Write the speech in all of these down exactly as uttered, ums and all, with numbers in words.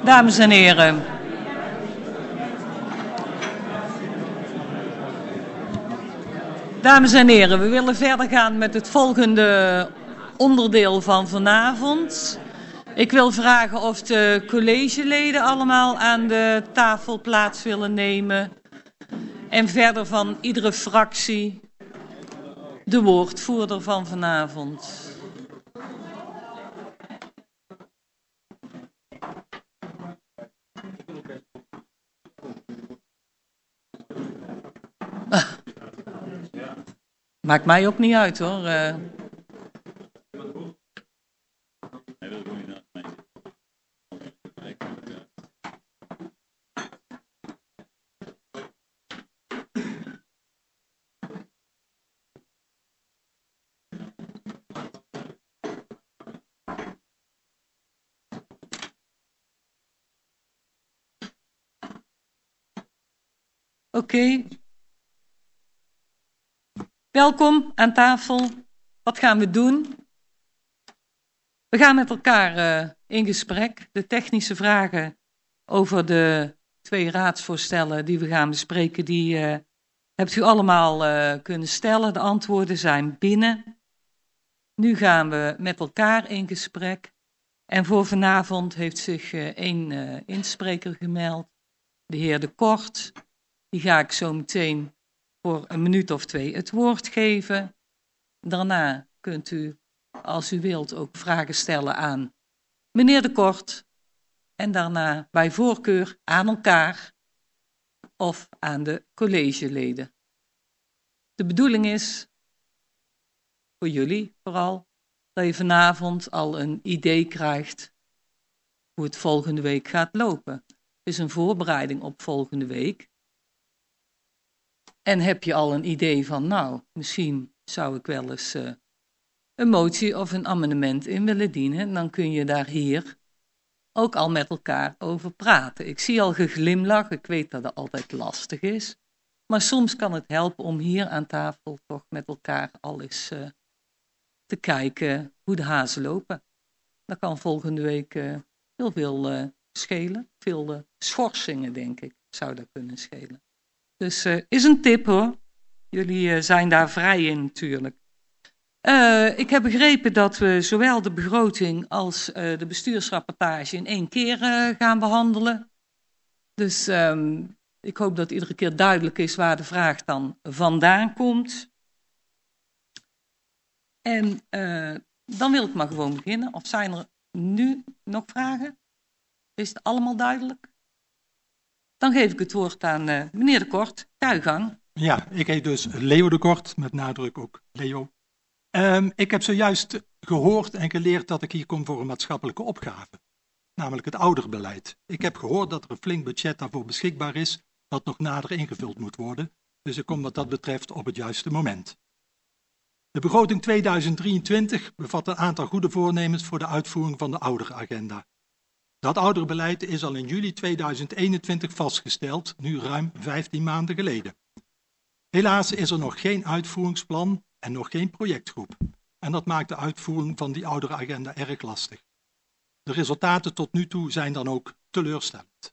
Dames en heren. Dames en heren, we willen verder gaan met het volgende onderdeel van vanavond. Ik wil vragen of de collegeleden allemaal aan de tafel plaats willen nemen. En verder van iedere fractie de woordvoerder van vanavond. Ah. Maakt mij ook niet uit hoor. Uh. Oké. Okay. Welkom aan tafel. Wat gaan we doen? We gaan met elkaar uh, in gesprek. De technische vragen over de twee raadsvoorstellen die we gaan bespreken, die uh, hebt u allemaal uh, kunnen stellen. De antwoorden zijn binnen. Nu gaan we met elkaar in gesprek. En voor vanavond heeft zich uh, één uh, inspreker gemeld, de heer De Kort. Die ga ik zo meteen voor een minuut of twee het woord geven. Daarna kunt u, als u wilt, ook vragen stellen aan meneer De Kort. En daarna bij voorkeur aan elkaar of aan de collegeleden. De bedoeling is, voor jullie vooral, dat je vanavond al een idee krijgt hoe het volgende week gaat lopen. Het is een voorbereiding op volgende week. En heb je al een idee van, nou, misschien zou ik wel eens uh, een motie of een amendement in willen dienen. Dan kun je daar hier ook al met elkaar over praten. Ik zie al geglimlach, ik weet dat het altijd lastig is. Maar soms kan het helpen om hier aan tafel toch met elkaar al eens uh, te kijken hoe de hazen lopen. Dat kan volgende week uh, heel veel uh, schelen. Veel uh, schorsingen, denk ik, zou dat kunnen schelen. Dus uh, is een tip hoor. Jullie uh, zijn daar vrij in natuurlijk. Uh, ik heb begrepen dat we zowel de begroting als uh, de bestuursrapportage in één keer uh, gaan behandelen. Dus um, ik hoop dat iedere keer duidelijk is waar de vraag dan vandaan komt. En uh, dan wil ik maar gewoon beginnen. Of zijn er nu nog vragen? Is het allemaal duidelijk? Dan geef ik het woord aan uh, meneer De Kort. Ga uw gang. Ja, ik heet dus Leo De Kort, met nadruk ook Leo. Um, ik heb zojuist gehoord en geleerd dat ik hier kom voor een maatschappelijke opgave. Namelijk het ouderbeleid. Ik heb gehoord dat er een flink budget daarvoor beschikbaar is, dat nog nader ingevuld moet worden. Dus ik kom wat dat betreft op het juiste moment. De begroting tweeduizend drieëntwintig bevat een aantal goede voornemens voor de uitvoering van de ouderagenda. Dat ouderbeleid is al in juli tweeduizend eenentwintig vastgesteld, nu ruim vijftien maanden geleden. Helaas is er nog geen uitvoeringsplan en nog geen projectgroep. En dat maakt de uitvoering van die ouderagenda erg lastig. De resultaten tot nu toe zijn dan ook teleurstellend.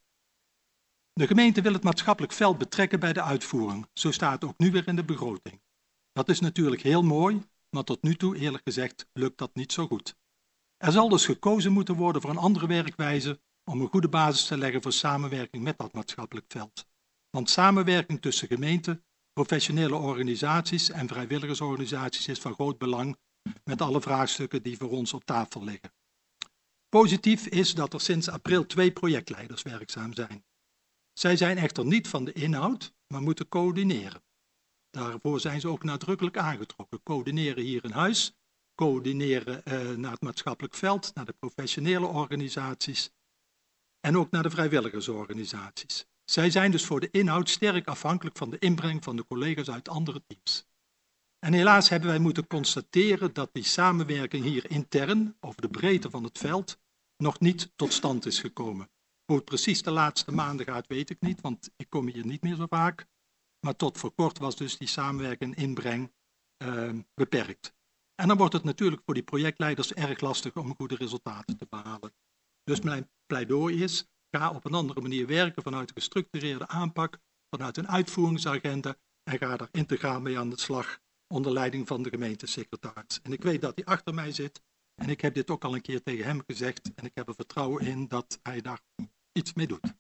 De gemeente wil het maatschappelijk veld betrekken bij de uitvoering. Zo staat het ook nu weer in de begroting. Dat is natuurlijk heel mooi, maar tot nu toe eerlijk gezegd lukt dat niet zo goed. Er zal dus gekozen moeten worden voor een andere werkwijze om een goede basis te leggen voor samenwerking met dat maatschappelijk veld. Want samenwerking tussen gemeenten, professionele organisaties en vrijwilligersorganisaties is van groot belang met alle vraagstukken die voor ons op tafel liggen. Positief is dat er sinds april twee projectleiders werkzaam zijn. Zij zijn echter niet van de inhoud, maar moeten coördineren. Daarvoor zijn ze ook nadrukkelijk aangetrokken. Coördineren hier in huis, coördineren uh, naar het maatschappelijk veld, naar de professionele organisaties en ook naar de vrijwilligersorganisaties. Zij zijn dus voor de inhoud sterk afhankelijk van de inbreng van de collega's uit andere teams. En helaas hebben wij moeten constateren dat die samenwerking hier intern, over de breedte van het veld, nog niet tot stand is gekomen. Hoe het precies de laatste maanden gaat, weet ik niet, want ik kom hier niet meer zo vaak. Maar tot voor kort was dus die samenwerking en inbreng uh, beperkt. En dan wordt het natuurlijk voor die projectleiders erg lastig om goede resultaten te behalen. Dus mijn pleidooi is Ga op een andere manier werken vanuit een gestructureerde aanpak, vanuit een uitvoeringsagenda en ga daar integraal mee aan de slag onder leiding van de gemeentesecretaris. En ik weet dat hij achter mij zit en ik heb dit ook al een keer tegen hem gezegd en ik heb er vertrouwen in dat hij daar iets mee doet.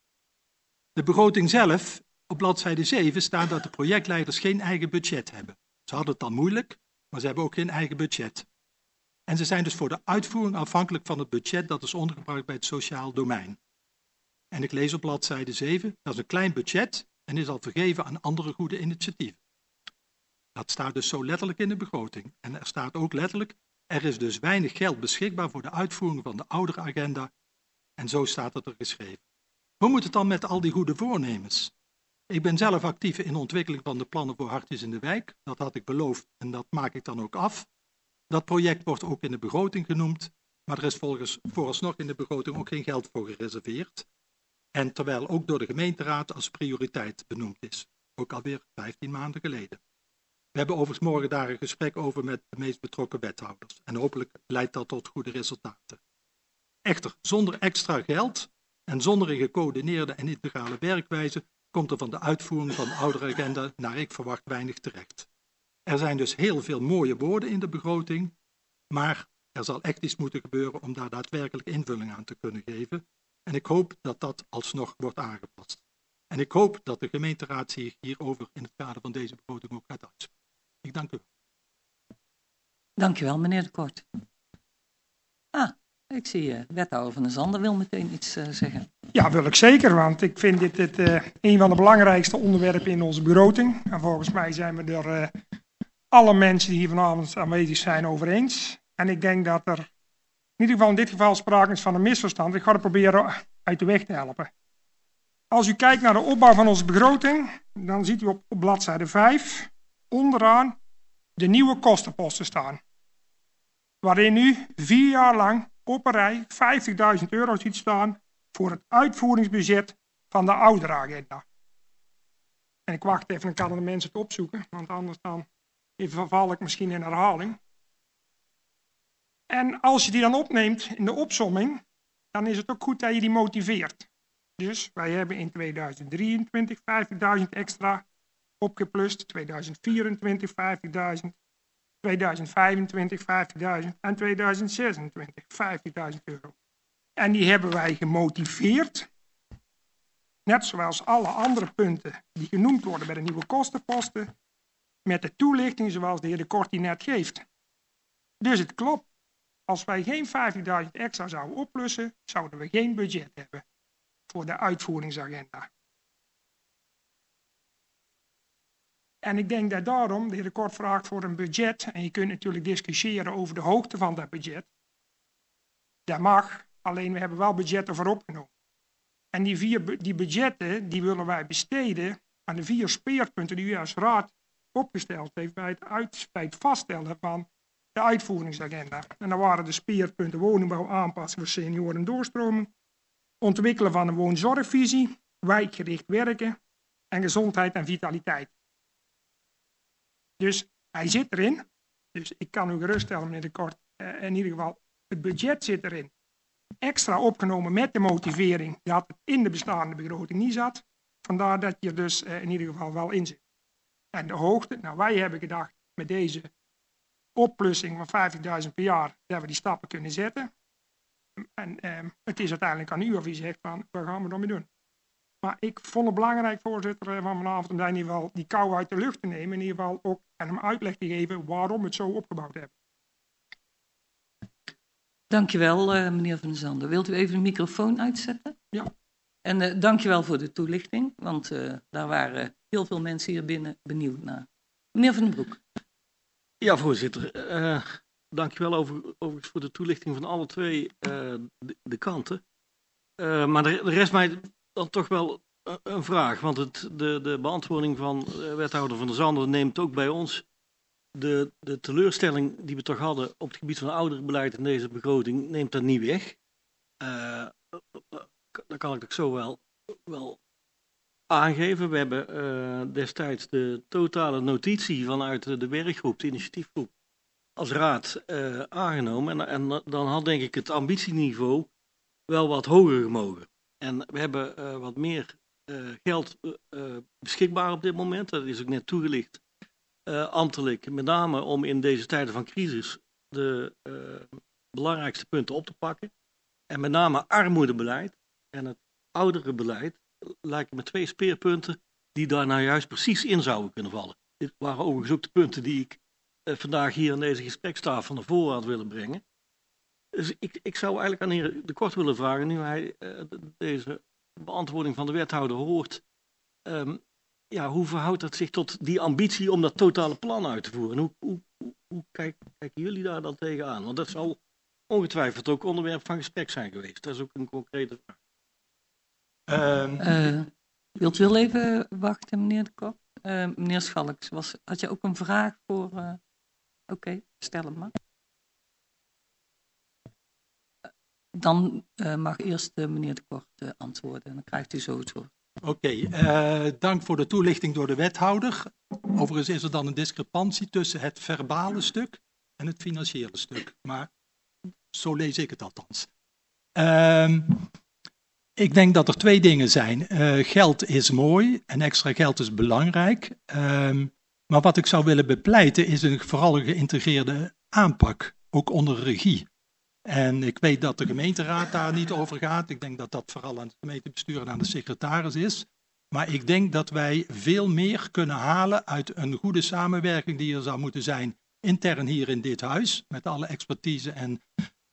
De begroting zelf, op bladzijde zeven staat dat de projectleiders geen eigen budget hebben. Ze hadden het dan moeilijk, maar ze hebben ook geen eigen budget. En ze zijn dus voor de uitvoering afhankelijk van het budget dat is ondergebracht bij het sociaal domein. En ik lees op bladzijde zeven, dat is een klein budget en is al vergeven aan andere goede initiatieven. Dat staat dus zo letterlijk in de begroting. En er staat ook letterlijk, er is dus weinig geld beschikbaar voor de uitvoering van de ouderenagenda. En zo staat het er geschreven. Hoe moet het dan met al die goede voornemens? Ik ben zelf actief in de ontwikkeling van de plannen voor Hartjes in de Wijk. Dat had ik beloofd en dat maak ik dan ook af. Dat project wordt ook in de begroting genoemd, maar er is volgens, vooralsnog in de begroting ook geen geld voor gereserveerd. En terwijl ook door de gemeenteraad als prioriteit benoemd is. Ook alweer vijftien maanden geleden. We hebben overigens morgen daar een gesprek over met de meest betrokken wethouders. En hopelijk leidt dat tot goede resultaten. Echter, zonder extra geld en zonder een gecoördineerde en integrale werkwijze komt er van de uitvoering van de ouderenagenda naar ik verwacht weinig terecht. Er zijn dus heel veel mooie woorden in de begroting, maar er zal echt iets moeten gebeuren om daar daadwerkelijk invulling aan te kunnen geven. En ik hoop dat dat alsnog wordt aangepast. En ik hoop dat de gemeenteraad zich hierover in het kader van deze begroting ook gaat uitspreken. Ik dank u wel. Dank je wel, meneer De Kort. Ah, ik zie uh, wethouder Van der Zanden wil meteen iets uh, zeggen. Ja, wil ik zeker, want ik vind dit het, uh, een van de belangrijkste onderwerpen in onze begroting. En volgens mij zijn we er uh, alle mensen die hier vanavond aanwezig zijn over eens. En ik denk dat er in ieder geval in dit geval sprake is van een misverstand. Ik ga het proberen uit de weg te helpen. Als u kijkt naar de opbouw van onze begroting, dan ziet u op, op bladzijde vijf onderaan de nieuwe kostenposten staan. Waarin u vier jaar lang op een rij vijftigduizend euro ziet staan voor het uitvoeringsbudget van de ouderenagenda. En ik wacht even, dan kan de mensen het opzoeken, want anders dan verval ik misschien in herhaling. En als je die dan opneemt in de opsomming, dan is het ook goed dat je die motiveert. Dus wij hebben in tweeduizend drieëntwintig vijftigduizend extra opgeplust, tweeduizend vierentwintig vijftigduizend, tweeduizend vijfentwintig vijftigduizend en tweeduizend zesentwintig vijftigduizend euro. En die hebben wij gemotiveerd, net zoals alle andere punten die genoemd worden bij de nieuwe kostenposten, met de toelichting zoals de heer De Kort die net geeft. Dus het klopt. Als wij geen vijftigduizend extra zouden oplussen, zouden we geen budget hebben voor de uitvoeringsagenda. En ik denk dat daarom de heer De Kort vraagt voor een budget. En je kunt natuurlijk discussiëren over de hoogte van dat budget. Dat mag, alleen we hebben wel budgetten voor opgenomen. En die, vier, die budgetten die willen wij besteden aan de vier speerpunten die u als raad opgesteld heeft bij het, uit, bij het vaststellen van de uitvoeringsagenda. En dan waren de speerpunten woningbouw aanpassen voor senioren en doorstroming, ontwikkelen van een woonzorgvisie, wijkgericht werken en gezondheid en vitaliteit. Dus hij zit erin. Dus ik kan u geruststellen, meneer De Kort, eh, in ieder geval, het budget zit erin. Extra opgenomen met de motivering dat het in de bestaande begroting niet zat. Vandaar dat je er dus eh, in ieder geval wel in zit. En de hoogte, nou wij hebben gedacht met deze opplussing van vijftigduizend per jaar, dat we die stappen kunnen zetten. En eh, het is uiteindelijk aan u of u zegt van, wat gaan we dan mee doen? Maar ik vond het belangrijk, voorzitter, van vanavond om daar in ieder geval die kou uit de lucht te nemen. In ieder geval ook en hem uitleg te geven waarom we het zo opgebouwd hebben. Dankjewel, uh, meneer Van der Zanden. Wilt u even de microfoon uitzetten? Ja. En uh, dankjewel voor de toelichting, want uh, daar waren heel veel mensen hier binnen benieuwd naar. Meneer Van den Broek. Ja, voorzitter. Uh, dankjewel over, overigens voor de toelichting van alle twee uh, de, de kanten. Uh, maar er, er rest mij dan toch wel een vraag, want het, de, de beantwoording van uh, wethouder Van der Zanden neemt ook bij ons de, de teleurstelling die we toch hadden op het gebied van ouderenbeleid in deze begroting, neemt dat niet weg. Uh, dat kan ik toch zo wel, wel aangeven. We hebben uh, destijds de totale notitie vanuit de werkgroep, de initiatiefgroep, als raad uh, aangenomen. En, en dan had denk ik het ambitieniveau wel wat hoger gemogen. En we hebben uh, wat meer uh, geld uh, uh, beschikbaar op dit moment. Dat is ook net toegelicht, uh, ambtelijk. Met name om in deze tijden van crisis de uh, belangrijkste punten op te pakken. En met name armoedebeleid en het ouderenbeleid lijken me twee speerpunten die daar nou juist precies in zouden kunnen vallen. Dit waren overigens ook de punten die ik uh, vandaag hier aan deze gesprekstafel naar voren had willen brengen. Dus ik, ik zou eigenlijk aan de heer De Kort willen vragen, nu hij uh, deze beantwoording van de wethouder hoort. Um, ja, hoe verhoudt dat zich tot die ambitie om dat totale plan uit te voeren? En hoe, hoe, hoe, hoe kijk, kijken jullie daar dan tegenaan? Want dat zal ongetwijfeld ook onderwerp van gesprek zijn geweest. Dat is ook een concrete vraag. Um, uh, wilt u wel even wachten, meneer De Kort? Uh, meneer Schalks, was, had je ook een vraag voor... Uh, Oké, okay, stel hem maar. Dan uh, mag eerst uh, meneer De Kort uh, antwoorden en dan krijgt u zo het woord. Oké, okay, uh, dank voor de toelichting door de wethouder. Overigens is er dan een discrepantie tussen het verbale stuk en het financiële stuk. Maar zo lees ik het althans. Uh, ik denk dat er twee dingen zijn. Uh, geld is mooi en extra geld is belangrijk. Uh, maar wat ik zou willen bepleiten is een vooral een geïntegreerde aanpak, ook onder regie. En ik weet dat de gemeenteraad daar niet over gaat. Ik denk dat dat vooral aan het gemeentebestuur en aan de secretaris is. Maar ik denk dat wij veel meer kunnen halen uit een goede samenwerking die er zou moeten zijn intern hier in dit huis. Met alle expertise en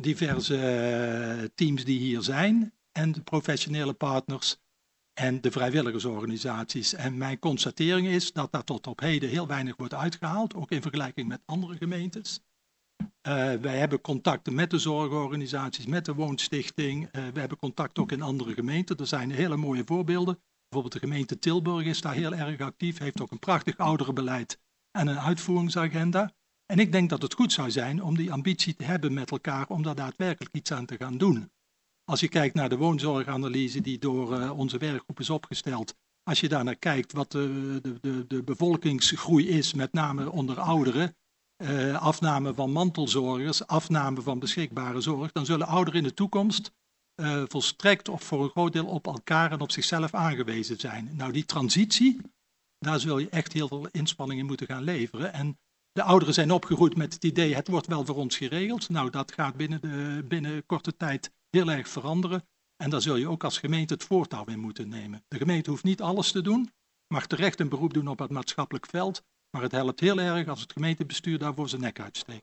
diverse teams die hier zijn. En de professionele partners en de vrijwilligersorganisaties. En mijn constatering is dat daar tot op heden heel weinig wordt uitgehaald. Ook in vergelijking met andere gemeentes. Uh, wij hebben contacten met de zorgorganisaties, met de woonstichting. Uh, we hebben contact ook in andere gemeenten. Er zijn hele mooie voorbeelden. Bijvoorbeeld de gemeente Tilburg is daar heel erg actief. Heeft ook een prachtig ouderenbeleid en een uitvoeringsagenda. En ik denk dat het goed zou zijn om die ambitie te hebben met elkaar om daar daadwerkelijk iets aan te gaan doen. Als je kijkt naar de woonzorganalyse die door uh, onze werkgroep is opgesteld. Als je daar naar kijkt wat de, de, de, de bevolkingsgroei is, met name onder ouderen. Uh, afname van mantelzorgers, afname van beschikbare zorg, dan zullen ouderen in de toekomst uh, volstrekt of voor een groot deel op elkaar en op zichzelf aangewezen zijn. Nou, die transitie, daar zul je echt heel veel inspanningen moeten gaan leveren. En de ouderen zijn opgegroeid met het idee, het wordt wel voor ons geregeld. Nou, dat gaat binnen, de, binnen korte tijd heel erg veranderen. En daar zul je ook als gemeente het voortouw in moeten nemen. De gemeente hoeft niet alles te doen, mag terecht een beroep doen op het maatschappelijk veld. Maar het helpt heel erg als het gemeentebestuur daarvoor zijn nek uitsteekt.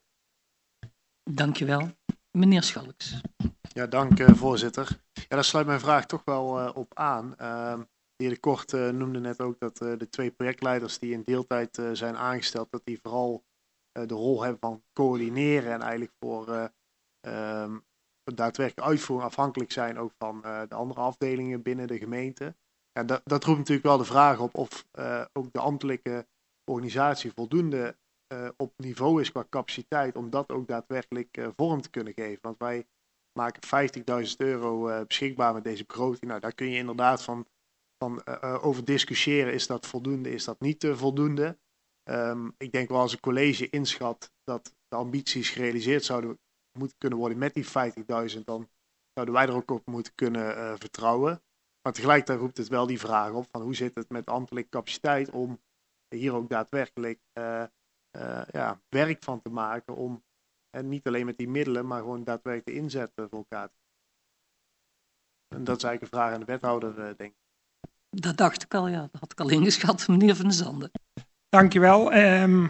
Dankjewel. Meneer Schalks. Ja, dank uh, voorzitter. Ja, daar sluit mijn vraag toch wel uh, op aan. Uh, de heer De Kort uh, noemde net ook dat uh, de twee projectleiders die in deeltijd uh, zijn aangesteld, dat die vooral uh, de rol hebben van coördineren en eigenlijk voor uh, um, daadwerkelijk uitvoering afhankelijk zijn ook van uh, de andere afdelingen binnen de gemeente. Ja, dat, dat roept natuurlijk wel de vraag op of uh, ook de ambtelijke organisatie voldoende uh, op niveau is qua capaciteit om dat ook daadwerkelijk uh, vorm te kunnen geven. Want wij maken vijftigduizend euro uh, beschikbaar met deze begroting. Nou, daar kun je inderdaad van, van uh, over discussiëren. Is dat voldoende, is dat niet uh, voldoende? Um, ik denk wel als een college inschat dat de ambities gerealiseerd zouden moeten kunnen worden met die vijftigduizend, dan zouden wij er ook op moeten kunnen uh, vertrouwen. Maar tegelijkertijd roept het wel die vraag op van hoe zit het met ambtelijke capaciteit om hier ook daadwerkelijk uh, uh, ja, werk van te maken om en niet alleen met die middelen, maar gewoon daadwerkelijk de inzet uh, voor elkaar te krijgen. En dat is eigenlijk een vraag aan de wethouder, uh, denk ik. Dat dacht ik al, ja. Dat had ik al ingeschat, meneer Van der Zanden. Dankjewel. Um,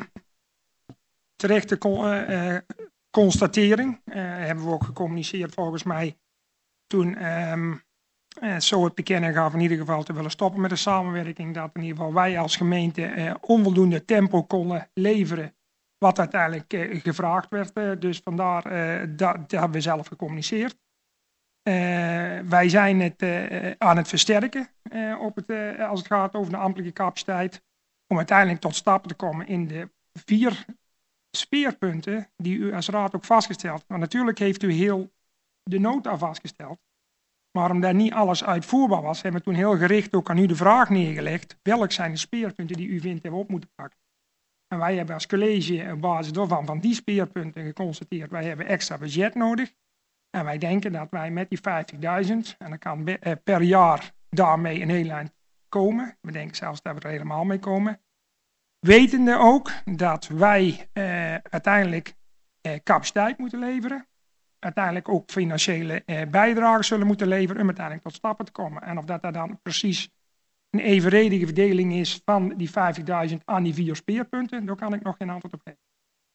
terechte con- uh, constatering. Uh, hebben we ook gecommuniceerd volgens mij toen um, uh, zo het bekennen gaf in ieder geval te willen stoppen met de samenwerking. Dat in ieder geval wij als gemeente uh, onvoldoende tempo konden leveren wat uiteindelijk uh, gevraagd werd. Uh, dus vandaar, uh, dat, dat hebben we zelf gecommuniceerd. Uh, wij zijn het uh, aan het versterken uh, op het, uh, als het gaat over de ambtelijke capaciteit. Om uiteindelijk tot stappen te komen in de vier speerpunten die u als raad ook vastgesteld. Maar natuurlijk heeft u heel de nota vastgesteld. Maar omdat niet alles uitvoerbaar was, hebben we toen heel gericht ook aan u de vraag neergelegd. Welk zijn de speerpunten die u vindt hebben op moeten pakken? En wij hebben als college op basis daarvan van die speerpunten geconstateerd. Wij hebben extra budget nodig. En wij denken dat wij met die vijftigduizend, en dan kan be- eh, per jaar daarmee een heel eind komen. We denken zelfs dat we er helemaal mee komen. Wetende ook dat wij eh, uiteindelijk eh, capaciteit moeten leveren. Uiteindelijk ook financiële eh, bijdragen zullen moeten leveren om uiteindelijk tot stappen te komen. En of dat, dat dan precies een evenredige verdeling is van die vijftigduizend aan die vier speerpunten, daar kan ik nog geen antwoord op geven.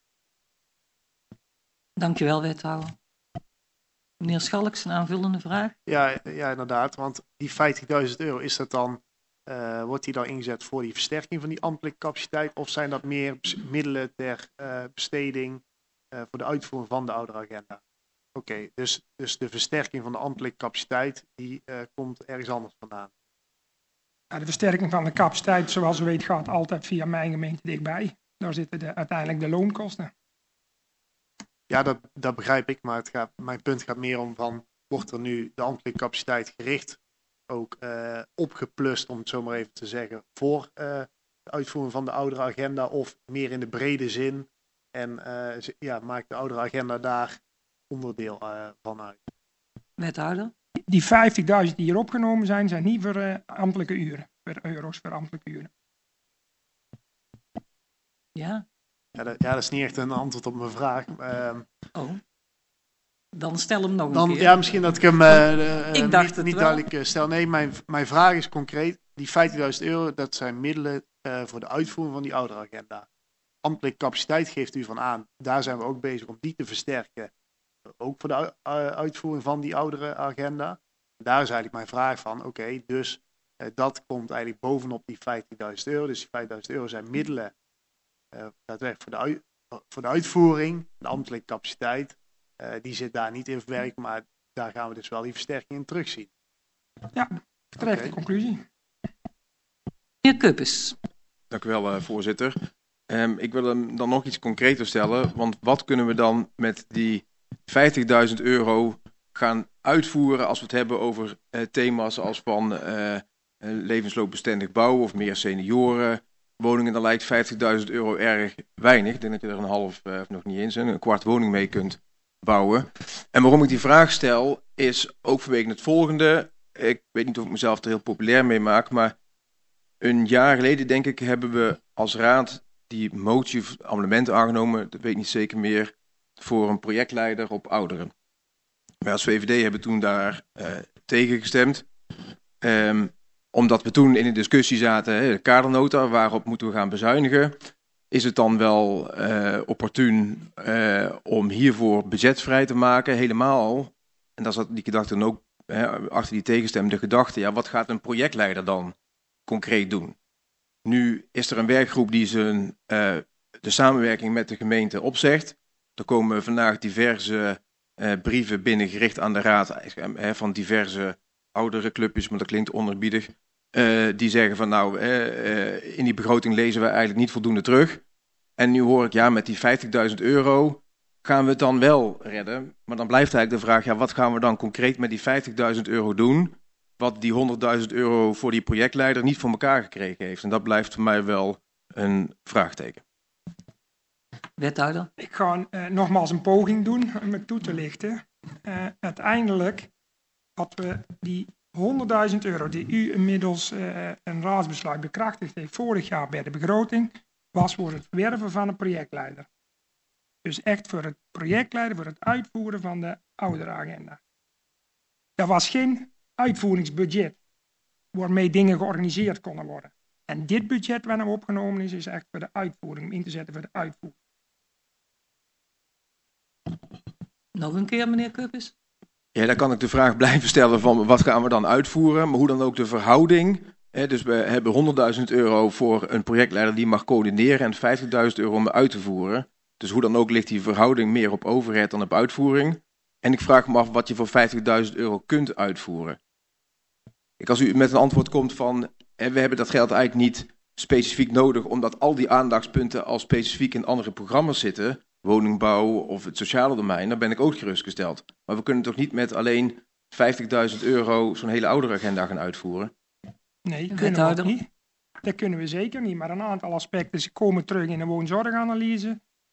Dankjewel, wethouder. Meneer Schalks, een aanvullende vraag. Ja, ja, inderdaad. Want die vijftigduizend euro, is dat dan, uh, wordt die dan ingezet voor die versterking van die ambtelijke capaciteit? Of zijn dat meer bes- middelen ter uh, besteding uh, voor de uitvoering van de ouderenagenda? Oké, okay, dus, dus de versterking van de ambtelijke capaciteit, die uh, komt ergens anders vandaan. Ja, de versterking van de capaciteit, zoals u weet, gaat altijd via mijn gemeente dichtbij. Daar zitten de, uiteindelijk de loonkosten. Ja, dat, dat begrijp ik, maar het gaat, mijn punt gaat meer om van, wordt er nu de ambtelijke capaciteit gericht ook uh, opgeplust, om het zo maar even te zeggen, voor uh, de uitvoering van de ouderenagenda of meer in de brede zin? En uh, ja, maakt de ouderenagenda daar onderdeel uh, van uit? Wethouder. Die vijftigduizend die hier opgenomen zijn, zijn niet voor uh, ambtelijke uren, voor euro's voor ambtelijke uren. Ja. Ja dat, ja, dat is niet echt een antwoord op mijn vraag. Uh, oh. Dan stel hem nog een dan, keer. Ja, misschien dat ik hem uh, ik dacht niet, het niet wel. duidelijk uh, stel. Nee, mijn, mijn vraag is concreet. Die vijftigduizend euro, dat zijn middelen uh, voor de uitvoering van die ouderenagenda. Ambtelijke capaciteit geeft u van aan. Daar zijn we ook bezig om die te versterken. Ook voor de uh, uitvoering van die ouderenagenda. Daar is eigenlijk mijn vraag van. Oké, okay, dus uh, dat komt eigenlijk bovenop die vijftigduizend euro. Dus die vijftigduizend euro zijn middelen uh, daadwerkelijk voor de, uit, voor de uitvoering. De ambtelijke capaciteit. Uh, die zit daar niet in verwerkt, maar daar gaan we dus wel die versterking in terugzien. Ja, terecht okay. de conclusie. Meneer Kuppes. Dank u wel, uh, voorzitter. Um, ik wil hem dan nog iets concreter stellen, want wat kunnen we dan met die vijftigduizend euro gaan uitvoeren als we het hebben over uh, thema's als van uh, levensloopbestendig bouwen of meer senioren, woningen? Dan lijkt vijftigduizend euro erg weinig. Ik denk dat je er een half, uh, of nog niet eens, een kwart woning mee kunt bouwen. En waarom ik die vraag stel, is ook vanwege het volgende. Ik weet niet of ik mezelf er heel populair mee maak, maar een jaar geleden, denk ik, hebben we als raad die motie of amendement aangenomen, dat weet ik niet zeker meer, voor een projectleider op ouderen. Wij als V V D hebben toen daar uh, tegen gestemd. Um, omdat we toen in de discussie zaten, hè, de kadernota, waarop moeten we gaan bezuinigen. Is het dan wel uh, opportun uh, om hiervoor budget vrij te maken? Helemaal. En daar zat die gedachte dan ook, hè, achter die tegenstem, de gedachte, ja, wat gaat een projectleider dan concreet doen? Nu is er een werkgroep die zijn, uh, de samenwerking met de gemeente opzegt. Er komen vandaag diverse uh, brieven binnen gericht aan de raad uh, van diverse oudere clubjes, maar dat klinkt onerbiedig. Uh, die zeggen van nou, uh, uh, in die begroting lezen we eigenlijk niet voldoende terug. En nu hoor ik, ja, met die vijftigduizend euro gaan we het dan wel redden. Maar dan blijft eigenlijk de vraag, ja, wat gaan we dan concreet met die vijftigduizend euro doen? Wat die honderdduizend euro voor die projectleider niet voor elkaar gekregen heeft. En dat blijft voor mij wel een vraagteken. Wethouder. Ik ga uh, nogmaals een poging doen om het toe te lichten. Uh, uiteindelijk wat we die honderdduizend euro die u inmiddels uh, een raadsbesluit bekrachtigd heeft vorig jaar bij de begroting, was voor het verwerven van een projectleider. Dus echt voor het projectleider, voor het uitvoeren van de ouderenagenda. Er was geen uitvoeringsbudget waarmee dingen georganiseerd konden worden. En dit budget wat er opgenomen is, is echt voor de uitvoering, om in te zetten voor de uitvoering. Nog een keer, meneer Kuppes. Ja, dan kan ik de vraag blijven stellen van wat gaan we dan uitvoeren, maar hoe dan ook de verhouding. Hè, dus we hebben honderdduizend euro voor een projectleider die mag coördineren en vijftigduizend euro om uit te voeren. Dus hoe dan ook ligt die verhouding meer op overheid dan op uitvoering. En ik vraag me af wat je voor vijftigduizend euro kunt uitvoeren. Ik, als u met een antwoord komt van, hè, we hebben dat geld eigenlijk niet specifiek nodig, omdat al die aandachtspunten al specifiek in andere programma's zitten, woningbouw of het sociale domein, dan ben ik ook gerustgesteld. Maar we kunnen toch niet met alleen vijftigduizend euro zo'n hele ouderenagenda gaan uitvoeren? Nee, kunnen we ook niet. Dat kunnen we zeker niet, maar een aantal aspecten komen terug in de woonzorganalyse.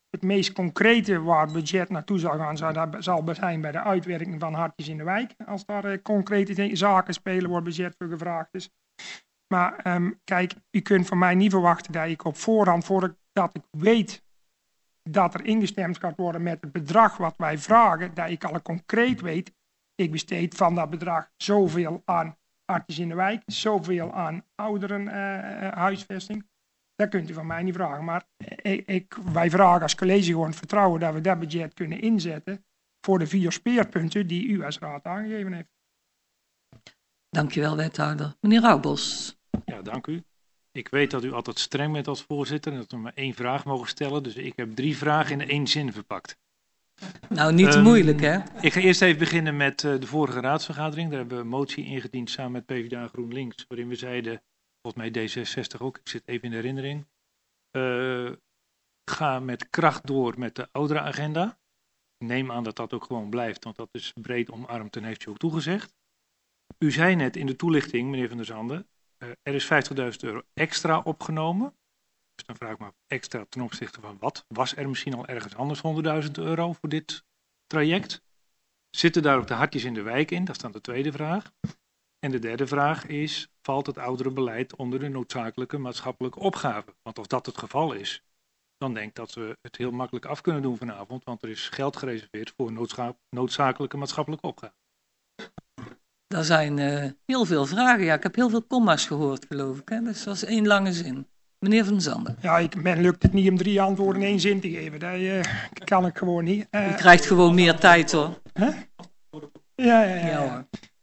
het meest concrete waar het budget naartoe zal gaan, zal, dat zal zijn bij de uitwerking van Hartjes in de Wijk. Als daar uh, concrete zaken spelen, wordt budget voor gevraagd is. Maar um, kijk, u kunt van mij niet verwachten dat ik op voorhand, voordat ik weet dat er ingestemd gaat worden met het bedrag wat wij vragen, dat ik al concreet weet, ik besteed van dat bedrag zoveel aan Hartjes in de Wijk, zoveel aan ouderenhuisvesting. Uh, dat kunt u van mij niet vragen. Maar ik, ik, wij vragen als college gewoon het vertrouwen dat we dat budget kunnen inzetten voor de vier speerpunten die u als raad aangegeven heeft. Dankjewel, wethouder. Meneer Roubos. Ja, dank u. Ik weet dat u altijd streng bent als voorzitter en dat we maar één vraag mogen stellen. Dus ik heb drie vragen in één zin verpakt. Nou, niet te um, moeilijk, hè? Ik ga eerst even beginnen met uh, de vorige raadsvergadering. Daar hebben we een motie ingediend samen met PvdA en GroenLinks, waarin we zeiden, volgens mij D zesenzestig ook, ik zit even in de herinnering, uh, ga met kracht door met de ouderenagenda. Ik neem aan dat dat ook gewoon blijft, want dat is breed omarmd en heeft u ook toegezegd. U zei net in de toelichting, meneer Van der Zanden, uh, er is vijftigduizend euro extra opgenomen. Dus dan vraag ik me af, extra ten opzichte van wat? Was er misschien al ergens anders honderdduizend euro voor dit traject? Zitten daar ook de Hartjes in de Wijk in? Dat is dan de tweede vraag. En de derde vraag is, valt het ouderenbeleid onder de noodzakelijke maatschappelijke opgave? Want als dat het geval is, dan denk ik dat we het heel makkelijk af kunnen doen vanavond, want er is geld gereserveerd voor noodza- noodzakelijke maatschappelijke opgave. Er zijn uh, heel veel vragen. Ja, ik heb heel veel komma's gehoord, geloof ik. Hè? Dus dat is één lange zin. Meneer Van Zanden. Ja, ik, men lukt het niet om drie antwoorden in één zin te geven. Dat uh, kan ik gewoon niet. Uh, U krijgt gewoon meer tijd, hoor. Huh? Ja, ja, ja. ja, ja.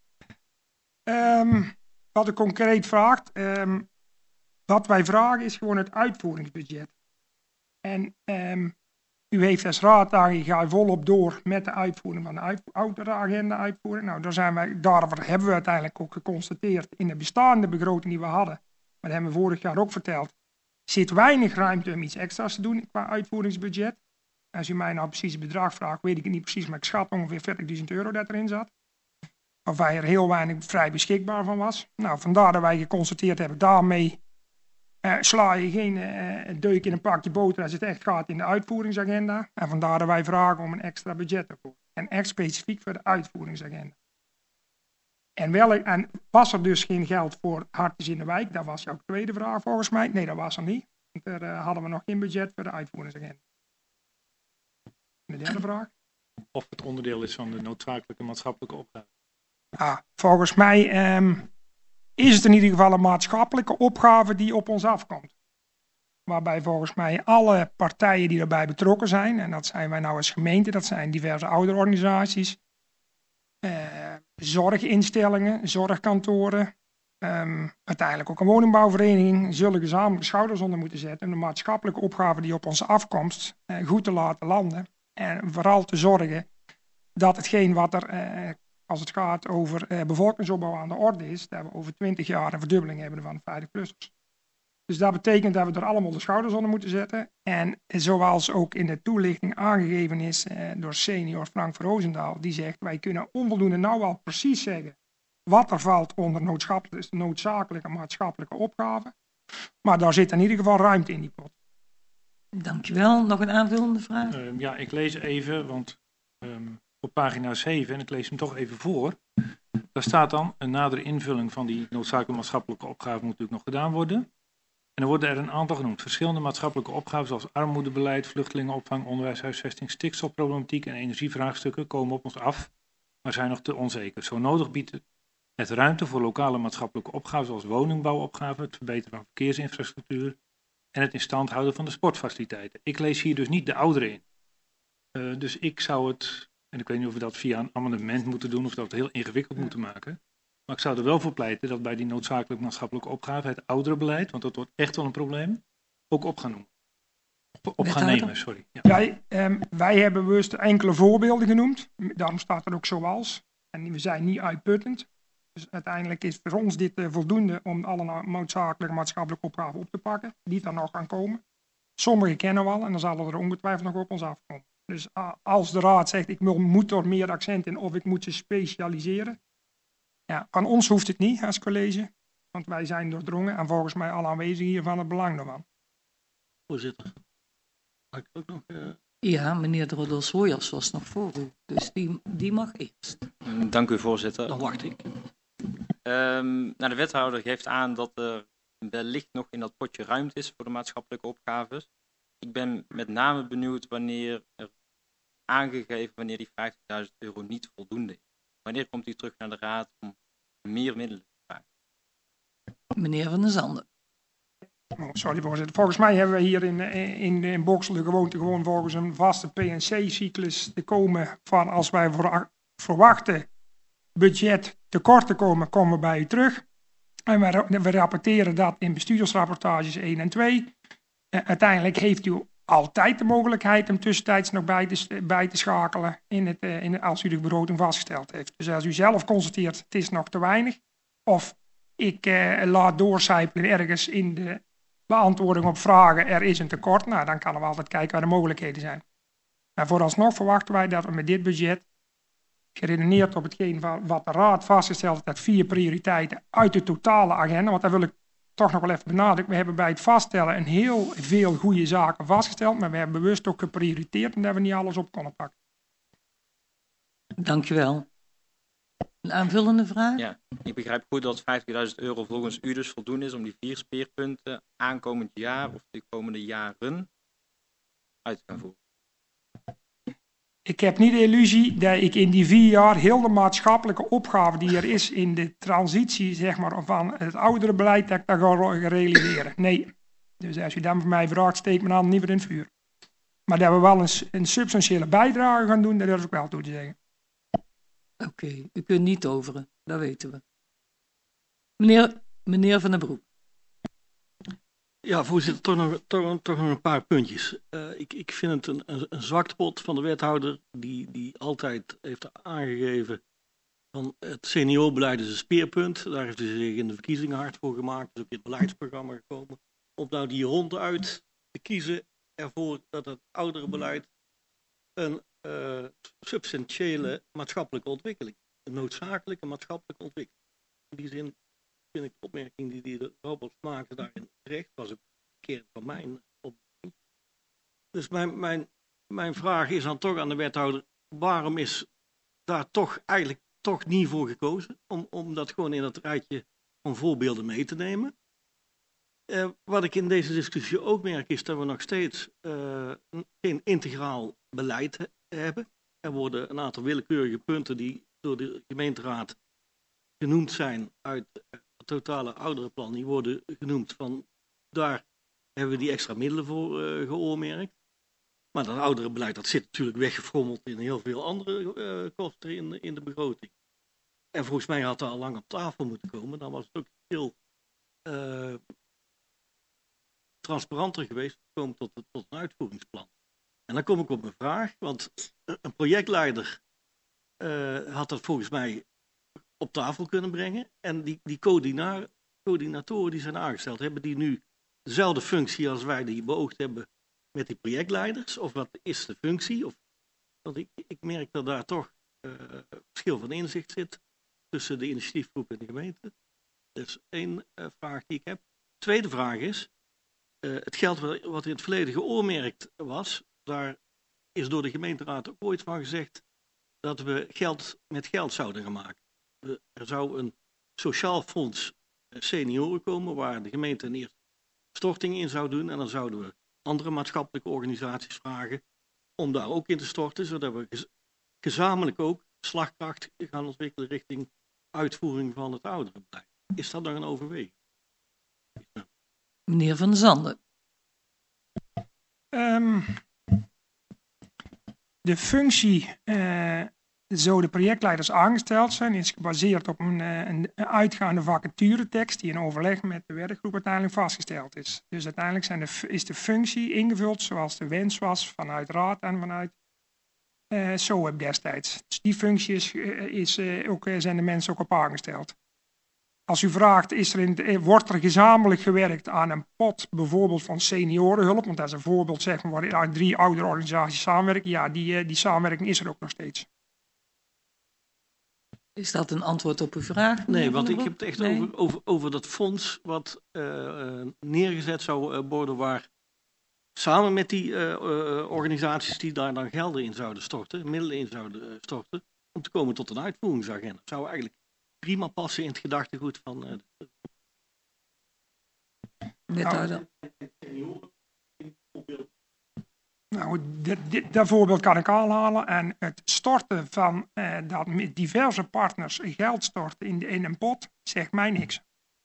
Um, wat u concreet vraagt. Um, wat wij vragen is gewoon het uitvoeringsbudget. En um, u heeft als raad aangegeven, ga volop door met de uitvoering van de uit, ouderenagenda uitvoering. Nou, daar, zijn wij, daarover hebben we uiteindelijk ook geconstateerd in de bestaande begroting die we hadden. Maar dat hebben we vorig jaar ook verteld. Er zit weinig ruimte om iets extra's te doen qua uitvoeringsbudget. Als u mij nou precies het bedrag vraagt, weet ik het niet precies, maar ik schat ongeveer veertigduizend euro dat erin zat. Waarbij er heel weinig vrij beschikbaar van was. Nou, vandaar dat wij geconstateerd hebben, daarmee uh, sla je geen uh, deuk in een pakje boter als het echt gaat in de uitvoeringsagenda. En vandaar dat wij vragen om een extra budget ervoor. En echt specifiek voor de uitvoeringsagenda. En, wel, en was er dus geen geld voor Hartjes in de Wijk? Dat was jouw tweede vraag volgens mij. Nee, dat was er niet. Want er uh, hadden we nog geen budget voor de uitvoeringsagenda. De derde vraag. Of het onderdeel is van de noodzakelijke maatschappelijke opgave. Ah, volgens mij um, is het in ieder geval een maatschappelijke opgave die op ons afkomt. Waarbij volgens mij alle partijen die erbij betrokken zijn, en dat zijn wij nou als gemeente, dat zijn diverse ouderorganisaties, uh, zorginstellingen, zorgkantoren, um, uiteindelijk ook een woningbouwvereniging, zullen gezamenlijk schouders onder moeten zetten om de maatschappelijke opgave die op onze afkomst uh, goed te laten landen. En vooral te zorgen dat hetgeen wat er, uh, als het gaat over uh, bevolkingsopbouw aan de orde is, dat we over twintig jaar een verdubbeling hebben van vijftig-plussers. Dus dat betekent dat we er allemaal de schouders onder moeten zetten. En zoals ook in de toelichting aangegeven is uh, door senior Frank Verhoozendaal, die zegt, wij kunnen onvoldoende nou al precies zeggen wat er valt onder noodzakelijke, noodzakelijke maatschappelijke opgaven. Maar daar zit in ieder geval ruimte in die pot. Dankjewel. Nog een aanvullende vraag? Uh, ja, ik lees even, want um, op pagina zeven, en ik lees hem toch even voor. Daar staat dan, een nadere invulling van die noodzakelijke maatschappelijke opgave moet natuurlijk nog gedaan worden. En er worden er een aantal genoemd. Verschillende maatschappelijke opgaven zoals armoedebeleid, vluchtelingenopvang, onderwijs, huisvesting, stikstofproblematiek en energievraagstukken komen op ons af, maar zijn nog te onzeker. Zo nodig biedt het ruimte voor lokale maatschappelijke opgaven zoals woningbouwopgaven, het verbeteren van verkeersinfrastructuur en het in stand houden van de sportfaciliteiten. Ik lees hier dus niet de ouderen in. Uh, dus ik zou het, en ik weet niet of we dat via een amendement moeten doen of dat we het heel ingewikkeld moeten maken, maar ik zou er wel voor pleiten dat bij die noodzakelijke maatschappelijke opgave het ouderenbeleid, want dat wordt echt wel een probleem, ook op gaan noemen. Op, op gaan nemen, sorry. Ja. Wij, um, wij hebben bewust enkele voorbeelden genoemd. Daarom staat er ook zoals. En we zijn niet uitputtend. Dus uiteindelijk is voor ons dit uh, voldoende om alle noodzakelijke maatschappelijke opgaven op te pakken. Die er nog gaan komen. Sommige kennen we al en dan zullen er ongetwijfeld nog op ons afkomen. Dus uh, als de raad zegt ik moet er meer accent in of ik moet ze specialiseren. Ja, van ons hoeft het niet als college. Want wij zijn doordrongen en volgens mij alle aanwezigen hier van het belang daarvan. Voorzitter. Mag ik ook nog, uh... Ja, meneer de Rodolfs Royals was nog voor u, dus die, die mag eerst. Dank u, voorzitter. Dan wacht ik. Um, nou, de wethouder geeft aan dat er wellicht nog in dat potje ruimte is voor de maatschappelijke opgaves. Ik ben met name benieuwd wanneer er aangegeven wanneer die vijftigduizend euro niet voldoende is. Wanneer komt u terug naar de raad om meer middelen te vragen? Meneer Van der Zanden. Oh, sorry voorzitter. Volgens mij hebben we hier in, in, in Boksel de gewoonte gewoon volgens een vaste P en C-cyclus te komen van als wij voor, verwachten budget tekort te komen, komen we bij u terug. En we, we rapporteren dat in bestuursrapportages één en twee. Uh, uiteindelijk heeft u altijd de mogelijkheid om tussentijds nog bij te, bij te schakelen in het, uh, in, als u de begroting vastgesteld heeft. Dus als u zelf constateert het is nog te weinig, of ik uh, laat doorcijpelen ergens in de beantwoording op vragen, er is een tekort, nou dan kan we altijd kijken waar de mogelijkheden zijn. Maar vooralsnog verwachten wij dat we met dit budget, geredeneerd op hetgeen wat de raad vastgesteld heeft, dat vier prioriteiten uit de totale agenda, want daar wil ik toch nog wel even benadrukken, we hebben bij het vaststellen een heel veel goede zaken vastgesteld, maar we hebben bewust ook geprioriteerd en dat we niet alles op konden pakken. Dankjewel. Een aanvullende vraag? Ja, ik begrijp goed dat vijftigduizend euro volgens u dus voldoende is om die vier speerpunten aankomend jaar of de komende jaren uit te gaan voeren. Ik heb niet de illusie dat ik in die vier jaar heel de maatschappelijke opgave die er is in de transitie zeg maar, van het oudere beleid, dat ik dat ga realiseren. Nee. Dus als u dan van mij vraagt, steek mijn hand liever in het vuur. Maar dat we wel een, een substantiële bijdrage gaan doen, dat durf ik wel toe te zeggen. Oké, okay, u kunt niet toveren, dat weten we. Meneer, meneer Van den Broek. Ja, voorzitter, toch nog, toch, toch nog een paar puntjes. Uh, ik, ik vind het een, een, een zwaktepot van de wethouder die, die altijd heeft aangegeven van het seniorbeleid is een speerpunt. Daar heeft hij zich in de verkiezingen hard voor gemaakt. Dat is ook in het beleidsprogramma gekomen. Om nou die ronduit te kiezen ervoor dat het oudere beleid een uh, substantiële maatschappelijke ontwikkeling, een noodzakelijke maatschappelijke ontwikkeling. In die zin vind ik de opmerking die, die de robots maakte daarin terecht, was ook een keer van mijn opmerking. Dus mijn, mijn, mijn vraag is dan toch aan de wethouder, waarom is daar toch eigenlijk toch niet voor gekozen om, om dat gewoon in dat rijtje van voorbeelden mee te nemen? Uh, wat ik in deze discussie ook merk is dat we nog steeds uh, geen integraal beleid he- hebben. Er worden een aantal willekeurige punten die door de gemeenteraad genoemd zijn uit het totale ouderenplan, die worden genoemd van daar hebben we die extra middelen voor uh, geoormerkt. Maar dat ouderenbeleid dat zit natuurlijk weggefrommeld in heel veel andere uh, kosten in, in de begroting. En volgens mij had dat al lang op tafel moeten komen. Dan was het ook heel uh, transparanter geweest te komen tot, tot een uitvoeringsplan. En dan kom ik op mijn vraag, want een projectleider uh, had dat volgens mij op tafel kunnen brengen. En die, die coördina- coördinatoren die zijn aangesteld, hebben die nu dezelfde functie als wij die beoogd hebben met die projectleiders? Of wat is de functie? Of, want ik, ik merk dat daar toch uh, verschil van inzicht zit tussen de initiatiefgroep en de gemeente. Dat is één uh, vraag die ik heb. Tweede vraag is, uh, het geld wat, wat in het verleden geoormerkt was, daar is door de gemeenteraad ook ooit van gezegd dat we geld met geld zouden gaan maken. Uh, er zou een sociaal fonds uh, senioren komen waar de gemeente een eerste storting in zou doen en dan zouden we andere maatschappelijke organisaties vragen om daar ook in te storten, zodat we gez- gezamenlijk ook slagkracht gaan ontwikkelen richting uitvoering van het ouderenbeleid. Is dat nog een overweging? Meneer Van der Zanden. Um, de functie, uh, zo de projectleiders aangesteld zijn, is gebaseerd op een, uh, een uitgaande vacaturetekst die in overleg met de werkgroep uiteindelijk vastgesteld is. Dus uiteindelijk zijn de, is de functie ingevuld zoals de wens was vanuit raad en vanuit uh, S O E B destijds. Dus die functie is, uh, is, uh, ook, uh, zijn de mensen ook op aangesteld. Als u vraagt, is er in, wordt er gezamenlijk gewerkt aan een pot bijvoorbeeld van seniorenhulp, want dat is een voorbeeld zeg maar, waar drie oudere organisaties samenwerken. Ja, die, die samenwerking is er ook nog steeds. Is dat een antwoord op uw vraag? Nee, want ik heb het echt nee. over, over, over dat fonds wat uh, neergezet zou worden waar samen met die uh, uh, organisaties die daar dan gelden in zouden storten, middelen in zouden uh, storten, om te komen tot een uitvoeringsagenda. Zou eigenlijk prima passen in het gedachtegoed van... Uh, de... Wethouder. Nou, dit, dit, dat voorbeeld kan ik aanhalen. En het storten van uh, dat met diverse partners geld storten in, in een pot, zegt mij niks.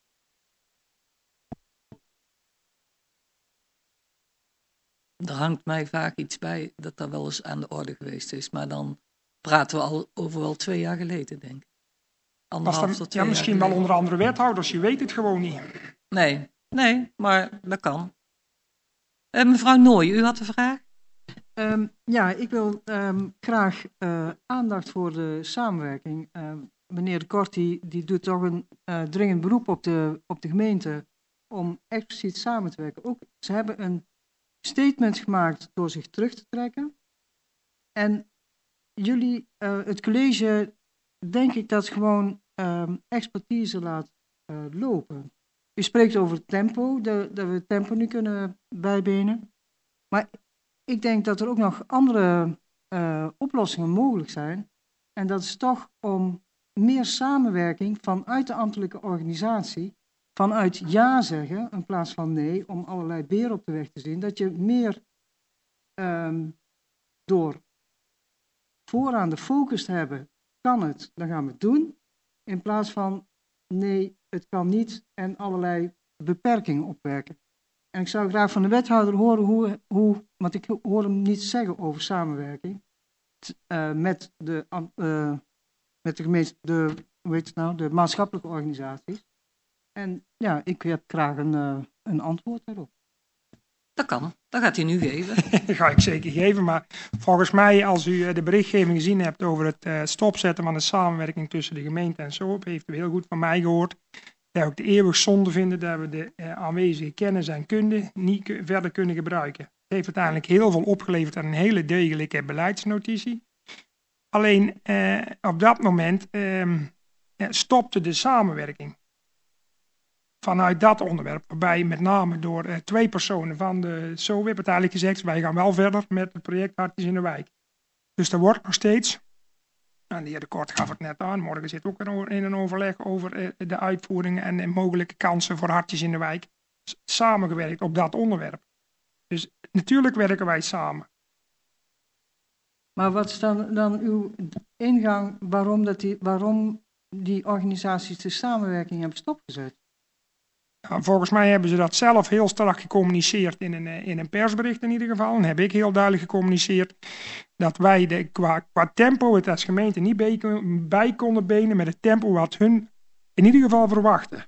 Er hangt mij vaak iets bij dat dat wel eens aan de orde geweest is. Maar dan praten we al over wel twee jaar geleden, denk ik. Anderhalf Dan, tot twee ja, misschien jaar wel geleden. onder andere wethouders, je weet het gewoon niet. Nee, nee, maar dat kan. Uh, mevrouw Nooy, u had een vraag? Um, ja, ik wil um, graag uh, aandacht voor de samenwerking. Uh, meneer de Kort die, die doet toch een uh, dringend beroep op de, op de gemeente om expliciet samen te werken. Ook, ze hebben een statement gemaakt door zich terug te trekken. En jullie, uh, het college, denk ik dat gewoon um, expertise laat uh, lopen. U spreekt over het tempo, de, dat we het tempo nu kunnen bijbenen. Maar ik denk dat er ook nog andere uh, oplossingen mogelijk zijn. En dat is toch om meer samenwerking vanuit de ambtelijke organisatie, vanuit ja zeggen in plaats van nee, om allerlei beren op de weg te zien. Dat je meer um, door vooraan de focus te hebben, kan het, dan gaan we het doen. In plaats van nee, het kan niet en allerlei beperkingen opwerken. En ik zou graag van de wethouder horen hoe, hoe want ik hoor hem niet zeggen over samenwerking, t, uh, met, de, uh, met de gemeente, de, hoe heet het nou, de maatschappelijke organisaties. En ja, ik heb graag een, uh, een antwoord daarop. Dat kan, dat gaat hij nu geven. Dat ga ik zeker geven, maar volgens mij, als u de berichtgeving gezien hebt over het uh, stopzetten van de samenwerking tussen de gemeente en zo, heeft u heel goed van mij gehoord. Dat we ook de eeuwig zonde vinden dat we de uh, aanwezige kennis en kunde niet k- verder kunnen gebruiken. Het heeft uiteindelijk heel veel opgeleverd aan een hele degelijke beleidsnotitie. Alleen uh, op dat moment uh, stopte de samenwerking vanuit dat onderwerp, waarbij met name door uh, twee personen van de S O W I P het eigenlijk gezegd, wij gaan wel verder met het project Hartjes in de Wijk. Dus er wordt nog steeds, en de heer De Kort gaf het net aan, morgen zit ook in een overleg over uh, de uitvoering en de mogelijke kansen voor Hartjes in de Wijk, samengewerkt op dat onderwerp. Dus natuurlijk werken wij samen. Maar wat is dan, dan uw ingang waarom, dat die, waarom die organisaties de samenwerking hebben stopgezet? Nou, volgens mij hebben ze dat zelf heel strak gecommuniceerd in een, in een persbericht in ieder geval. En heb ik heel duidelijk gecommuniceerd dat wij de, qua, qua tempo het als gemeente niet bij, bij konden benen met het tempo wat hun in ieder geval verwachten.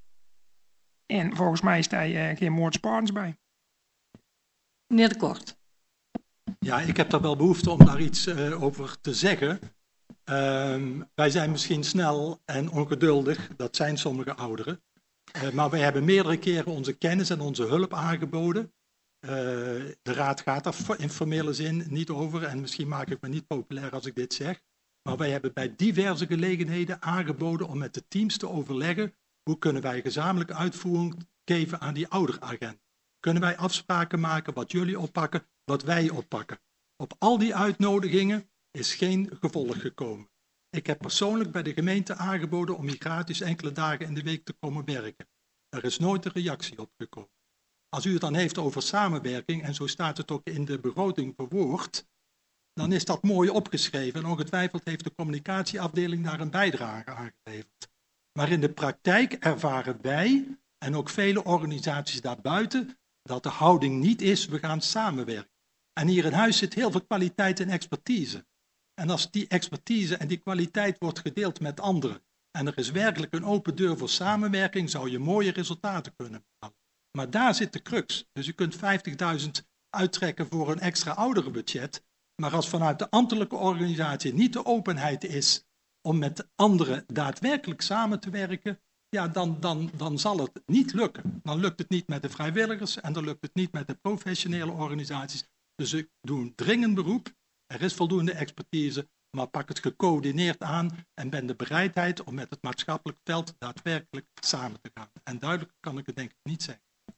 En volgens mij is daar uh, geen moordsparens bij. Meneer De Kort. Ja, ik heb daar wel behoefte om daar iets uh, over te zeggen. Uh, wij zijn misschien snel en ongeduldig, dat zijn sommige ouderen. Uh, maar wij hebben meerdere keren onze kennis en onze hulp aangeboden. Uh, de raad gaat daar in formele zin niet over en misschien maak ik me niet populair als ik dit zeg. Maar wij hebben bij diverse gelegenheden aangeboden om met de teams te overleggen hoe kunnen wij gezamenlijk uitvoering geven aan die ouderagenda. Kunnen wij afspraken maken wat jullie oppakken, wat wij oppakken. Op al die uitnodigingen is geen gevolg gekomen. Ik heb persoonlijk bij de gemeente aangeboden om hier gratis enkele dagen in de week te komen werken. Er is nooit een reactie op gekomen. Als u het dan heeft over samenwerking, en zo staat het ook in de begroting verwoord, dan is dat mooi opgeschreven en ongetwijfeld heeft de communicatieafdeling daar een bijdrage aan geleverd. Maar in de praktijk ervaren wij en ook vele organisaties daarbuiten dat de houding niet is, we gaan samenwerken. En hier in huis zit heel veel kwaliteit en expertise. En als die expertise en die kwaliteit wordt gedeeld met anderen en er is werkelijk een open deur voor samenwerking, zou je mooie resultaten kunnen behalen. Maar daar zit de crux. Dus u kunt vijftigduizend uittrekken voor een extra ouderenbudget, maar als vanuit de ambtelijke organisatie niet de openheid is om met anderen daadwerkelijk samen te werken, ja, dan, dan, dan zal het niet lukken. Dan lukt het niet met de vrijwilligers en dan lukt het niet met de professionele organisaties. Dus ik doe een dringend beroep. Er is voldoende expertise, maar pak het gecoördineerd aan en ben de bereidheid om met het maatschappelijk veld daadwerkelijk samen te gaan. En duidelijk kan ik het denk ik niet zeggen.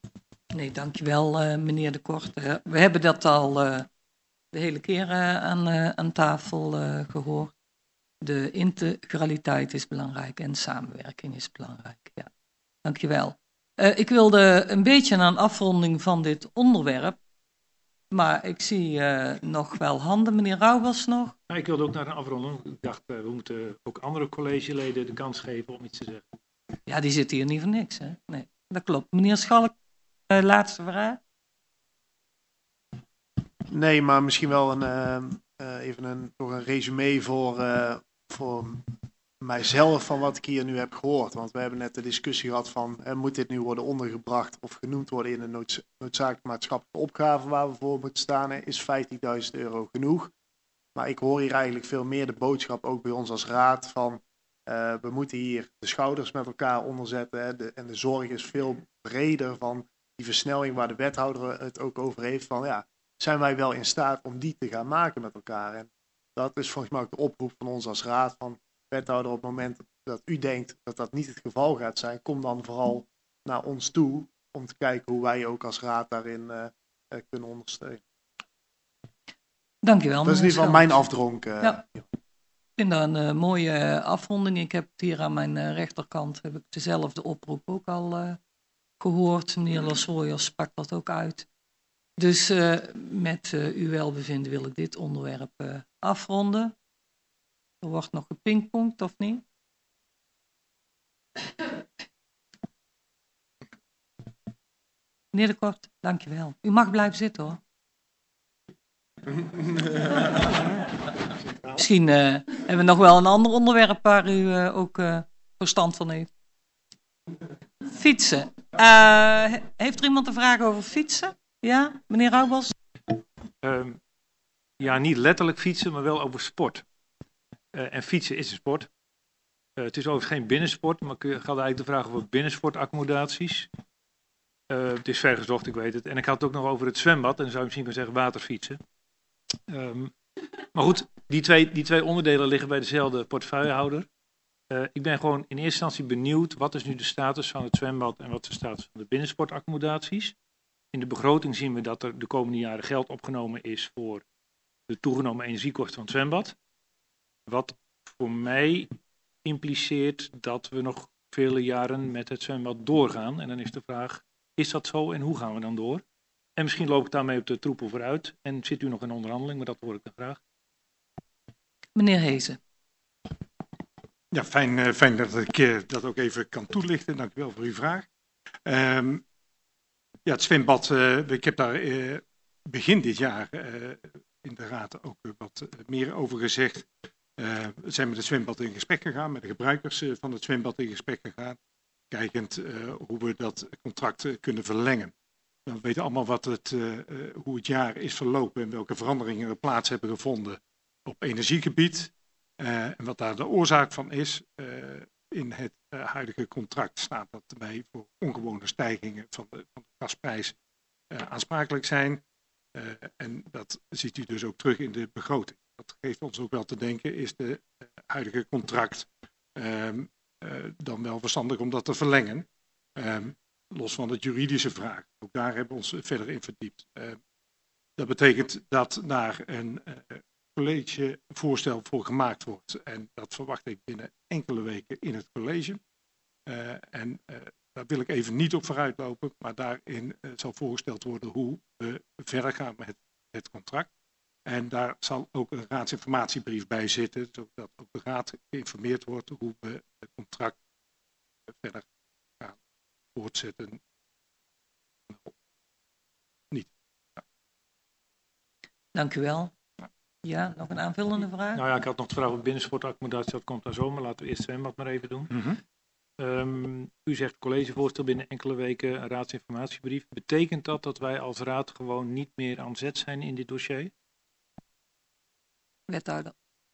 Nee, dankjewel uh, meneer De Kort. Uh, we hebben dat al uh, de hele keer uh, aan, uh, aan tafel uh, gehoord. De integraliteit is belangrijk en samenwerking is belangrijk. Ja, dankjewel. Uh, ik wilde een beetje aan afronding van dit onderwerp, maar ik zie uh, nog wel handen. Meneer Rauwels nog? Ja, ik wilde ook naar een afronding. Ik dacht, uh, we moeten ook andere collegeleden de kans geven om iets te zeggen. Ja, die zitten hier niet voor niks, hè? Nee, dat klopt. Meneer Schalk, uh, laatste vraag. Nee, maar misschien wel een, uh, uh, even een, toch een resume voor, uh, voor mijzelf van wat ik hier nu heb gehoord. Want we hebben net de discussie gehad van, uh, moet dit nu worden ondergebracht of genoemd worden in een noodz- noodzakelijke maatschappelijke opgave waar we voor moeten staan? Hè? Is vijftigduizend euro genoeg? Maar ik hoor hier eigenlijk veel meer de boodschap, ook bij ons als raad, van uh, we moeten hier de schouders met elkaar onderzetten. Hè? De, en de zorg is veel breder van die versnelling waar de wethouder het ook over heeft. Van ja, zijn wij wel in staat om die te gaan maken met elkaar? En dat is volgens mij ook de oproep van ons als raad. Van wethouder, op het moment dat u denkt dat dat niet het geval gaat zijn, kom dan vooral naar ons toe om te kijken hoe wij ook als raad daarin uh, uh, kunnen ondersteunen. Dankjewel. Dat is in ieder geval mijn afdronk. Uh, ja. Ik vind dat een uh, mooie afronding. Ik heb hier aan mijn uh, rechterkant heb ik dezelfde oproep ook al uh, gehoord. Meneer Losrooijers sprak dat ook uit. Dus uh, met uh, uw welbevinden wil ik dit onderwerp uh, afronden. Er wordt nog gepingpongd, of niet? Meneer De Kort, dankjewel. U mag blijven zitten, hoor. Misschien uh, hebben we nog wel een ander onderwerp waar u uh, ook uh, verstand van heeft. Fietsen. Uh, heeft er iemand een vraag over fietsen? Ja, meneer Rauwels? Uh, ja, niet letterlijk fietsen, maar wel over sport. Uh, en fietsen is een sport. Uh, het is overigens geen binnensport, maar ik had eigenlijk de vraag over binnensportaccommodaties. Uh, het is vergezocht, ik weet het. En ik had het ook nog over het zwembad, en dan zou je misschien kunnen zeggen waterfietsen. Um, maar goed, die twee, die twee onderdelen liggen bij dezelfde portefeuillehouder. Uh, ik ben gewoon in eerste instantie benieuwd, wat is nu de status van het zwembad en wat is de status van de binnensportaccommodaties? In de begroting zien we dat er de komende jaren geld opgenomen is voor de toegenomen energiekosten van het zwembad. Wat voor mij impliceert dat we nog vele jaren met het zwembad doorgaan. En dan is de vraag, is dat zo en hoe gaan we dan door? En misschien loop ik daarmee op de troepel vooruit. En zit u nog in onderhandeling, maar dat hoor ik dan graag. Meneer Hezen. Ja, fijn, uh, fijn dat ik uh, dat ook even kan toelichten. Dank u wel voor uw vraag. Um, ja, het zwembad, uh, ik heb daar uh, begin dit jaar uh, in de raad ook uh, wat uh, meer over gezegd. Uh, we zijn met het zwembad in gesprek gegaan, met de gebruikers uh, van het zwembad in gesprek gegaan. Kijkend uh, hoe we dat contract uh, kunnen verlengen. We weten allemaal wat het, uh, uh, hoe het jaar is verlopen en welke veranderingen er plaats hebben gevonden op energiegebied. Uh, en wat daar de oorzaak van is. Uh, in het uh, huidige contract staat dat wij voor ongewone stijgingen van de, van de gasprijs uh, aansprakelijk zijn. Uh, en dat ziet u dus ook terug in de begroting. Dat geeft ons ook wel te denken, is de uh, huidige contract um, uh, dan wel verstandig om dat te verlengen. Um, los van het juridische vraag. Ook daar hebben we ons verder in verdiept. Uh, dat betekent dat daar een uh, collegevoorstel voor gemaakt wordt. En dat verwacht ik binnen enkele weken in het college. Uh, en uh, daar wil ik even niet op vooruitlopen, maar daarin uh, zal voorgesteld worden hoe we verder gaan met het contract. En daar zal ook een raadsinformatiebrief bij zitten, zodat ook de raad geïnformeerd wordt hoe we het contract verder gaan voortzetten. Niet. Ja. Dank u wel. Ja, nog een aanvullende vraag? Nou ja, ik had nog de vraag over binnensportaccommodatie, dat komt dan zo, maar laten we eerst zwembad maar even doen. Mm-hmm. Um, u zegt collegevoorstel binnen enkele weken een raadsinformatiebrief. Betekent dat dat wij als raad gewoon niet meer aan zet zijn in dit dossier? Wethouder.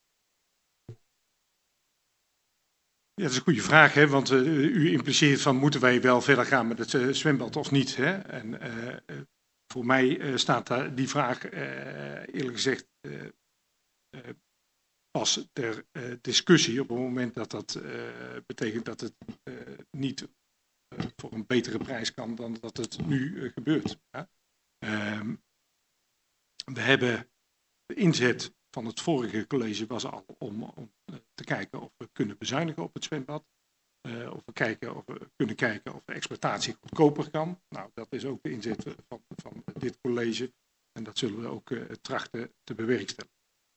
Ja, dat is een goede vraag, hè? Want uh, u impliceert van moeten wij wel verder gaan met het uh, zwembad of niet. Hè? En uh, uh, voor mij uh, staat daar die vraag uh, eerlijk gezegd uh, uh, pas ter uh, discussie op het moment dat dat uh, betekent dat het uh, niet uh, voor een betere prijs kan dan dat het nu uh, gebeurt. Hè? Um, we hebben de inzet van het vorige college was al om, om uh, te kijken of we kunnen bezuinigen op het zwembad. Uh, of we, kijken of we kunnen kijken of de exploitatie goedkoper kan. Nou, dat is ook de inzet van, van dit college. En dat zullen we ook uh, trachten te bewerkstelligen.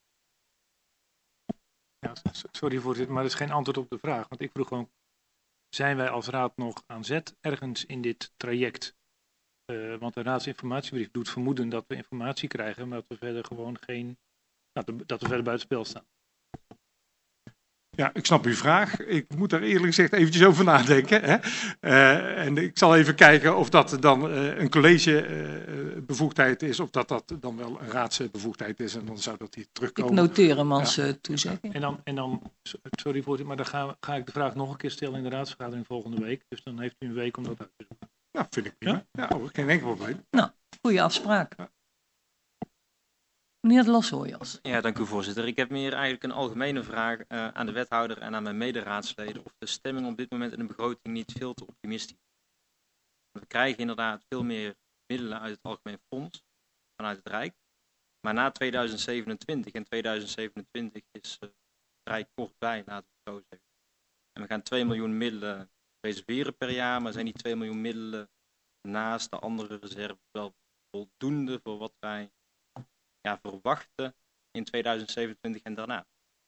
Ja, sorry voorzitter, maar dat is geen antwoord op de vraag. Want ik vroeg gewoon, zijn wij als raad nog aan zet ergens in dit traject? Uh, want de raadsinformatiebrief doet vermoeden dat we informatie krijgen, maar dat we verder gewoon geen, nou, dat we verder buiten spel staan. Ja, ik snap uw vraag. Ik moet daar eerlijk gezegd eventjes over nadenken. Hè? Uh, en ik zal even kijken of dat dan uh, een collegebevoegdheid uh, is, of dat dat dan wel een raadsbevoegdheid is. En dan zou dat hier terugkomen. Ik noteer hem als ja. uh, toezegging. En dan, en dan, sorry voorzitter, maar dan ga, ga ik de vraag nog een keer stellen in de raadsvergadering volgende week. Dus dan heeft u een week om dat uit te zoeken. Nou, vind ik prima. Ja, ja geen enkel probleem. Nou, goede afspraak. Ja. Meneer de Loshooijers. Ja, dank u voorzitter. Ik heb meer eigenlijk een algemene vraag uh, aan de wethouder en aan mijn mederaadsleden of de stemming op dit moment in de begroting niet veel te optimistisch is. We krijgen inderdaad veel meer middelen uit het Algemeen Fonds vanuit het Rijk. Maar na tweeduizend zevenentwintig en tweeduizend zevenentwintig is uh, het Rijk kort bij, laten we het zo zeggen. En we gaan twee miljoen middelen reserveren per jaar, maar zijn die twee miljoen middelen naast de andere reserves wel voldoende voor wat wij ja, verwachten in tweeduizend zevenentwintig en daarna?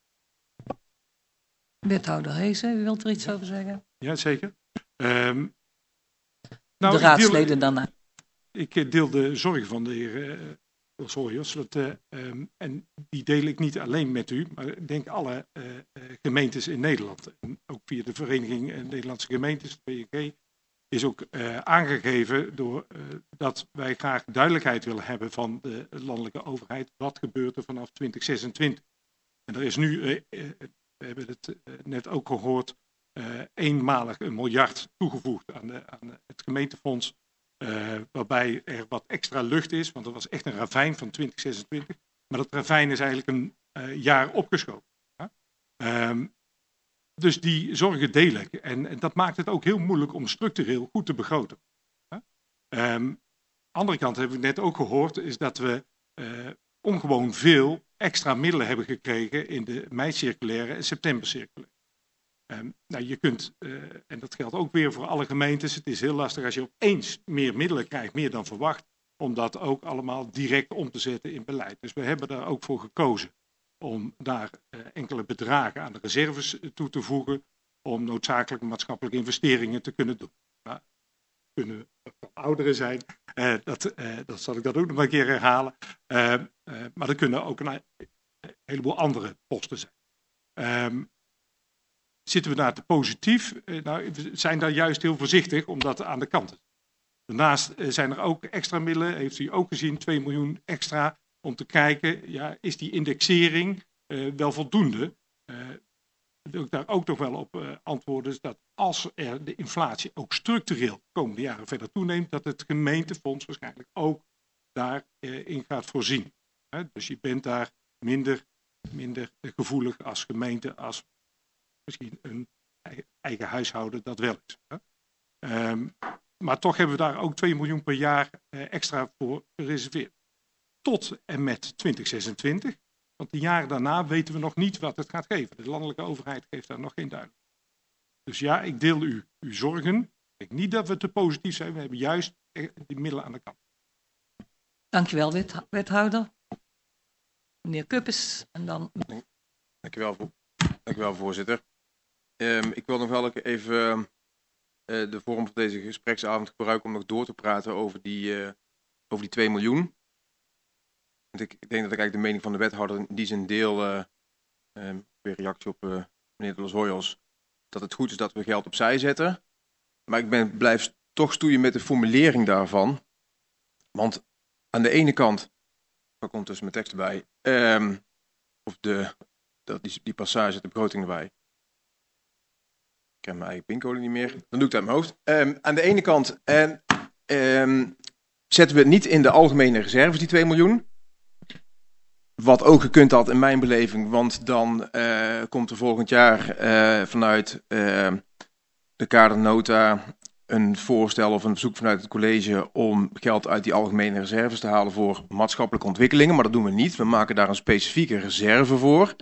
Wethouder Heesen, u wilt er iets over zeggen? Ja, zeker. Um, nou, de raadsleden deel, daarna. Ik deel de zorg van de heer uh, Loshooijers. Uh, um, en die deel ik niet alleen met u, maar ik denk alle uh, uh, gemeentes in Nederland. En ook via de Vereniging uh, Nederlandse Gemeentes, de V N G, is ook uh, aangegeven door, uh, dat wij graag duidelijkheid willen hebben van de landelijke overheid. Wat gebeurt er vanaf twintig zesentwintig? En er is nu, uh, uh, we hebben het uh, net ook gehoord, uh, eenmalig een miljard toegevoegd aan, de, aan het gemeentefonds. Uh, waarbij er wat extra lucht is, want dat was echt een ravijn van twintig zesentwintig. Maar dat ravijn is eigenlijk een uh, jaar opgeschoven. Ja? Um, Dus die zorgen deel ik. En, en dat maakt het ook heel moeilijk om structureel goed te begroten. Ja? Um, andere kant hebben we net ook gehoord, is dat we uh, ongewoon veel extra middelen hebben gekregen in de mei-circulaire en september-circulaire. Um, nou, je kunt, uh, en dat geldt ook weer voor alle gemeentes, het is heel lastig als je opeens meer middelen krijgt, meer dan verwacht, om dat ook allemaal direct om te zetten in beleid. Dus we hebben daar ook voor gekozen om daar uh, enkele bedragen aan de reserves toe te voegen, om noodzakelijke maatschappelijke investeringen te kunnen doen. Nou, kunnen ouderen zijn, uh, dat, uh, dat zal ik dat ook nog een keer herhalen. Uh, uh, maar er kunnen ook een, een heleboel andere posten zijn. Um, zitten we daar te positief? Uh, nou, we zijn daar juist heel voorzichtig om dat aan de kant te zetten. Daarnaast uh, zijn er ook extra middelen, heeft u ook gezien, twee miljoen extra, om te kijken, ja, is die indexering uh, wel voldoende? Uh, wil ik daar ook nog wel op uh, antwoorden, is dat als er de inflatie ook structureel de komende jaren verder toeneemt, dat het gemeentefonds waarschijnlijk ook daarin uh, gaat voorzien. Uh, dus je bent daar minder, minder gevoelig als gemeente, als misschien een eigen, eigen huishouden dat wel is. Uh. Um, maar toch hebben we daar ook twee miljoen per jaar uh, extra voor gereserveerd. Tot en met twintig zesentwintig. Want de jaren daarna weten we nog niet wat het gaat geven. De landelijke overheid geeft daar nog geen duidelijkheid. Dus ja, ik deel u, uw zorgen. Ik denk niet dat we te positief zijn. We hebben juist die middelen aan de kant. Dankjewel, wet, wethouder. Meneer Kuppes. En dan... Dankjewel, dankjewel voorzitter. Um, ik wil nog wel even uh, de vorm van deze gespreksavond gebruiken om nog door te praten over die, uh, over die twee miljoen. Ik, ik denk dat ik eigenlijk de mening van de wethouder in die zin deel, uh, um, weer reactie op uh, meneer de Loshooijers, dat het goed is dat we geld opzij zetten. Maar ik ben, blijf toch stoeien met de formulering daarvan. Want aan de ene kant, daar komt dus mijn tekst erbij, um, of de, dat die, die passage, de begroting erbij. Ik ken mijn eigen pincode niet meer, dan doe ik dat in mijn hoofd. Um, aan de ene kant en, um, zetten we het niet in de algemene reserves, die twee miljoen. Wat ook gekund had in mijn beleving, want dan uh, komt er volgend jaar uh, vanuit uh, de kadernota een voorstel of een verzoek vanuit het college om geld uit die algemene reserves te halen voor maatschappelijke ontwikkelingen, maar dat doen we niet. We maken daar een specifieke reserve voor.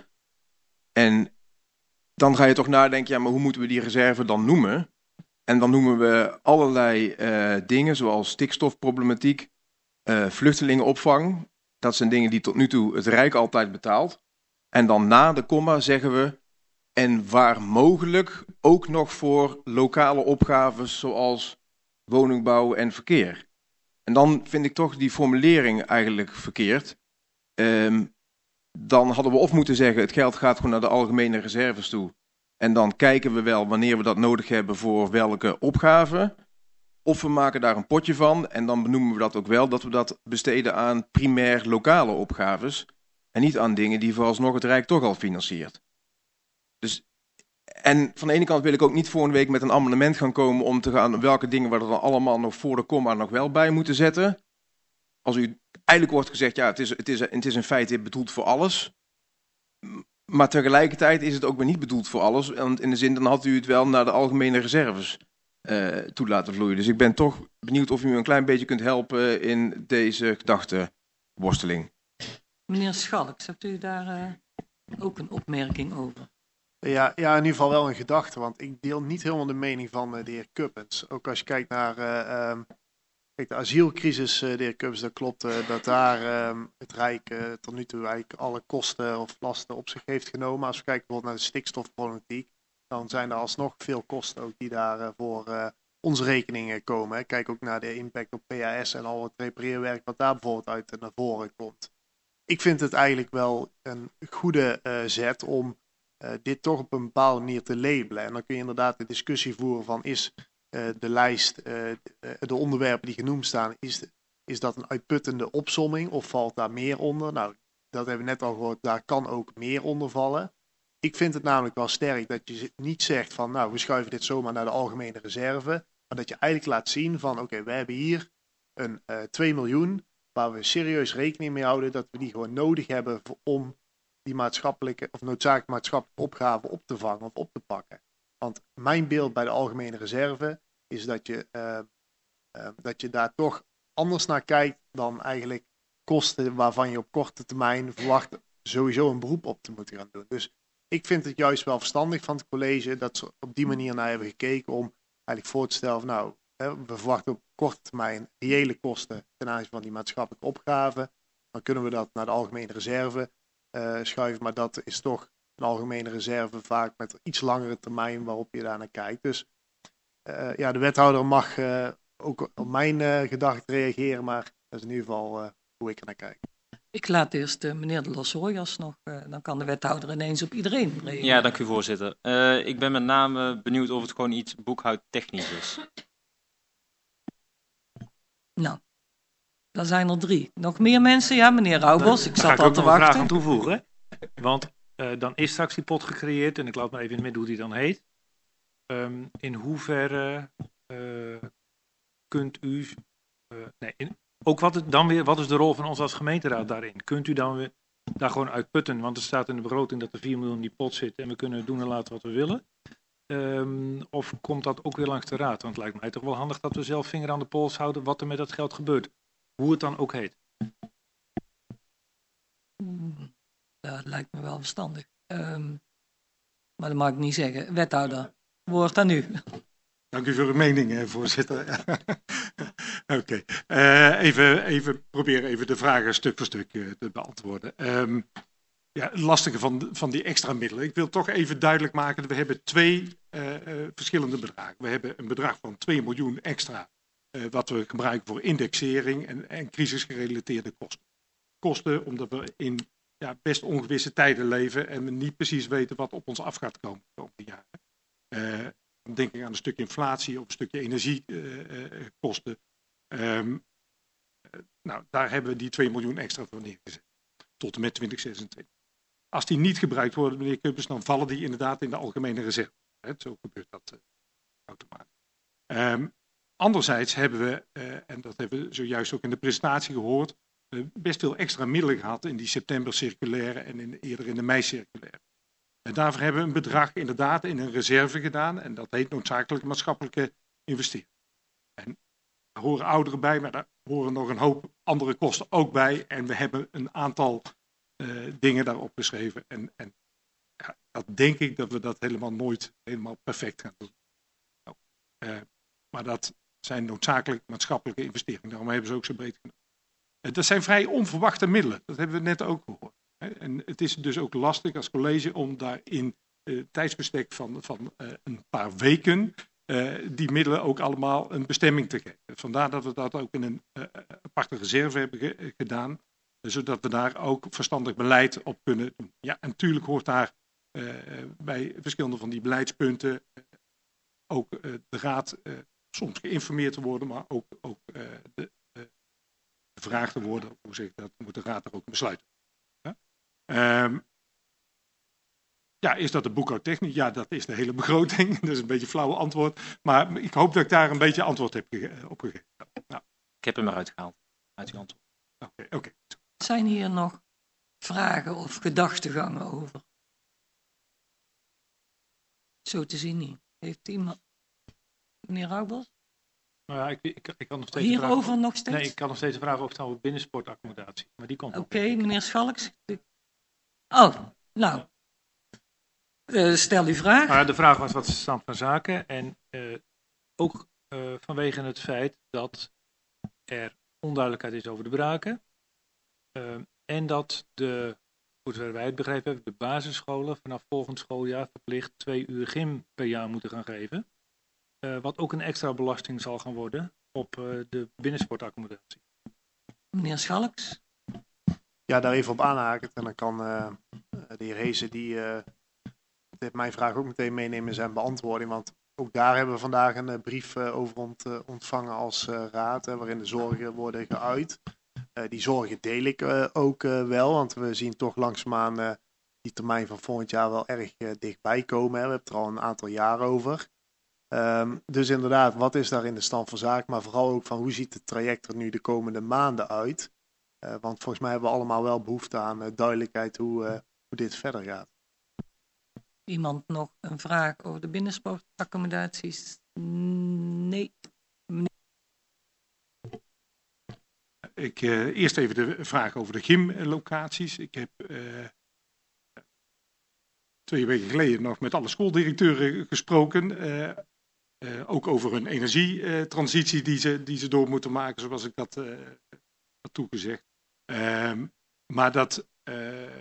En dan ga je toch nadenken, ja, maar hoe moeten we die reserve dan noemen? En dan noemen we allerlei uh, dingen, zoals stikstofproblematiek, uh, vluchtelingenopvang. Dat zijn dingen die tot nu toe het Rijk altijd betaalt. En dan na de komma zeggen we, en waar mogelijk ook nog voor lokale opgaves zoals woningbouw en verkeer. En dan vind ik toch die formulering eigenlijk verkeerd. Um, dan hadden we of moeten zeggen, het geld gaat gewoon naar de algemene reserves toe. En dan kijken we wel wanneer we dat nodig hebben voor welke opgave. Of we maken daar een potje van en dan benoemen we dat ook wel, dat we dat besteden aan primair lokale opgaves. En niet aan dingen die vooralsnog het Rijk toch al financiert. Dus, en van de ene kant wil ik ook niet volgende week met een amendement gaan komen om te gaan welke dingen we er dan allemaal nog voor de komma nog wel bij moeten zetten. Als u eigenlijk wordt gezegd, ja, het is, het is, het is in feite bedoeld voor alles. Maar tegelijkertijd is het ook weer niet bedoeld voor alles. Want in de zin, dan had u het wel naar de algemene reserves uh, toe laten vloeien. Dus ik ben toch benieuwd of u me een klein beetje kunt helpen in deze gedachtenworsteling. Meneer Schalks, hebt u daar uh, ook een opmerking over? Ja, ja, in ieder geval wel een gedachte, want ik deel niet helemaal de mening van uh, de heer Kuppens. Ook als je kijkt naar uh, um, kijk, de asielcrisis, uh, de heer Kuppens, dat klopt uh, dat daar um, het Rijk uh, tot nu toe eigenlijk alle kosten of lasten op zich heeft genomen. Als we kijken bijvoorbeeld naar de stikstofproblematiek, dan zijn er alsnog veel kosten ook die daar uh, voor uh, onze rekeningen komen. Hè. Kijk ook naar de impact op P A S en al het repareerwerk wat daar bijvoorbeeld uit uh, naar voren komt. Ik vind het eigenlijk wel een goede uh, zet om Uh, dit toch op een bepaalde manier te labelen. En dan kun je inderdaad de discussie voeren van is uh, de lijst, uh, de, de onderwerpen die genoemd staan, is, is dat een uitputtende opsomming of valt daar meer onder? Nou, dat hebben we net al gehoord, daar kan ook meer onder vallen. Ik vind het namelijk wel sterk dat je niet zegt van nou, we schuiven dit zomaar naar de algemene reserve, maar dat je eigenlijk laat zien van oké, okay, we hebben hier een uh, twee miljoen waar we serieus rekening mee houden dat we die gewoon nodig hebben voor, om die maatschappelijke of noodzakelijke maatschappelijke opgave op te vangen of op te pakken. Want mijn beeld bij de algemene reserve is dat je, uh, uh, dat je daar toch anders naar kijkt dan eigenlijk kosten waarvan je op korte termijn verwacht sowieso een beroep op te moeten gaan doen. Dus ik vind het juist wel verstandig van het college dat ze op die manier naar hebben gekeken om eigenlijk voor te stellen van nou, hè, we verwachten op korte termijn reële kosten ten aanzien van die maatschappelijke opgave. Dan kunnen we dat naar de algemene reserve Uh, schuiven, maar dat is toch een algemene reserve vaak met een iets langere termijn waarop je daar naar kijkt. Dus uh, ja, de wethouder mag uh, ook op mijn uh, gedachten reageren, maar dat is in ieder geval uh, hoe ik er naar kijk. Ik laat eerst uh, meneer de Los Royas nog, uh, dan kan de wethouder ineens op iedereen reageren. Ja, dank u voorzitter. Uh, ik ben met name benieuwd of het gewoon iets boekhoudtechnisch is. Nou. Dan zijn er drie. Nog meer mensen? Ja, meneer Rauwbos, ik zat al te wachten. Daar ga ik ook nog een vraag aan toevoegen. Want uh, dan is straks die pot gecreëerd, en ik laat maar even in het midden hoe die dan heet. Um, in hoeverre uh, kunt u... Uh, nee, in, ook wat, het, dan weer, wat is de rol van ons als gemeenteraad daarin? Kunt u dan weer daar gewoon uitputten? Want er staat in de begroting dat er vier miljoen in die pot zit en we kunnen doen en laten wat we willen. Um, of komt dat ook weer langs de raad? Want het lijkt mij toch wel handig dat we zelf vinger aan de pols houden wat er met dat geld gebeurt. Hoe het dan ook heet. Dat lijkt me wel verstandig. Um, maar dat mag ik niet zeggen. Wethouder, woord aan u. Dank u voor uw mening, voorzitter. Oké, okay. uh, even, even proberen even de vragen stuk voor stuk uh, te beantwoorden. Um, ja, het lastige van, van die extra middelen. Ik wil toch even duidelijk maken dat we hebben twee uh, uh, verschillende bedragen. We hebben een bedrag van twee miljoen extra. Uh, wat we gebruiken voor indexering en, en crisisgerelateerde kosten. Kosten omdat we in ja, best ongewisse tijden leven en we niet precies weten wat op ons af gaat komen de komende jaren. Uh, dan denk ik aan een stuk inflatie of een stukje energiekosten. Uh, uh, um, uh, nou, daar hebben we die twee miljoen extra voor neergezet. Tot en met twintig zesentwintig. Als die niet gebruikt worden, meneer Kuppens, dan vallen die inderdaad in de algemene reserve. Hè, zo gebeurt dat uh, automatisch. Um, Anderzijds hebben we, uh, en dat hebben we zojuist ook in de presentatie gehoord, uh, best veel extra middelen gehad in die september circulaire en in, eerder in de mei circulaire. En daarvoor hebben we een bedrag inderdaad in een reserve gedaan en dat heet noodzakelijke maatschappelijke investering. En daar horen ouderen bij, maar daar horen nog een hoop andere kosten ook bij. En we hebben een aantal uh, dingen daarop geschreven. En, en ja, dat denk ik dat we dat helemaal nooit helemaal perfect gaan doen. Nou, uh, maar dat zijn noodzakelijk maatschappelijke investeringen. Daarom hebben ze ook zo breed genomen. Uh, dat zijn vrij onverwachte middelen. Dat hebben we net ook gehoord. Hè. En het is dus ook lastig als college om daar in uh, tijdsbestek van, van uh, een paar weken uh, die middelen ook allemaal een bestemming te geven. Vandaar dat we dat ook in een uh, aparte reserve hebben ge- gedaan. Zodat we daar ook verstandig beleid op kunnen doen. Ja, en natuurlijk hoort daar uh, bij verschillende van die beleidspunten uh, ook uh, de raad uh, soms geïnformeerd te worden, maar ook, ook uh, de, uh, gevraagd te worden. Hoe zeg ik dat? Moet de raad er ook besluiten. Ja? Um, ja, is dat de boekhoudtechniek? Ja, dat is de hele begroting. Dat is een beetje een flauw antwoord. Maar ik hoop dat ik daar een beetje antwoord heb ge- op gegeven. Nou. Ik heb hem eruit gehaald. Uit uw antwoord. Oké, okay, oké. Okay. Zijn hier nog vragen of gedachtegangen over? Zo te zien niet. Heeft iemand... Meneer Roubers? Nou ja, ik, ik, ik kan nog steeds Hierover vragen, nog steeds? Nee, ik kan nog steeds vragen over het binnensportaccommodatie. Maar die komt Oké, okay, meneer Schalks. Oh, nou. Uh, stel uw vraag. Maar de vraag was wat is de stand van zaken. En uh, ook uh, vanwege het feit dat er onduidelijkheid is over de braken. Uh, en dat de, voor zover wij het begrepen hebben, de basisscholen vanaf volgend schooljaar verplicht twee uur gym per jaar moeten gaan geven. Uh, wat ook een extra belasting zal gaan worden op uh, de binnensportaccommodatie. Meneer Schalks? Ja, daar even op aanhaken. En dan kan uh, de heer Heesen die uh, mijn vraag ook meteen meenemen in zijn beantwoording. Want ook daar hebben we vandaag een uh, brief uh, over ont, uh, ontvangen als uh, raad, uh, waarin de zorgen worden geuit. Uh, die zorgen deel ik uh, ook uh, wel, want we zien toch langzaamaan uh, die termijn van volgend jaar wel erg uh, dichtbij komen. Hè. We hebben het er al een aantal jaar over. Um, dus inderdaad, wat is daar in de stand van zaken? Maar vooral ook van hoe ziet het traject er nu de komende maanden uit? Uh, want volgens mij hebben we allemaal wel behoefte aan uh, duidelijkheid hoe, uh, hoe dit verder gaat. Iemand nog een vraag over de binnensportaccommodaties? Nee. Ik, uh, eerst even de vraag over de gymlocaties. Ik heb uh, twee weken geleden nog met alle schooldirecteuren gesproken. Uh, uh, ook over hun energietransitie uh, die, ze, die ze door moeten maken, zoals ik dat uh, had toegezegd. Uh, maar dat... Uh,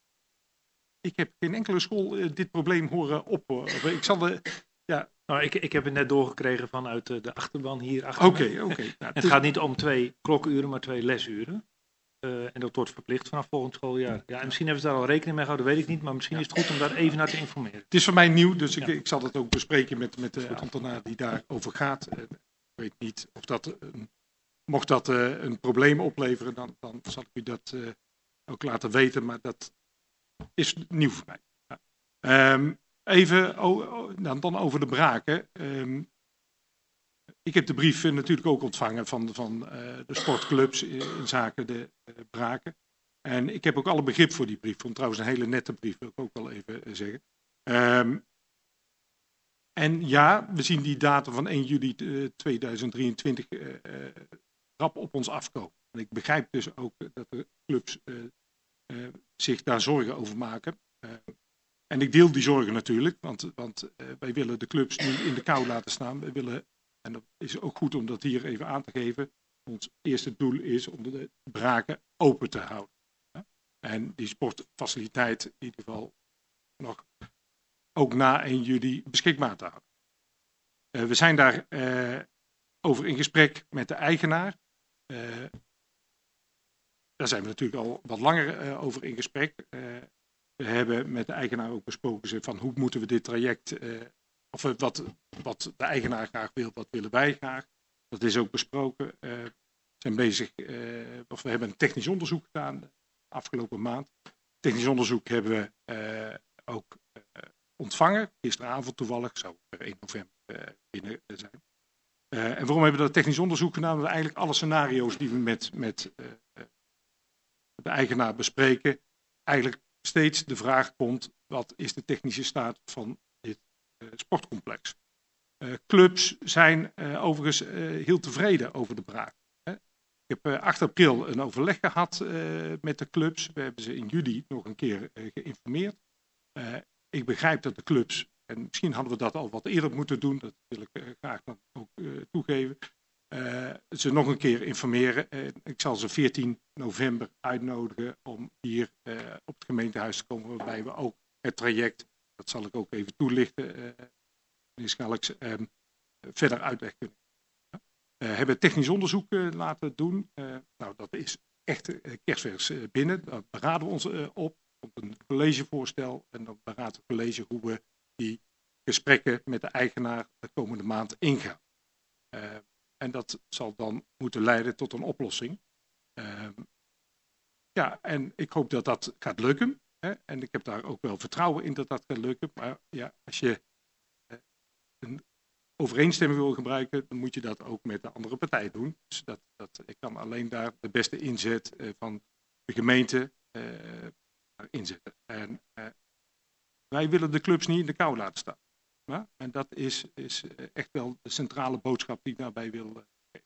ik heb geen enkele school uh, dit probleem horen op. Uh, ik zal de... Ja. Nou, ik, ik heb het net doorgekregen vanuit uh, de achterban hier achter. Oké, oké. Okay, nou, het gaat niet om twee klokuren, maar twee lesuren. Uh, en dat wordt verplicht vanaf volgend schooljaar. Ja, en misschien hebben ze daar al rekening mee gehouden, weet ik niet. Maar misschien ja. is het goed om daar even naar te informeren. Het is voor mij nieuw, dus ik, ja. ik zal dat ook bespreken met, met de ambtenaar die daarover gaat. Uh, ik weet niet of dat... Uh, mocht dat uh, een probleem opleveren, dan, dan zal ik u dat uh, ook laten weten. Maar dat is nieuw voor mij. Ja. Um, even oh, oh, nou, dan over de braken. Um, ik heb de brief uh, natuurlijk ook ontvangen van, van uh, de sportclubs in, in zaken de uh, braken. En ik heb ook alle begrip voor die brief. Ik vond trouwens een hele nette brief, wil ik ook wel even uh, zeggen. Um, en ja, we zien die datum van één juli tweeduizend drieëntwintig uh, uh, rap op ons afkomen. En ik begrijp dus ook dat de clubs uh, uh, zich daar zorgen over maken. Uh, en ik deel die zorgen natuurlijk, want, want uh, wij willen de clubs niet in de kou laten staan. We willen, en dat is ook goed om dat hier even aan te geven, ons eerste doel is om de braken open te houden. Ja? En die sportfaciliteit in ieder geval nog ook na één juli beschikbaar te houden. Uh, we zijn daar uh, over in gesprek met de eigenaar. Uh, daar zijn we natuurlijk al wat langer uh, over in gesprek. Uh, we hebben met de eigenaar ook besproken van hoe moeten we dit traject, uh, of uh, wat, wat de eigenaar graag wil, wat willen wij graag. Dat is ook besproken. Uh, we zijn bezig, uh, of we hebben een technisch onderzoek gedaan de afgelopen maand. Technisch onderzoek hebben we uh, ook uh, ontvangen. Gisteravond toevallig, zou per één november uh, binnen zijn. Uh, en waarom hebben we dat technisch onderzoek gedaan? Omdat we eigenlijk alle scenario's die we met, met uh, de eigenaar bespreken, eigenlijk steeds de vraag komt, wat is de technische staat van dit uh, sportcomplex? Uh, clubs zijn uh, overigens uh, heel tevreden over de braak. Hè. Ik heb uh, acht april een overleg gehad uh, met de clubs. We hebben ze in juli nog een keer uh, geïnformeerd. Uh, ik begrijp dat de clubs, en misschien hadden we dat al wat eerder moeten doen, dat wil ik uh, graag dan ook uh, toegeven, uh, ze nog een keer informeren. Uh, ik zal ze veertien november uitnodigen om hier uh, op het gemeentehuis te komen, waarbij we ook het traject, dat zal ik ook even toelichten, uh, meneer Schalks, uh, verder uitleg kunnen. We uh, hebben technisch onderzoek uh, laten doen. Uh, nou, dat is echt uh, kerstvers uh, binnen. Daar beraden we ons uh, op. Op een collegevoorstel. En dan beraadt het college hoe we die gesprekken met de eigenaar de komende maand ingaan. Uh, en dat zal dan moeten leiden tot een oplossing. Uh, ja, en ik hoop dat dat gaat lukken. Hè? En ik heb daar ook wel vertrouwen in dat dat gaat lukken. Maar ja, als je uh, een overeenstemming wil gebruiken, dan moet je dat ook met de andere partij doen. Dus dat, dat, ik kan alleen daar de beste inzet uh, van de gemeente uh, inzetten. En uh, wij willen de clubs niet in de kou laten staan. Ja? En dat is, is echt wel de centrale boodschap die ik daarbij wil uh, geven.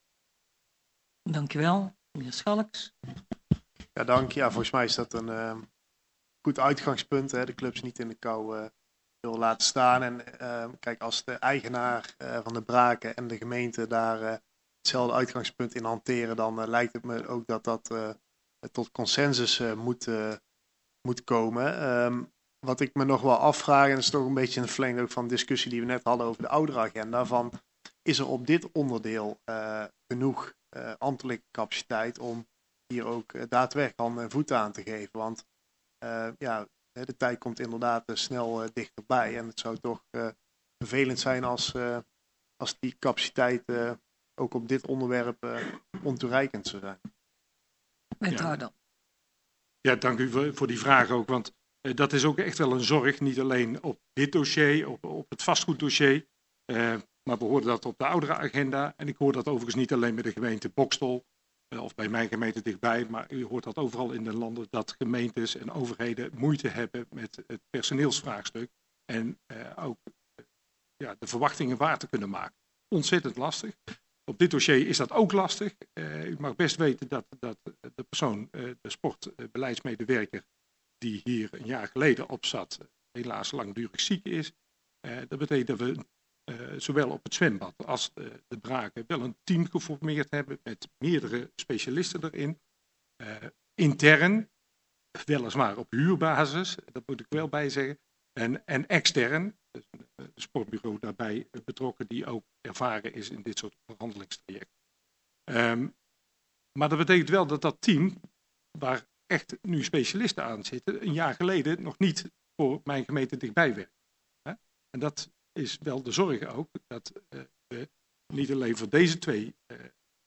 Dankjewel, meneer Schalks. Ja, dank. Ja, volgens mij is dat een uh, goed uitgangspunt. Hè? De clubs niet in de kou uh, wil laten staan. En uh, kijk, als de eigenaar uh, van de braken en de gemeente daar uh, hetzelfde uitgangspunt in hanteren, dan uh, lijkt het me ook dat dat uh, tot consensus uh, moet, uh, moet komen. Um, wat ik me nog wel afvraag, en dat is toch een beetje in het verlengde ook van de discussie die we net hadden over de ouderenagenda, van is er op dit onderdeel uh, genoeg uh, ambtelijke capaciteit om hier ook uh, daadwerkelijk handen en voeten aan te geven? Want uh, ja, de tijd komt inderdaad uh, snel uh, dichterbij en het zou toch uh, vervelend zijn als, uh, als die capaciteit uh, ook op dit onderwerp uh, ontoereikend zou zijn. Wethouder. Ja, dank u voor, voor die vraag ook, want uh, dat is ook echt wel een zorg, niet alleen op dit dossier, op, op het vastgoeddossier, uh, maar we horen dat op de ouderenagenda en ik hoor dat overigens niet alleen bij de gemeente Boxtel uh, of bij mijn gemeente dichtbij, maar u hoort dat overal in de landen dat gemeentes en overheden moeite hebben met het personeelsvraagstuk en uh, ook uh, ja, de verwachtingen waar te kunnen maken. Ontzettend lastig. Op dit dossier is dat ook lastig. Uh, u mag best weten dat, dat de persoon, uh, de sportbeleidsmedewerker die hier een jaar geleden op zat, helaas langdurig ziek is. Uh, dat betekent dat we uh, zowel op het zwembad als de, de braken wel een team geformeerd hebben met meerdere specialisten erin. Uh, intern, weliswaar op huurbasis, dat moet ik wel bij zeggen. En, en extern, dus een sportbureau daarbij betrokken die ook ervaren is in dit soort verhandelingstrajecten. Um, maar dat betekent wel dat dat team, waar echt nu specialisten aan zitten, een jaar geleden nog niet voor mijn gemeente dichtbij werkte. En dat is wel de zorg ook, dat uh, we niet alleen voor deze twee uh,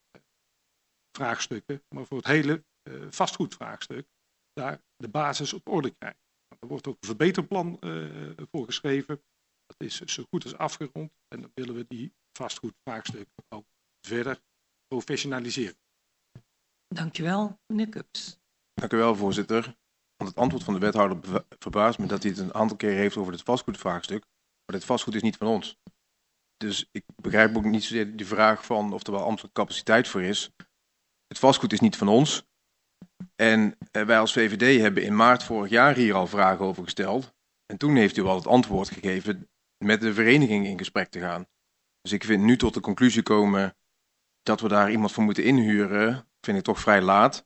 vraagstukken, maar voor het hele uh, vastgoedvraagstuk, daar de basis op orde krijgen. Er wordt ook een verbeterplan uh, voor geschreven. Dat is zo goed als afgerond. En dan willen we die vastgoedvraagstuk ook verder professionaliseren. Dankjewel, meneer Kups. Dank u wel, voorzitter. Want het antwoord van de wethouder verbaast me dat hij het een aantal keer heeft over het vastgoedvraagstuk. Maar dit vastgoed is niet van ons. Dus ik begrijp ook niet zozeer die vraag van of er wel ambtelijke capaciteit voor is. Het vastgoed is niet van ons. En eh, wij als V V D hebben in maart vorig jaar hier al vragen over gesteld. En toen heeft u al het antwoord gegeven met de vereniging in gesprek te gaan. Dus ik vind nu tot de conclusie komen dat we daar iemand voor moeten inhuren, vind ik toch vrij laat.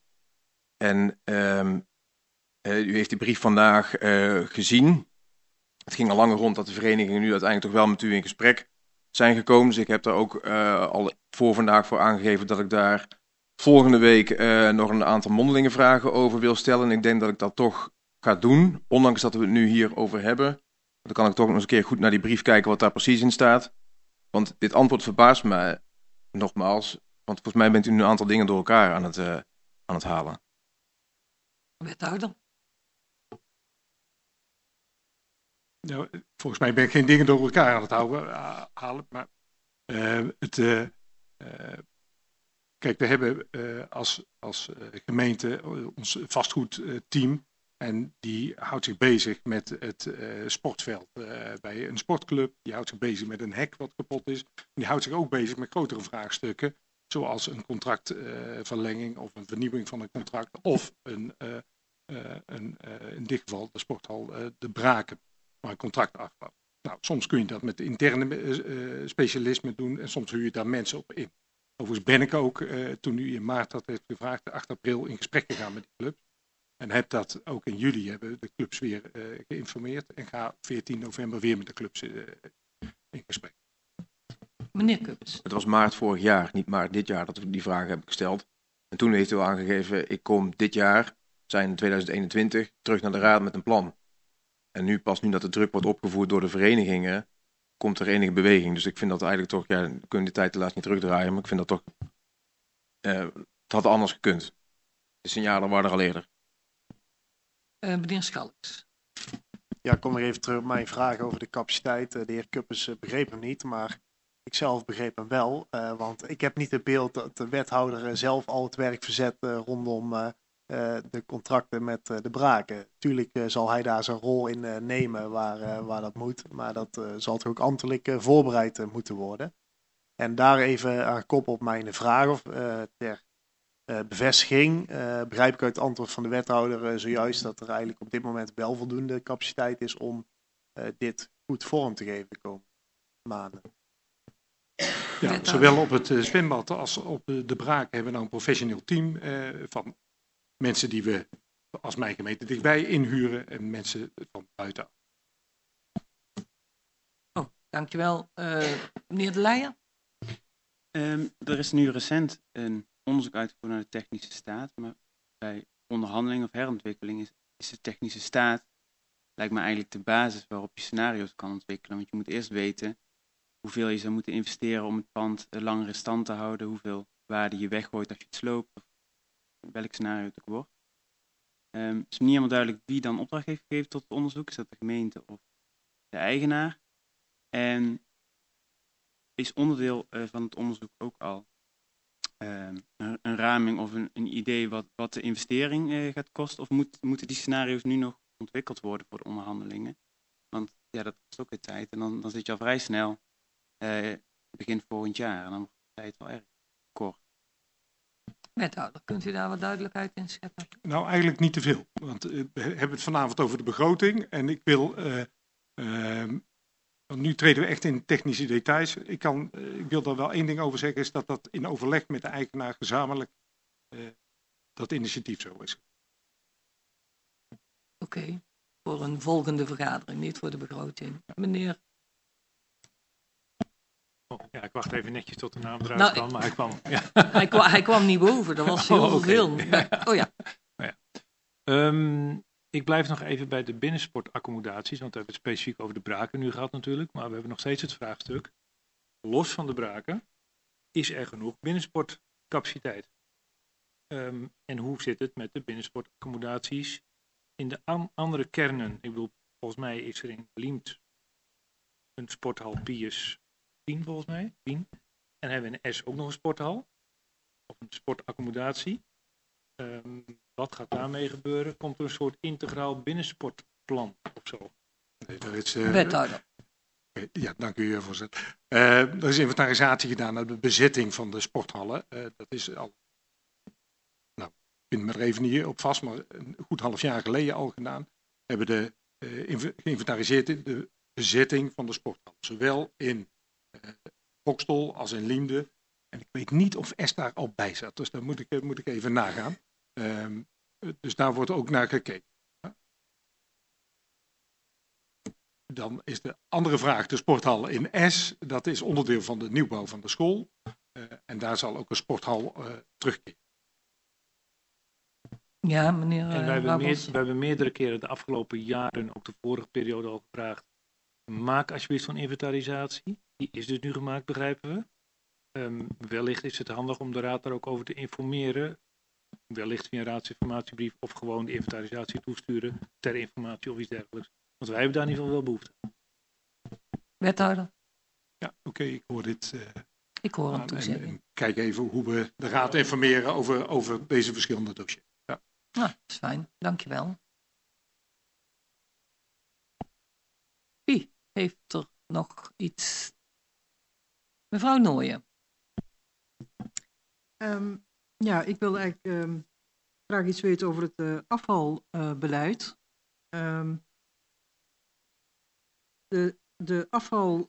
En um, uh, u heeft die brief vandaag uh, gezien. Het ging al langer rond dat de verenigingen nu uiteindelijk toch wel met u in gesprek zijn gekomen. Dus ik heb daar ook uh, al voor vandaag voor aangegeven dat ik daar volgende week uh, nog een aantal mondelinge vragen over wil stellen. En ik denk dat ik dat toch ga doen, ondanks dat we het nu hier over hebben. Dan kan ik toch nog eens een keer goed naar die brief kijken wat daar precies in staat. Want dit antwoord verbaast me nogmaals. Want volgens mij bent u nu een aantal dingen door elkaar aan het, uh, aan het halen. Wethouder. Nou, volgens mij ben ik geen dingen door elkaar aan het houden, uh, halen. Maar uh, het, uh, uh, kijk, we hebben uh, als, als uh, gemeente uh, ons vastgoedteam. En die houdt zich bezig met het uh, sportveld uh, bij een sportclub. Die houdt zich bezig met een hek wat kapot is. Die houdt zich ook bezig met grotere vraagstukken. Zoals een contractverlenging uh, of een vernieuwing van een contract. Of een, uh, uh, een, uh, in dit geval de sporthal uh, de Braken. Maar een contract afloopt. Nou, soms kun je dat met interne uh, specialismen doen. En soms huur je daar mensen op in. Overigens ben ik ook, uh, toen u in maart dat heeft gevraagd, acht april in gesprek gegaan met die clubs. En heb dat ook in juli hebben de clubs weer uh, geïnformeerd. En ga veertien november weer met de clubs uh, in gesprek. Meneer Kuppens. Het was maart vorig jaar, niet maart dit jaar, dat we die vragen hebben gesteld. En toen heeft u al aangegeven, ik kom dit jaar, zijn tweeduizend eenentwintig, terug naar de raad met een plan. En nu, pas nu dat de druk wordt opgevoerd door de verenigingen, komt er enige beweging. Dus ik vind dat eigenlijk toch, ja, we kunnen de tijd helaas niet terugdraaien, maar ik vind dat toch, uh, het had anders gekund. De signalen waren er al eerder. Uh, meneer Schalks. Ja, ik kom nog even terug op mijn vraag over de capaciteit. De heer Kuppens begreep hem niet, maar ik zelf begreep hem wel. Uh, want ik heb niet het beeld dat de wethouder zelf al het werk verzet uh, rondom uh, uh, de contracten met uh, de Braken. Tuurlijk uh, zal hij daar zijn rol in uh, nemen waar, uh, waar dat moet. Maar dat uh, zal toch ook ambtelijk uh, voorbereid uh, moeten worden. En daar even aan kop op mijn vraag of uh, ter Uh, bevestiging. Uh, begrijp ik uit het antwoord van de wethouder uh, zojuist dat er eigenlijk op dit moment wel voldoende capaciteit is om uh, dit goed vorm te geven de komende maanden. Ja, zowel op het uh, zwembad als op uh, de Braak hebben we nou een professioneel team uh, van mensen die we als mijn gemeente dichtbij inhuren en mensen van buitenaf. Oh, dankjewel. Uh, meneer De Leijer? Um, er is nu recent een onderzoek uitgevoerd naar de technische staat, maar bij onderhandeling of herontwikkeling is, is de technische staat, lijkt me eigenlijk de basis waarop je scenario's kan ontwikkelen. Want je moet eerst weten hoeveel je zou moeten investeren om het pand langer in stand te houden, hoeveel waarde je weggooit als je het sloopt, of welk scenario het ook wordt. Um, het is niet helemaal duidelijk wie dan opdracht heeft gegeven tot het onderzoek, is dat de gemeente of de eigenaar. En is onderdeel uh, van het onderzoek ook al Uh, een, een raming of een, een idee wat, wat de investering uh, gaat kosten? Of moet, moeten die scenario's nu nog ontwikkeld worden voor de onderhandelingen? Want ja, dat kost ook weer tijd. En dan, dan zit je al vrij snel uh, begin volgend jaar. En dan wordt de tijd wel erg kort. Wethouder, kunt u daar wat duidelijkheid in scheppen? Nou, eigenlijk niet te veel. Want uh, we hebben het vanavond over de begroting. En ik wil... Uh, uh, Want nu treden we echt in technische details. Ik, kan, ik wil daar wel één ding over zeggen, is dat dat in overleg met de eigenaar gezamenlijk uh, dat initiatief zo is. Oké, okay. Voor een volgende vergadering, niet voor de begroting. Meneer. Oh, ja, ik wacht even netjes tot de naam eruit nou, kwam, maar hij kwam. Ja. Hij, kwam hij kwam niet boven, dat was heel oh, okay. veel. Oh ja. Oh, ja. Um, Ik blijf nog even bij de binnensportaccommodaties, want we hebben het specifiek over de Braken nu gehad natuurlijk, maar we hebben nog steeds het vraagstuk, los van de Braken, is er genoeg binnensportcapaciteit? Um, en hoe zit het met de binnensportaccommodaties in de an- andere kernen? Ik bedoel, volgens mij is er in Liemt een sporthal Pius tien volgens mij, tien. En hebben we in S ook nog een sporthal, of een sportaccommodatie. Um, wat gaat daarmee gebeuren? Komt er een soort integraal binnensportplan of zo? Nee, er is, uh, Wethouder. Ja, dank u voorzitter. Uh, er is inventarisatie gedaan naar de bezetting van de sporthallen. Uh, dat is al, nou, ik vind me er even niet op vast, maar een goed half jaar geleden al gedaan. We hebben de, uh, geïnventariseerd de bezetting van de sporthal. Zowel in uh, Bokstel als in Liemde. En ik weet niet of S daar al bij zat, dus daar moet ik, moet ik even nagaan. Um, dus daar wordt ook naar gekeken. Dan is de andere vraag de sporthal in S. Dat is onderdeel van de nieuwbouw van de school. Uh, en daar zal ook een sporthal uh, terugkeren. Ja, meneer uh, En wij hebben, meer, wij hebben meerdere keren de afgelopen jaren, ook de vorige periode al gevraagd, maak alsjeblieft zo'n inventarisatie. Die is dus nu gemaakt, begrijpen we. Um, wellicht is het handig om de raad daar ook over te informeren. Wellicht via een raadsinformatiebrief of gewoon de inventarisatie toesturen ter informatie of iets dergelijks. Want wij hebben daar in ieder geval wel behoefte aan. Wethouder. Ja, oké, okay, ik hoor dit. Uh, ik hoor hem toezeggen. En, en kijk even hoe we de raad informeren over, over deze verschillende dossiers. Ja. Nou, dat is fijn. Dankjewel. heeft er nog iets? Mevrouw Nooyen. Um, ja, ik wil eigenlijk um, graag iets weten over het uh, afvalbeleid. Uh, um, de, de afvalberg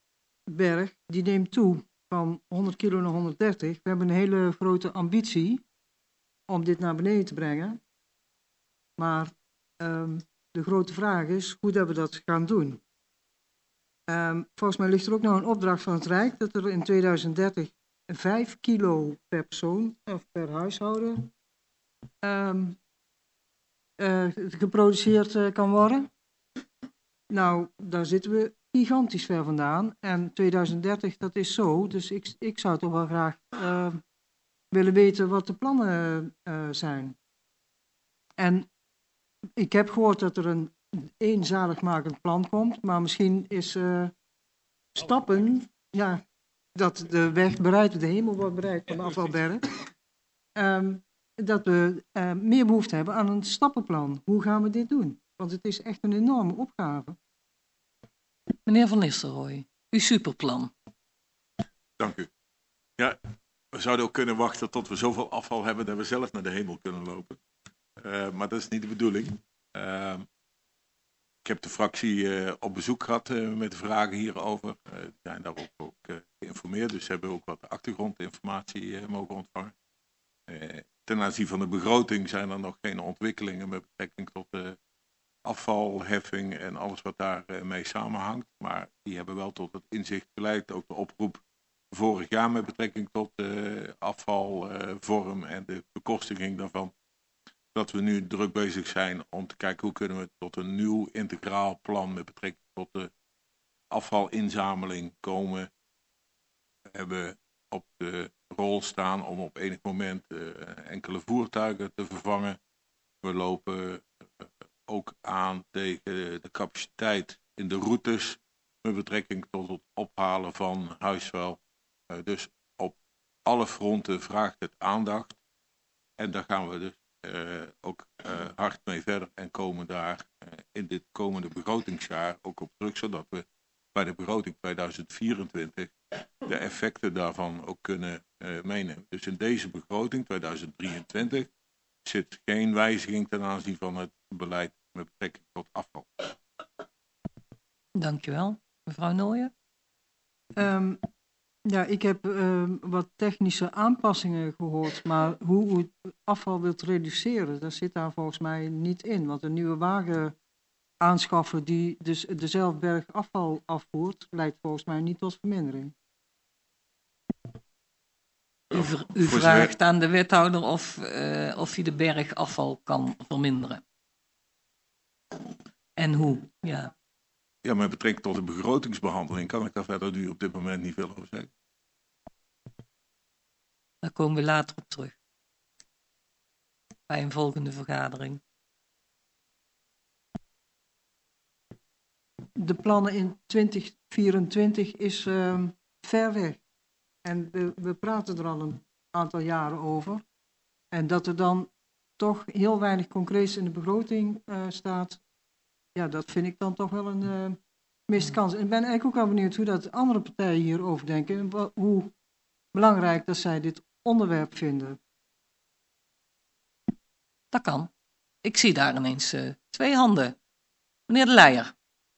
die neemt toe van honderd kilo naar honderddertig. We hebben een hele grote ambitie om dit naar beneden te brengen. Maar um, de grote vraag is hoe dat we dat gaan doen. Um, volgens mij ligt er ook nog een opdracht van het Rijk dat er in tweeduizend dertig vijf kilo per persoon of per huishouden um, uh, geproduceerd uh, kan worden. Nou, daar zitten we gigantisch ver vandaan. En tweeduizend dertig, dat is zo. Dus ik, ik zou toch wel graag uh, willen weten wat de plannen uh, zijn. En ik heb gehoord dat er een eenzaligmakend plan komt. Maar misschien is uh, stappen, ja, dat de weg bereikt, de hemel wordt bereikt van de afvalberg. Um, dat we uh, meer behoefte hebben aan een stappenplan. Hoe gaan we dit doen? Want het is echt een enorme opgave. Meneer Van Nistelrooy, uw superplan. Dank u. Ja, we zouden ook kunnen wachten tot we zoveel afval hebben dat we zelf naar de hemel kunnen lopen. Uh, maar dat is niet de bedoeling. Uh, ik heb de fractie uh, op bezoek gehad uh, met vragen hierover. Uh, die zijn daarop ook uh, geïnformeerd, dus ze hebben ook wat achtergrondinformatie uh, mogen ontvangen. Uh, ten aanzien van de begroting zijn er nog geen ontwikkelingen met betrekking tot de afvalheffing en alles wat daarmee mee samenhangt. Maar die hebben wel tot het inzicht geleid, ook de oproep vorig jaar met betrekking tot de afvalvorm uh, en de bekostiging daarvan. Dat we nu druk bezig zijn om te kijken hoe kunnen we tot een nieuw integraal plan met betrekking tot de afvalinzameling komen. We hebben op de rol staan om op enig moment uh, enkele voertuigen te vervangen. We lopen uh, ook aan tegen de capaciteit in de routes met betrekking tot het ophalen van huisvuil. Uh, dus op alle fronten vraagt het aandacht. En daar gaan we dus uh, ook uh, hard mee verder en komen daar uh, in dit komende begrotingsjaar ook op terug, zodat we bij de begroting tweeduizend vierentwintig de effecten daarvan ook kunnen uh, meenemen. Dus in deze begroting tweeduizend drieëntwintig zit geen wijziging ten aanzien van het beleid met betrekking tot afval. Dankjewel. Mevrouw Nooyen? Um, ja, ik heb um, wat technische aanpassingen gehoord, maar hoe u afval wilt reduceren, dat zit daar volgens mij niet in. Want een nieuwe wagen aanschaffen die dus dezelfde berg afval afvoert, leidt volgens mij niet tot vermindering. U, v- u vraagt aan de wethouder of, uh, of hij de berg afval kan verminderen. En hoe, ja. Ja, met betrekking tot de begrotingsbehandeling kan ik daar verder nu op dit moment niet veel over zeggen. Daar komen we later op terug. Bij een volgende vergadering. De plannen in twintig vierentwintig is uh, ver weg. En we, we praten er al een aantal jaren over. En dat er dan toch heel weinig concreets in de begroting uh, staat, ja, dat vind ik dan toch wel een uh, miste kans. En ik ben eigenlijk ook wel benieuwd hoe dat andere partijen hierover denken. En wat, hoe belangrijk dat zij dit onderwerp vinden. Dat kan. Ik zie daar ineens uh, twee handen. Meneer De Leijer.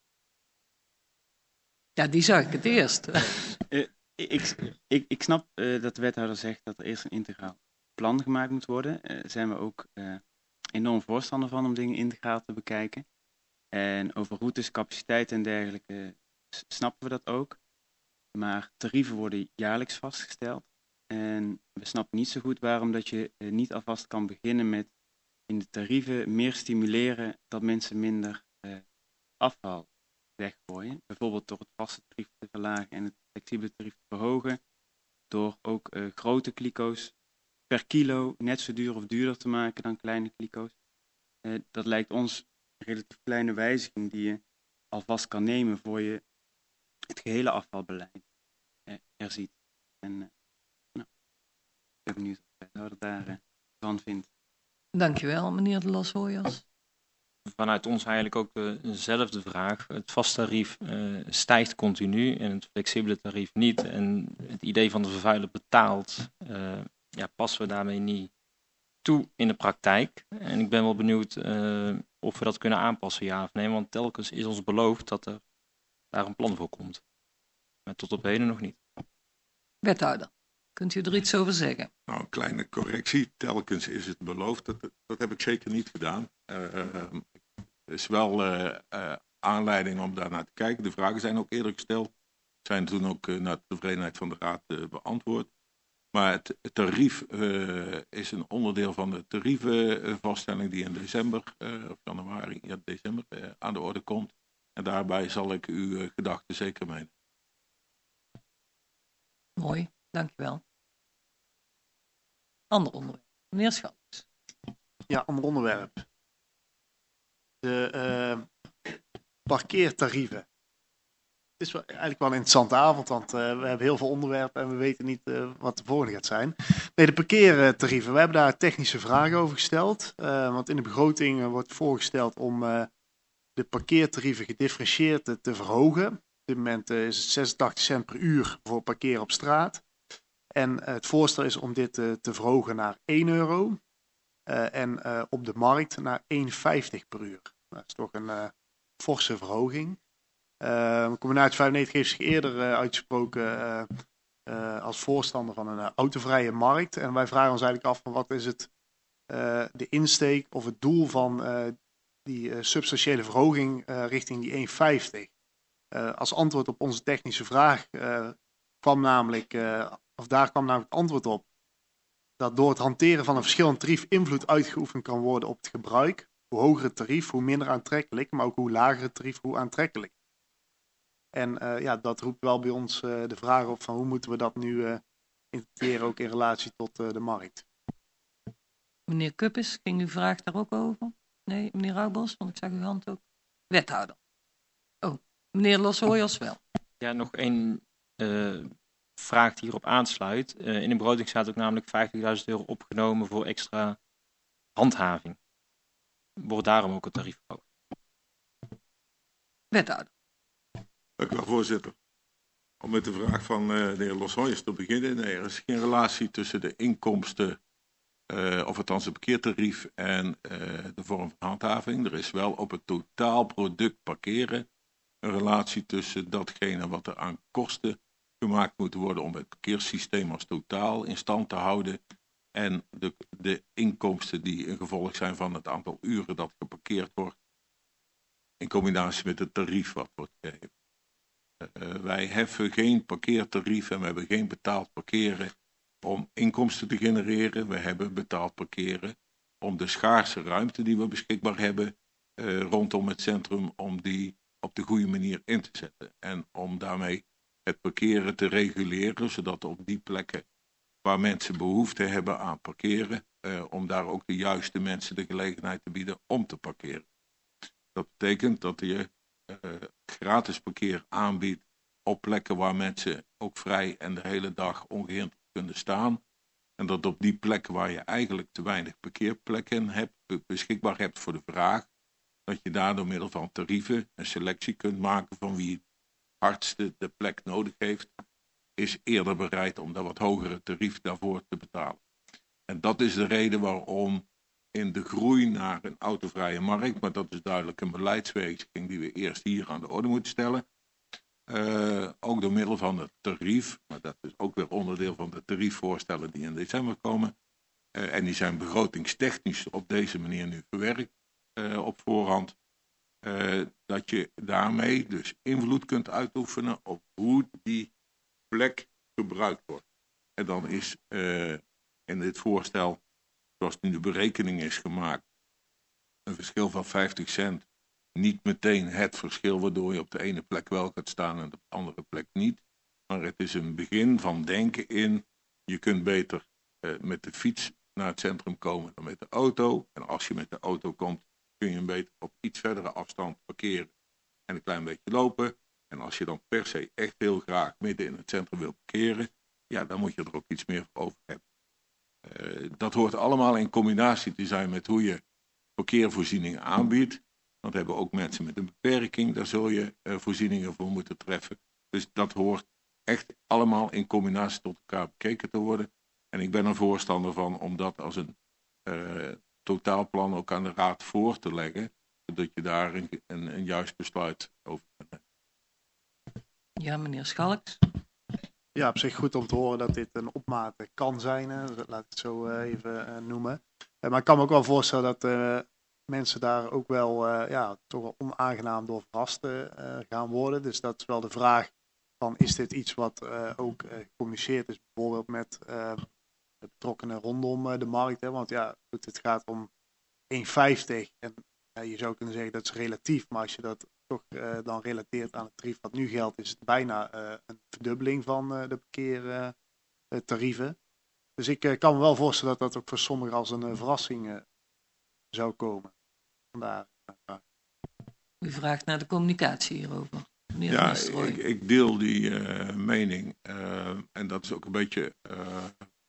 Ja, die zag ik het eerst. uh, ik, ik, ik snap uh, dat de wethouder zegt dat er eerst een integraal plan gemaakt moet worden. Daar uh, zijn we ook uh, enorm voorstander van om dingen integraal te bekijken. En over routes, capaciteit en dergelijke snappen we dat ook. Maar tarieven worden jaarlijks vastgesteld. En we snappen niet zo goed waarom dat je uh, niet alvast kan beginnen met in de tarieven meer stimuleren dat mensen minder uh, afval weggooien. Bijvoorbeeld door het vaste tarief te verlagen en het flexibele tarief te verhogen. Door ook uh, grote kliko's per kilo net zo duur of duurder te maken dan kleine kliko's. Uh, dat lijkt ons een relatief kleine wijziging die je alvast kan nemen voor je het gehele afvalbeleid uh, herziet. En uh, nou, ik ben benieuwd wat de wethouder daar uh, van vindt. Dankjewel, meneer De Las Hoyers. vanuit ons eigenlijk ook dezelfde vraag. Het vasttarief uh, stijgt continu en het flexibele tarief niet. En het idee van de vervuiler betaalt, uh, ja, passen we daarmee niet toe in de praktijk. En ik ben wel benieuwd uh, of we dat kunnen aanpassen, ja of nee. Want telkens is ons beloofd dat er daar een plan voor komt. Maar tot op heden nog niet. Wethouder, kunt u er iets over zeggen? Nou, een kleine correctie. Telkens is het beloofd. Dat, dat heb ik zeker niet gedaan. Uh, er is wel uh, uh, aanleiding om daar naar te kijken. De vragen zijn ook eerder gesteld. Zijn toen ook uh, naar de tevredenheid van de Raad uh, beantwoord. Maar het, het tarief uh, is een onderdeel van de tarievenvaststelling die in december, uh, of januari, ja, december uh, aan de orde komt. En daarbij zal ik uw uh, gedachten zeker meenemen. Mooi, dankjewel. Ander onderwerp. Meneer Schalks. Ja, ander onderwerp. De uh, parkeertarieven. Het is wel, eigenlijk wel een interessante avond, want uh, we hebben heel veel onderwerpen en we weten niet uh, wat de volgende gaat zijn. Nee, de parkeertarieven. We hebben daar technische vragen over gesteld. Uh, want in de begroting uh, wordt voorgesteld om uh, de parkeertarieven gedifferentieerd te, te verhogen. Op dit moment uh, is het zesentachtig cent per uur voor parkeren op straat. En uh, het voorstel is om dit uh, te verhogen naar één euro. Uh, en uh, op de markt naar één euro vijftig per uur. Dat is toch een uh, forse verhoging. Uh, Combinatie vijfennegentig heeft zich eerder uh, uitgesproken uh, uh, als voorstander van een uh, autovrije markt. En wij vragen ons eigenlijk af van wat is het, uh, de insteek of het doel van uh, die uh, substantiële verhoging uh, richting die één euro vijftig. Uh, als antwoord op onze technische vraag uh, kwam namelijk, uh, of daar kwam namelijk het antwoord op, dat door het hanteren van een verschillend tarief invloed uitgeoefend kan worden op het gebruik. Hoe hoger het tarief, hoe minder aantrekkelijk, maar ook hoe lager het tarief, hoe aantrekkelijk. En uh, ja, dat roept wel bij ons uh, de vraag op van hoe moeten we dat nu uh, interpreteren ook in relatie tot uh, de markt. Meneer Kuppes, ging uw vraag daar ook over? Nee, meneer Roubos, want ik zag uw hand ook. Wethouder. Oh, meneer Loshooyers wel. Ja, nog één uh, vraag die hierop aansluit. Uh, in de begroting staat ook namelijk vijftigduizend euro opgenomen voor extra handhaving. Wordt daarom ook het tarief verhoogd? Wethouder. Dank u wel, voorzitter. Om met de vraag van uh, de heer Loshooyers te beginnen. Nee, er is geen relatie tussen de inkomsten, uh, of althans het parkeertarief en uh, de vorm van handhaving. Er is wel op het totaalproduct parkeren een relatie tussen datgene wat er aan kosten gemaakt moet worden om het parkeersysteem als totaal in stand te houden en de, de inkomsten die een gevolg zijn van het aantal uren dat geparkeerd wordt in combinatie met het tarief wat wordt gegeven. Uh, wij heffen geen parkeertarief en we hebben geen betaald parkeren om inkomsten te genereren. We hebben betaald parkeren om de schaarse ruimte die we beschikbaar hebben uh, rondom het centrum, om die op de goede manier in te zetten. En om daarmee het parkeren te reguleren, zodat op die plekken waar mensen behoefte hebben aan parkeren, uh, om daar ook de juiste mensen de gelegenheid te bieden om te parkeren. Dat betekent dat je uh, gratis parkeer aanbiedt op plekken waar mensen ook vrij en de hele dag ongehinderd kunnen staan. En dat op die plekken waar je eigenlijk te weinig parkeerplekken hebt, beschikbaar hebt voor de vraag, dat je daar door middel van tarieven een selectie kunt maken van wie het hardste de plek nodig heeft, is eerder bereid om daar wat hogere tarief daarvoor te betalen. En dat is de reden waarom in de groei naar een autovrije markt, maar dat is duidelijk een beleidswijziging die we eerst hier aan de orde moeten stellen, uh, ook door middel van het tarief, maar dat is ook weer onderdeel van de tariefvoorstellen die in december komen, uh, en die zijn begrotingstechnisch op deze manier nu verwerkt uh, op voorhand, uh, dat je daarmee dus invloed kunt uitoefenen op hoe die plek gebruikt wordt. En dan is uh, in dit voorstel, zoals nu de berekening is gemaakt, een verschil van vijftig cent niet meteen het verschil waardoor je op de ene plek wel gaat staan en op de andere plek niet. Maar het is een begin van denken in, je kunt beter uh, met de fiets naar het centrum komen dan met de auto. En als je met de auto komt, kun je hem beter op iets verdere afstand parkeren en een klein beetje lopen. En als je dan per se echt heel graag midden in het centrum wil parkeren, ja, dan moet je er ook iets meer voor over hebben. Uh, dat hoort allemaal in combinatie te zijn met hoe je parkeervoorzieningen aanbiedt. Want we hebben ook mensen met een beperking, daar zul je uh, voorzieningen voor moeten treffen. Dus dat hoort echt allemaal in combinatie tot elkaar bekeken te worden. En ik ben er voorstander van om dat als een uh, totaalplan ook aan de Raad voor te leggen, zodat je daar een, een, een juist besluit over kunt nemen. Ja, meneer Schalks. Ja, op zich goed om te horen dat dit een opmaat kan zijn, hè. Laat ik het zo uh, even uh, noemen. Uh, maar ik kan me ook wel voorstellen dat uh, mensen daar ook wel, uh, ja, toch wel onaangenaam door verrast uh, gaan worden. Dus dat is wel de vraag van, is dit iets wat uh, ook uh, gecommuniceerd is, bijvoorbeeld met uh, de betrokkenen rondom uh, de markt. Hè? Want ja, goed, het gaat om één vijftig en uh, je zou kunnen zeggen dat is relatief, maar als je dat toch uh, dan relateert aan het tarief wat nu geldt, is het bijna uh, een verdubbeling van uh, de parkeertarieven. Uh, dus ik uh, kan me wel voorstellen dat dat ook voor sommigen als een uh, verrassing uh, zou komen. Vandaar. Uh, U vraagt naar de communicatie hierover. Meneer ja, Nistelrooy. ik, ik deel die uh, mening. Uh, en dat is ook een beetje uh,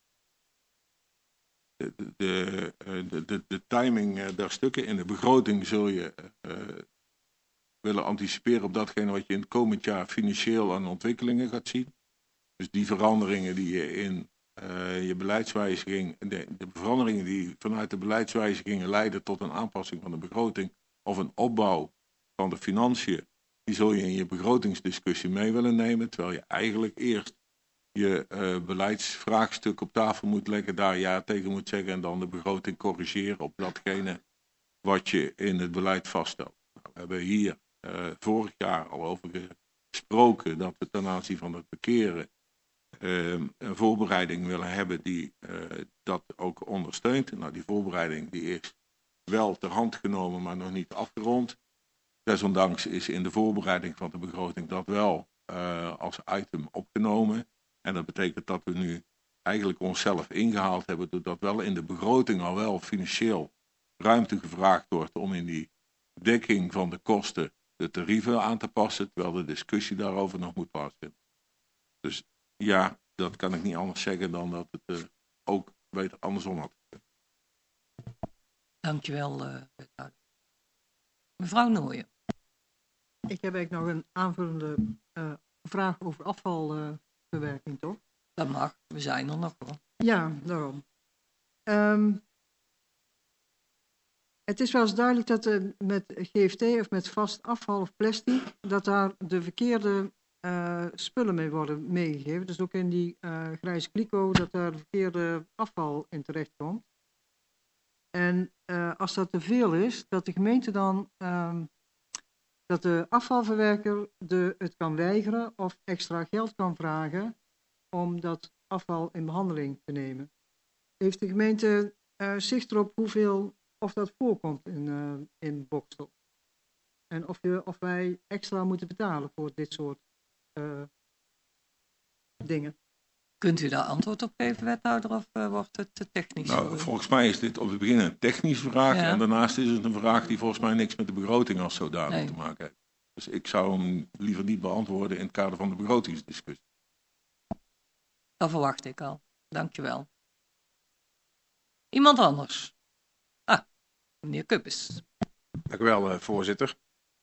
de, de, de, de, de timing uh, der stukken. In de begroting zul je uh, willen anticiperen op datgene wat je in het komend jaar financieel aan ontwikkelingen gaat zien. Dus die veranderingen die je in uh, je beleidswijziging, de, de veranderingen die vanuit de beleidswijzigingen leiden tot een aanpassing van de begroting of een opbouw van de financiën, die zul je in je begrotingsdiscussie mee willen nemen, terwijl je eigenlijk eerst je uh, beleidsvraagstuk op tafel moet leggen, daar ja tegen moet zeggen en dan de begroting corrigeren op datgene wat je in het beleid vaststelt. Nou, we hebben hier uh, vorig jaar al over gesproken dat we ten aanzien van het parkeren uh, een voorbereiding willen hebben die uh, dat ook ondersteunt. Nou, die voorbereiding die is wel ter hand genomen, maar nog niet afgerond. Desondanks is in de voorbereiding van de begroting dat wel uh, als item opgenomen. En dat betekent dat we nu eigenlijk onszelf ingehaald hebben, doordat wel in de begroting al wel financieel ruimte gevraagd wordt om in die dekking van de kosten de tarieven aan te passen, terwijl de discussie daarover nog moet plaatsvinden. Dus ja, dat kan ik niet anders zeggen dan dat het uh, ook beter andersom had. Dankjewel, uh, wethouder. Mevrouw Nooijen. Ik heb eigenlijk nog een aanvullende uh, vraag over afvalverwerking, uh, toch? Dat mag, we zijn er nog hoor. Ja, daarom. Um, het is wel eens duidelijk dat uh, met G F T of met vast afval of plastic, dat daar de verkeerde uh, spullen mee worden meegegeven. Dus ook in die uh, grijze kliko, dat daar de verkeerde afval in terecht komt. En uh, als dat te veel is, dat de gemeente dan, um, dat de afvalverwerker de, het kan weigeren of extra geld kan vragen om dat afval in behandeling te nemen. Heeft de gemeente uh, zicht erop hoeveel, of dat voorkomt in, uh, in Bokstel? En of, je, of wij extra moeten betalen voor dit soort uh, dingen? Kunt u daar antwoord op geven, wethouder, of uh, wordt het te technisch? Nou, volgens mij is dit op het begin een technische vraag. Ja. En daarnaast is het een vraag die volgens mij niks met de begroting als zodanig nee. te maken heeft. Dus ik zou hem liever niet beantwoorden in het kader van de begrotingsdiscussie. Dat verwacht ik al. Dankjewel. Iemand anders? Ah, meneer Kuppes. Dank u wel, uh, voorzitter.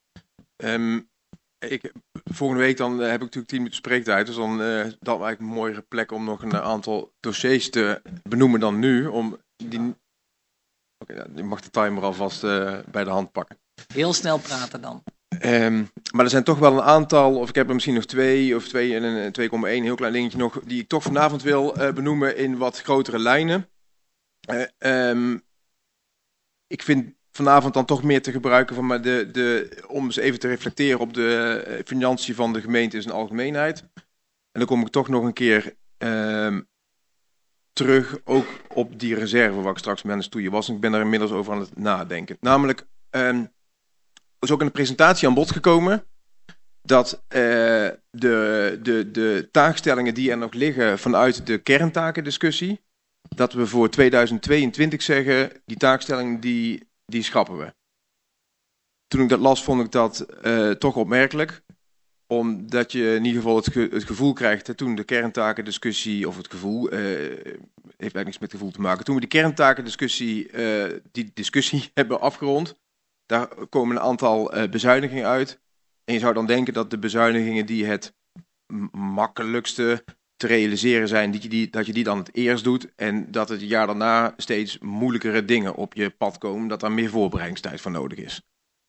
Um, ik, volgende week dan uh, heb ik natuurlijk tien minuten spreektijd, dus dan uh, dat eigenlijk een mooiere plek om nog een uh, aantal dossiers te benoemen dan nu. Om die... Oké, okay, je mag de timer alvast uh, bij de hand pakken. Heel snel praten dan. Um, maar er zijn toch wel een aantal, of ik heb er misschien nog twee of twee en een twee komma één heel klein dingetje nog, die ik toch vanavond wil uh, benoemen in wat grotere lijnen. Uh, um, ik vind vanavond dan toch meer te gebruiken van maar de, de, om eens even te reflecteren op de uh, financiën van de gemeente in zijn algemeenheid. En dan kom ik toch nog een keer uh, terug ook op die reserve waar ik straks met hen toe je was. En ik ben daar inmiddels over aan het nadenken. Namelijk, uh, is ook in de presentatie aan bod gekomen dat uh, de, de, de taakstellingen die er nog liggen vanuit de kerntakendiscussie, dat we voor tweeduizend tweeëntwintig zeggen, die taakstellingen die, die schrappen we. Toen ik dat las, vond ik dat uh, toch opmerkelijk. Omdat je in ieder geval het, ge, het gevoel krijgt, hè, toen de kerntakendiscussie, of het gevoel, uh, heeft eigenlijk niks met gevoel te maken. Toen we die kerntakendiscussie, uh, die discussie hebben afgerond, Daar komen een aantal uh, bezuinigingen uit. En je zou dan denken dat de bezuinigingen die het m- makkelijkste te realiseren zijn, dat je, die, dat je die dan het eerst doet. En dat het jaar daarna steeds moeilijkere dingen op je pad komen. Dat daar meer voorbereidingstijd voor nodig is.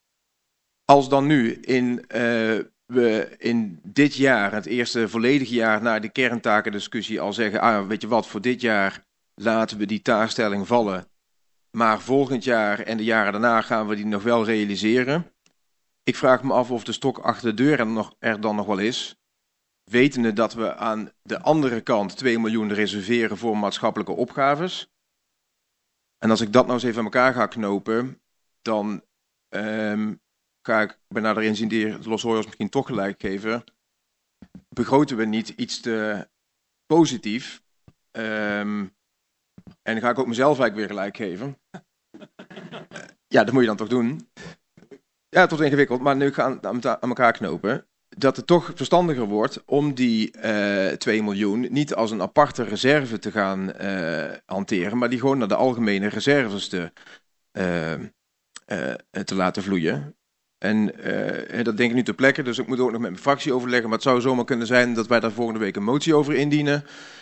Als dan nu in, uh, we in dit jaar, het eerste volledige jaar na de kerntakendiscussie al zeggen, ah, weet je wat, voor dit jaar laten we die taakstelling vallen. Maar volgend jaar en de jaren daarna gaan we die nog wel realiseren. Ik vraag me af of de stok achter de deur er, nog, er dan nog wel is. Wetende dat we aan de andere kant twee miljoen reserveren voor maatschappelijke opgaves. En als ik dat nou eens even aan elkaar ga knopen, dan um, ga ik bij nader inzien de Los Hoyos misschien toch gelijk geven. Begroten we niet iets te positief? Um, en dan ga ik ook mezelf eigenlijk weer gelijk geven. Ja, dat moet je dan toch doen. Ja, tot ingewikkeld, maar nu gaan we aan, aan elkaar knopen. Dat het toch verstandiger wordt om die uh, twee miljoen niet als een aparte reserve te gaan uh, hanteren, maar die gewoon naar de algemene reserves te, uh, uh, te laten vloeien. En uh, dat denk ik nu ter plekke, dus ik moet ook nog met mijn fractie overleggen, maar het zou zomaar kunnen zijn dat wij daar volgende week een motie over indienen.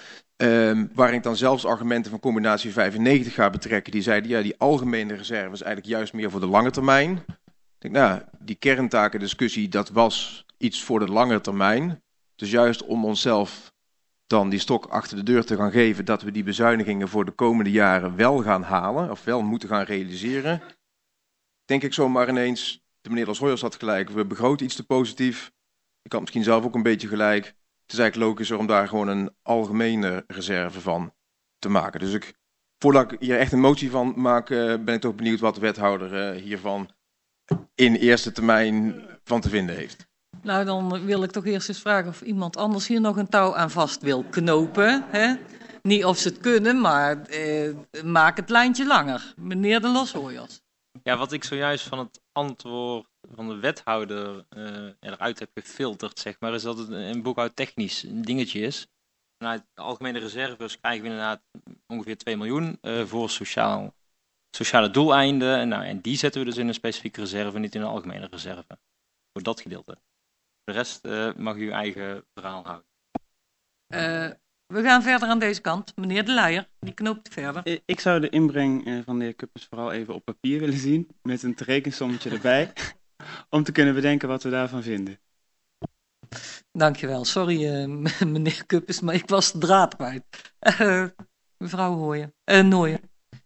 Um, waarin ik dan zelfs argumenten van combinatie vijfennegentig ga betrekken. Die zeiden, ja, die algemene reserve is eigenlijk juist meer voor de lange termijn. Ik denk, nou, die kerntakendiscussie, dat was iets voor de lange termijn. Dus juist om onszelf dan die stok achter de deur te gaan geven, dat we die bezuinigingen voor de komende jaren wel gaan halen, of wel moeten gaan realiseren. Denk ik zomaar ineens, de meneer Los Hoyos had gelijk, we begroten iets te positief. Ik had misschien zelf ook een beetje gelijk. Het is eigenlijk logischer om daar gewoon een algemene reserve van te maken. Dus ik, voordat ik hier echt een motie van maak, uh, ben ik toch benieuwd wat de wethouder uh, hiervan in eerste termijn van te vinden heeft. Nou, dan wil ik toch eerst eens vragen of iemand anders hier nog een touw aan vast wil knopen. Hè? Niet of ze het kunnen, maar eh, maak het lijntje langer. Meneer de Los Hoyos. Ja, wat ik zojuist van het antwoord van de wethouder uh, eruit heb gefilterd, zeg maar, is dat het een boekhoudtechnisch dingetje is. Vanuit de algemene reserves krijgen we inderdaad ongeveer twee miljoen uh, voor sociaal, sociale doeleinden. En, nou, en die zetten we dus in een specifieke reserve, niet in een algemene reserve. Voor dat gedeelte. De rest uh, mag u uw eigen verhaal houden. Uh, we gaan verder aan deze kant. Meneer De Leijer, die knoopt verder. Ik zou de inbreng uh, van de heer Kuppers vooral even op papier willen zien, met een rekensommetje erbij, om te kunnen bedenken wat we daarvan vinden. Dankjewel. Sorry uh, meneer Kuppers, maar ik was de draad kwijt. Uh, mevrouw Hooyen, uh, Nooyen.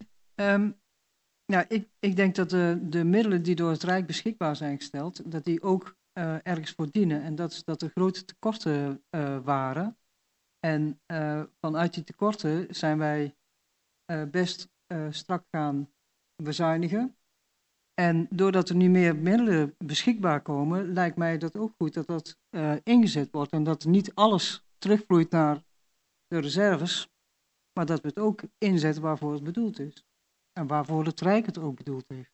Um, ja, ik, ik denk dat de, de middelen die door het Rijk beschikbaar zijn gesteld, dat die ook uh, ergens voor dienen. En dat is dat er grote tekorten uh, waren. En uh, vanuit die tekorten zijn wij uh, best uh, strak gaan bezuinigen. En doordat er nu meer middelen beschikbaar komen, lijkt mij dat ook goed dat dat uh, ingezet wordt. En dat niet alles terugvloeit naar de reserves, maar dat we het ook inzetten waarvoor het bedoeld is. En waarvoor het Rijk het ook bedoeld heeft.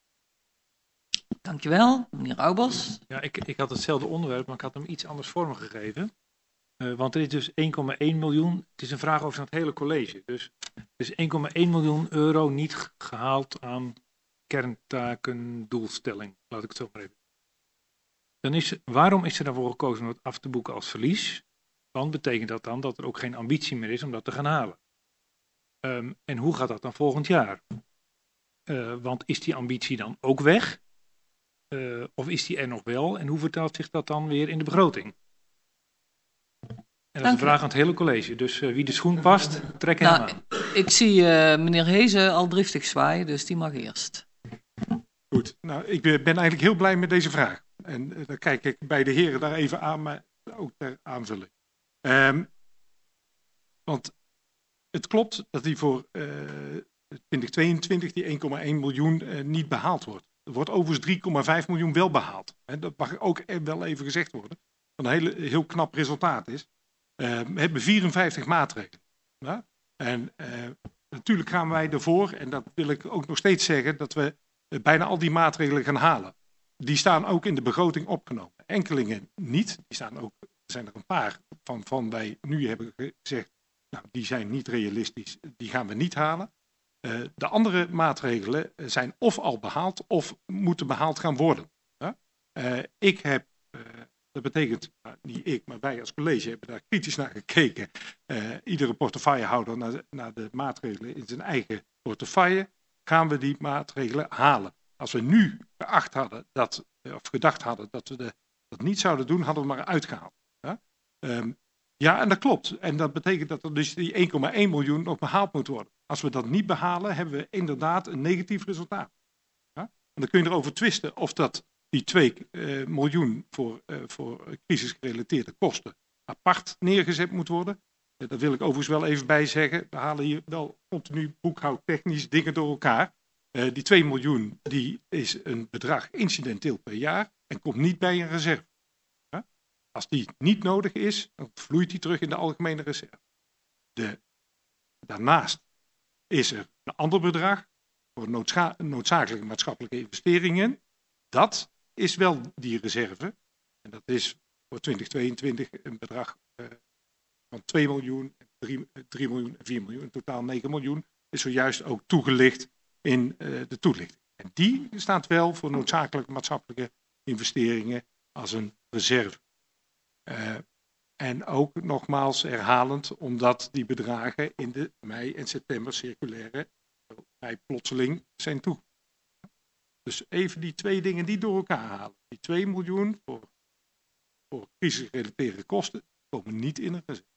Dankjewel, meneer Oudbos. Ja, ik, ik had hetzelfde onderwerp, maar ik had hem iets anders vormgegeven. Uh, want er is dus één komma één miljoen, het is een vraag over het hele college. Dus er is één komma één miljoen euro niet gehaald aan kerntakendoelstelling, laat ik het zo maar even. Dan is, waarom is er daarvoor gekozen om het af te boeken als verlies? Want betekent dat dan dat er ook geen ambitie meer is om dat te gaan halen? Um, en hoe gaat dat dan volgend jaar? Uh, want is die ambitie dan ook weg? Uh, of is die er nog wel? En hoe vertaalt zich dat dan weer in de begroting? En dat is een vraag aan het hele college. Dus uh, wie de schoen past, trek hem nou, aan. Ik zie uh, meneer Hezen al driftig zwaaien, dus die mag eerst. Goed, nou ik ben eigenlijk heel blij met deze vraag. En uh, dan kijk ik bij de heren daar even aan, maar ook ter aanvulling. Um, want het klopt dat die voor uh, twintig tweeëntwintig die één komma één miljoen uh, niet behaald wordt. Er wordt overigens drie komma vijf miljoen wel behaald. He, dat mag ook wel even gezegd worden. Wat een hele, heel knap resultaat is. Uh, we hebben vierenvijftig maatregelen. Ja? En uh, natuurlijk gaan wij ervoor, en dat wil ik ook nog steeds zeggen, dat we uh, bijna al die maatregelen gaan halen. Die staan ook in de begroting opgenomen. Enkelingen niet. Die staan ook, er zijn er een paar van, van wij nu hebben gezegd, nou, die zijn niet realistisch, die gaan we niet halen. Uh, de andere maatregelen zijn of al behaald of moeten behaald gaan worden. Ja? Uh, ik heb, uh, dat betekent, nou, niet ik, maar wij als college hebben daar kritisch naar gekeken. Uh, iedere portefeuillehouder naar de, naar de maatregelen in zijn eigen portefeuille. Gaan we die maatregelen halen? Als we nu geacht hadden dat, of gedacht hadden dat we de, dat niet zouden doen, hadden we maar uitgehaald. Ja? Um, ja, en dat klopt. En dat betekent dat er dus die één komma één miljoen nog behaald moet worden. Als we dat niet behalen, hebben we inderdaad een negatief resultaat. Ja? En dan kun je erover twisten of dat die twee uh, miljoen voor, uh, voor crisisgerelateerde kosten apart neergezet moet worden. Uh, daar wil ik overigens wel even bij zeggen. We halen hier wel continu boekhoudtechnisch dingen door elkaar. Uh, die twee miljoen die is een bedrag incidenteel per jaar en komt niet bij een reserve. Ja? Als die niet nodig is, dan vloeit die terug in de algemene reserve. De, daarnaast is er een ander bedrag voor noodscha- noodzakelijke maatschappelijke investeringen. Dat is wel die reserve. En dat is voor twintig tweeëntwintig een bedrag uh, van twee miljoen, drie miljoen en vier miljoen. In totaal negen miljoen is zojuist ook toegelicht in uh, de toelichting. En die staat wel voor noodzakelijke maatschappelijke investeringen als een reserve. Uh, en ook nogmaals herhalend, omdat die bedragen in de mei en september circulaire vrij plotseling zijn toe. Dus even die twee dingen die door elkaar halen. Die twee miljoen voor, voor crisisgerelateerde kosten komen niet in een reserve.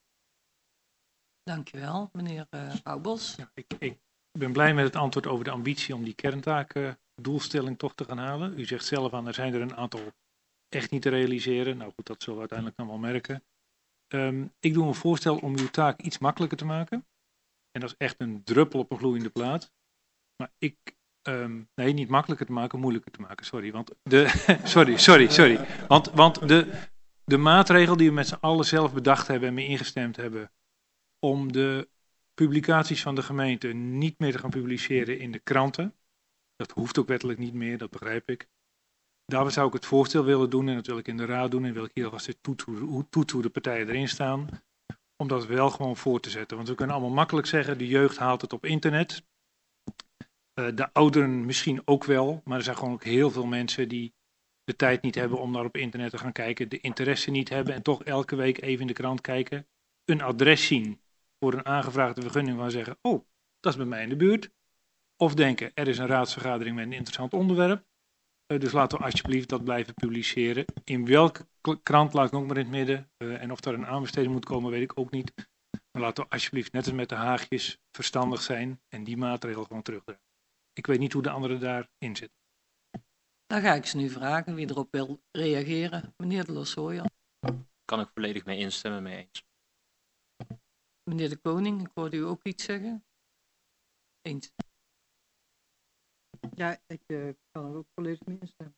Dankjewel, meneer uh, Oudbos. Ja, ik, ik ben blij met het antwoord over de ambitie om die kerntaakdoelstelling toch te gaan halen. U zegt zelf aan, er zijn er een aantal echt niet te realiseren. Nou goed, dat zullen we uiteindelijk dan wel merken. Um, ik doe een voorstel om uw taak iets makkelijker te maken. En dat is echt een druppel op een gloeiende plaat. Maar ik, um, nee, niet makkelijker te maken, moeilijker te maken, sorry. Want de, sorry, sorry, sorry. Want, want de, de maatregel die we met z'n allen zelf bedacht hebben en mee ingestemd hebben, om de publicaties van de gemeente niet meer te gaan publiceren in de kranten, dat hoeft ook wettelijk niet meer, dat begrijp ik. Daar zou ik het voorstel willen doen en dat wil ik in de raad doen en wil ik hier alvast toetsen hoe de partijen erin staan. Om dat wel gewoon voor te zetten. Want we kunnen allemaal makkelijk zeggen, de jeugd haalt het op internet. Uh, de ouderen misschien ook wel, maar er zijn gewoon ook heel veel mensen die de tijd niet hebben om naar op internet te gaan kijken. De interesse niet hebben en toch elke week even in de krant kijken. Een adres zien voor een aangevraagde vergunning waar zeggen, oh, dat is bij mij in de buurt. Of denken, er is een raadsvergadering met een interessant onderwerp. Uh, dus laten we alsjeblieft dat blijven publiceren. In welke krant laat ik ook maar in het midden. Uh, en of daar een aanbesteding moet komen, weet ik ook niet. Maar laten we alsjeblieft net als met de haagjes verstandig zijn en die maatregel gewoon terugdraaien. Ik weet niet hoe de anderen daarin zitten. Dan ga ik ze nu vragen wie erop wil reageren. Meneer de Lossooyer. Kan ik volledig mee instemmen, mee eens. Meneer de Koning, ik hoorde u ook iets zeggen. Eens. Ja, ik uh, kan er ook volledig mee instemmen.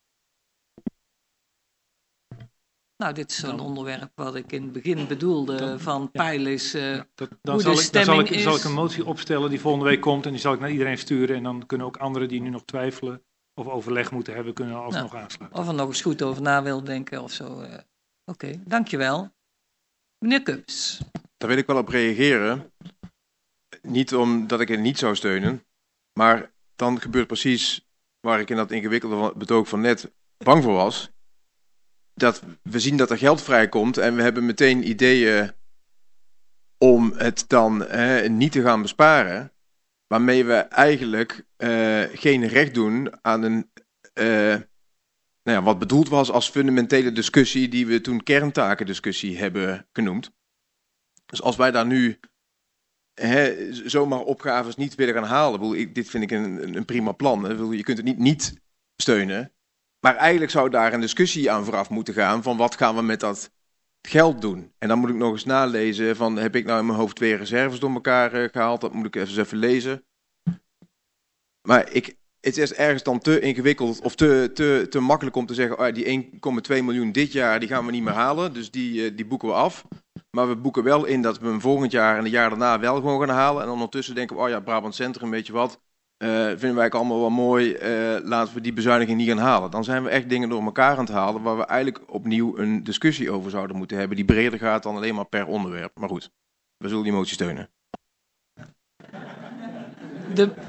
Nou, dit is zo'n onderwerp wat ik in het begin bedoelde dan, van ja. pijlen is uh, ja, dat, dan hoe zal de ik, stemming dan zal ik, is. zal ik een motie opstellen die volgende week komt en die zal ik naar iedereen sturen. En dan kunnen ook anderen die nu nog twijfelen of overleg moeten hebben, kunnen alsnog nou, aansluiten. Of er nog eens goed over na wil denken of zo. Uh, Oké, okay, dankjewel. Meneer Kups. Daar wil ik wel op reageren. Niet omdat ik het niet zou steunen, maar dan gebeurt precies waar ik in dat ingewikkelde betoog van net bang voor was. Dat we zien dat er geld vrijkomt en we hebben meteen ideeën om het dan eh, niet te gaan besparen. Waarmee we eigenlijk uh, geen recht doen aan een, uh, nou ja, wat bedoeld was als fundamentele discussie die we toen kerntakendiscussie hebben genoemd. Dus als wij daar nu hè, zomaar opgaves niet willen gaan halen, bedoel, ik, dit vind ik een, een prima plan. Bedoel, je kunt het niet niet steunen. Maar eigenlijk zou daar een discussie aan vooraf moeten gaan van wat gaan we met dat geld doen. En dan moet ik nog eens nalezen van heb ik nou in mijn hoofd twee reserves door elkaar uh, gehaald. Dat moet ik even, even lezen. Maar ik, het is ergens dan te ingewikkeld of te, te, te makkelijk om te zeggen oh, die één komma twee miljoen dit jaar die gaan we niet meer halen. Dus die, uh, die boeken we af. Maar we boeken wel in dat we hem volgend jaar en het jaar daarna wel gewoon gaan halen. En dan ondertussen denken we, oh ja, Brabant Centrum, weet je wat. Uh, vinden wij allemaal wel mooi, uh, laten we die bezuiniging niet gaan halen. Dan zijn we echt dingen door elkaar aan het halen waar we eigenlijk opnieuw een discussie over zouden moeten hebben die breder gaat dan alleen maar per onderwerp. Maar goed, we zullen die motie steunen. De,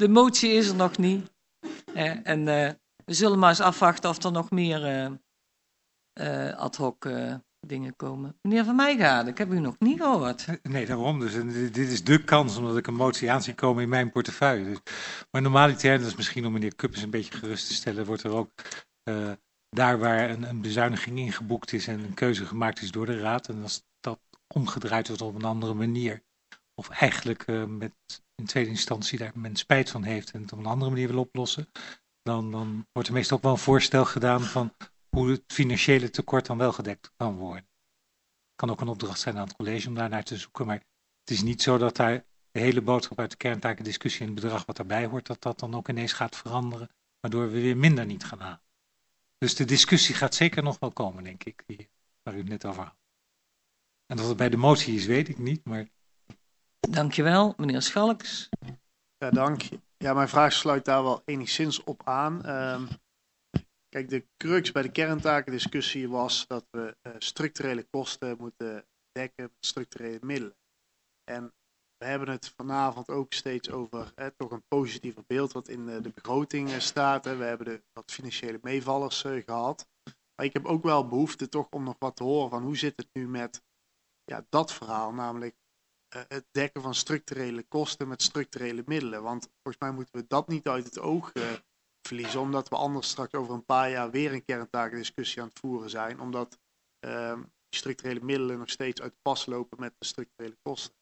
de motie is er nog niet. Eh, en uh, we zullen maar eens afwachten of er nog meer uh, uh, ad hoc uh, dingen komen. Meneer Van Meijgaarden, ik heb u nog niet gehoord. Nee, daarom dus. En dit is de kans, omdat ik een motie aan zie komen in mijn portefeuille. Dus, maar normaliter, dat is misschien om meneer Kuppens een beetje gerust te stellen, wordt er ook uh, daar waar een, een bezuiniging ingeboekt is en een keuze gemaakt is door de Raad. En als dat omgedraaid wordt op een andere manier, of eigenlijk uh, met in tweede instantie daar men spijt van heeft en het op een andere manier wil oplossen, dan, dan wordt er meestal ook wel een voorstel gedaan van hoe het financiële tekort dan wel gedekt kan worden. Het kan ook een opdracht zijn aan het college om daar naar te zoeken, maar het is niet zo dat daar de hele boodschap uit de kerntakendiscussie en het bedrag wat daarbij hoort, dat dat dan ook ineens gaat veranderen, waardoor we weer minder niet gaan halen. Dus de discussie gaat zeker nog wel komen, denk ik, hier, waar u het net over had. En dat het bij de motie is, weet ik niet, maar... Dankjewel, meneer Schalks. Ja, dank. Ja, mijn vraag sluit daar wel enigszins op aan. Um, kijk, de crux bij de kerntakendiscussie was dat we uh, structurele kosten moeten dekken met structurele middelen. En we hebben het vanavond ook steeds over eh, toch een positiever beeld wat in de, de begroting uh, staat. Hè. We hebben de, wat financiële meevallers uh, gehad. Maar ik heb ook wel behoefte toch om nog wat te horen van hoe zit het nu met ja, dat verhaal, namelijk uh, het dekken van structurele kosten met structurele middelen. Want volgens mij moeten we dat niet uit het oog uh, verliezen, omdat we anders straks over een paar jaar weer een kerntakendiscussie aan het voeren zijn, omdat uh, die structurele middelen nog steeds uit pas lopen met de structurele kosten.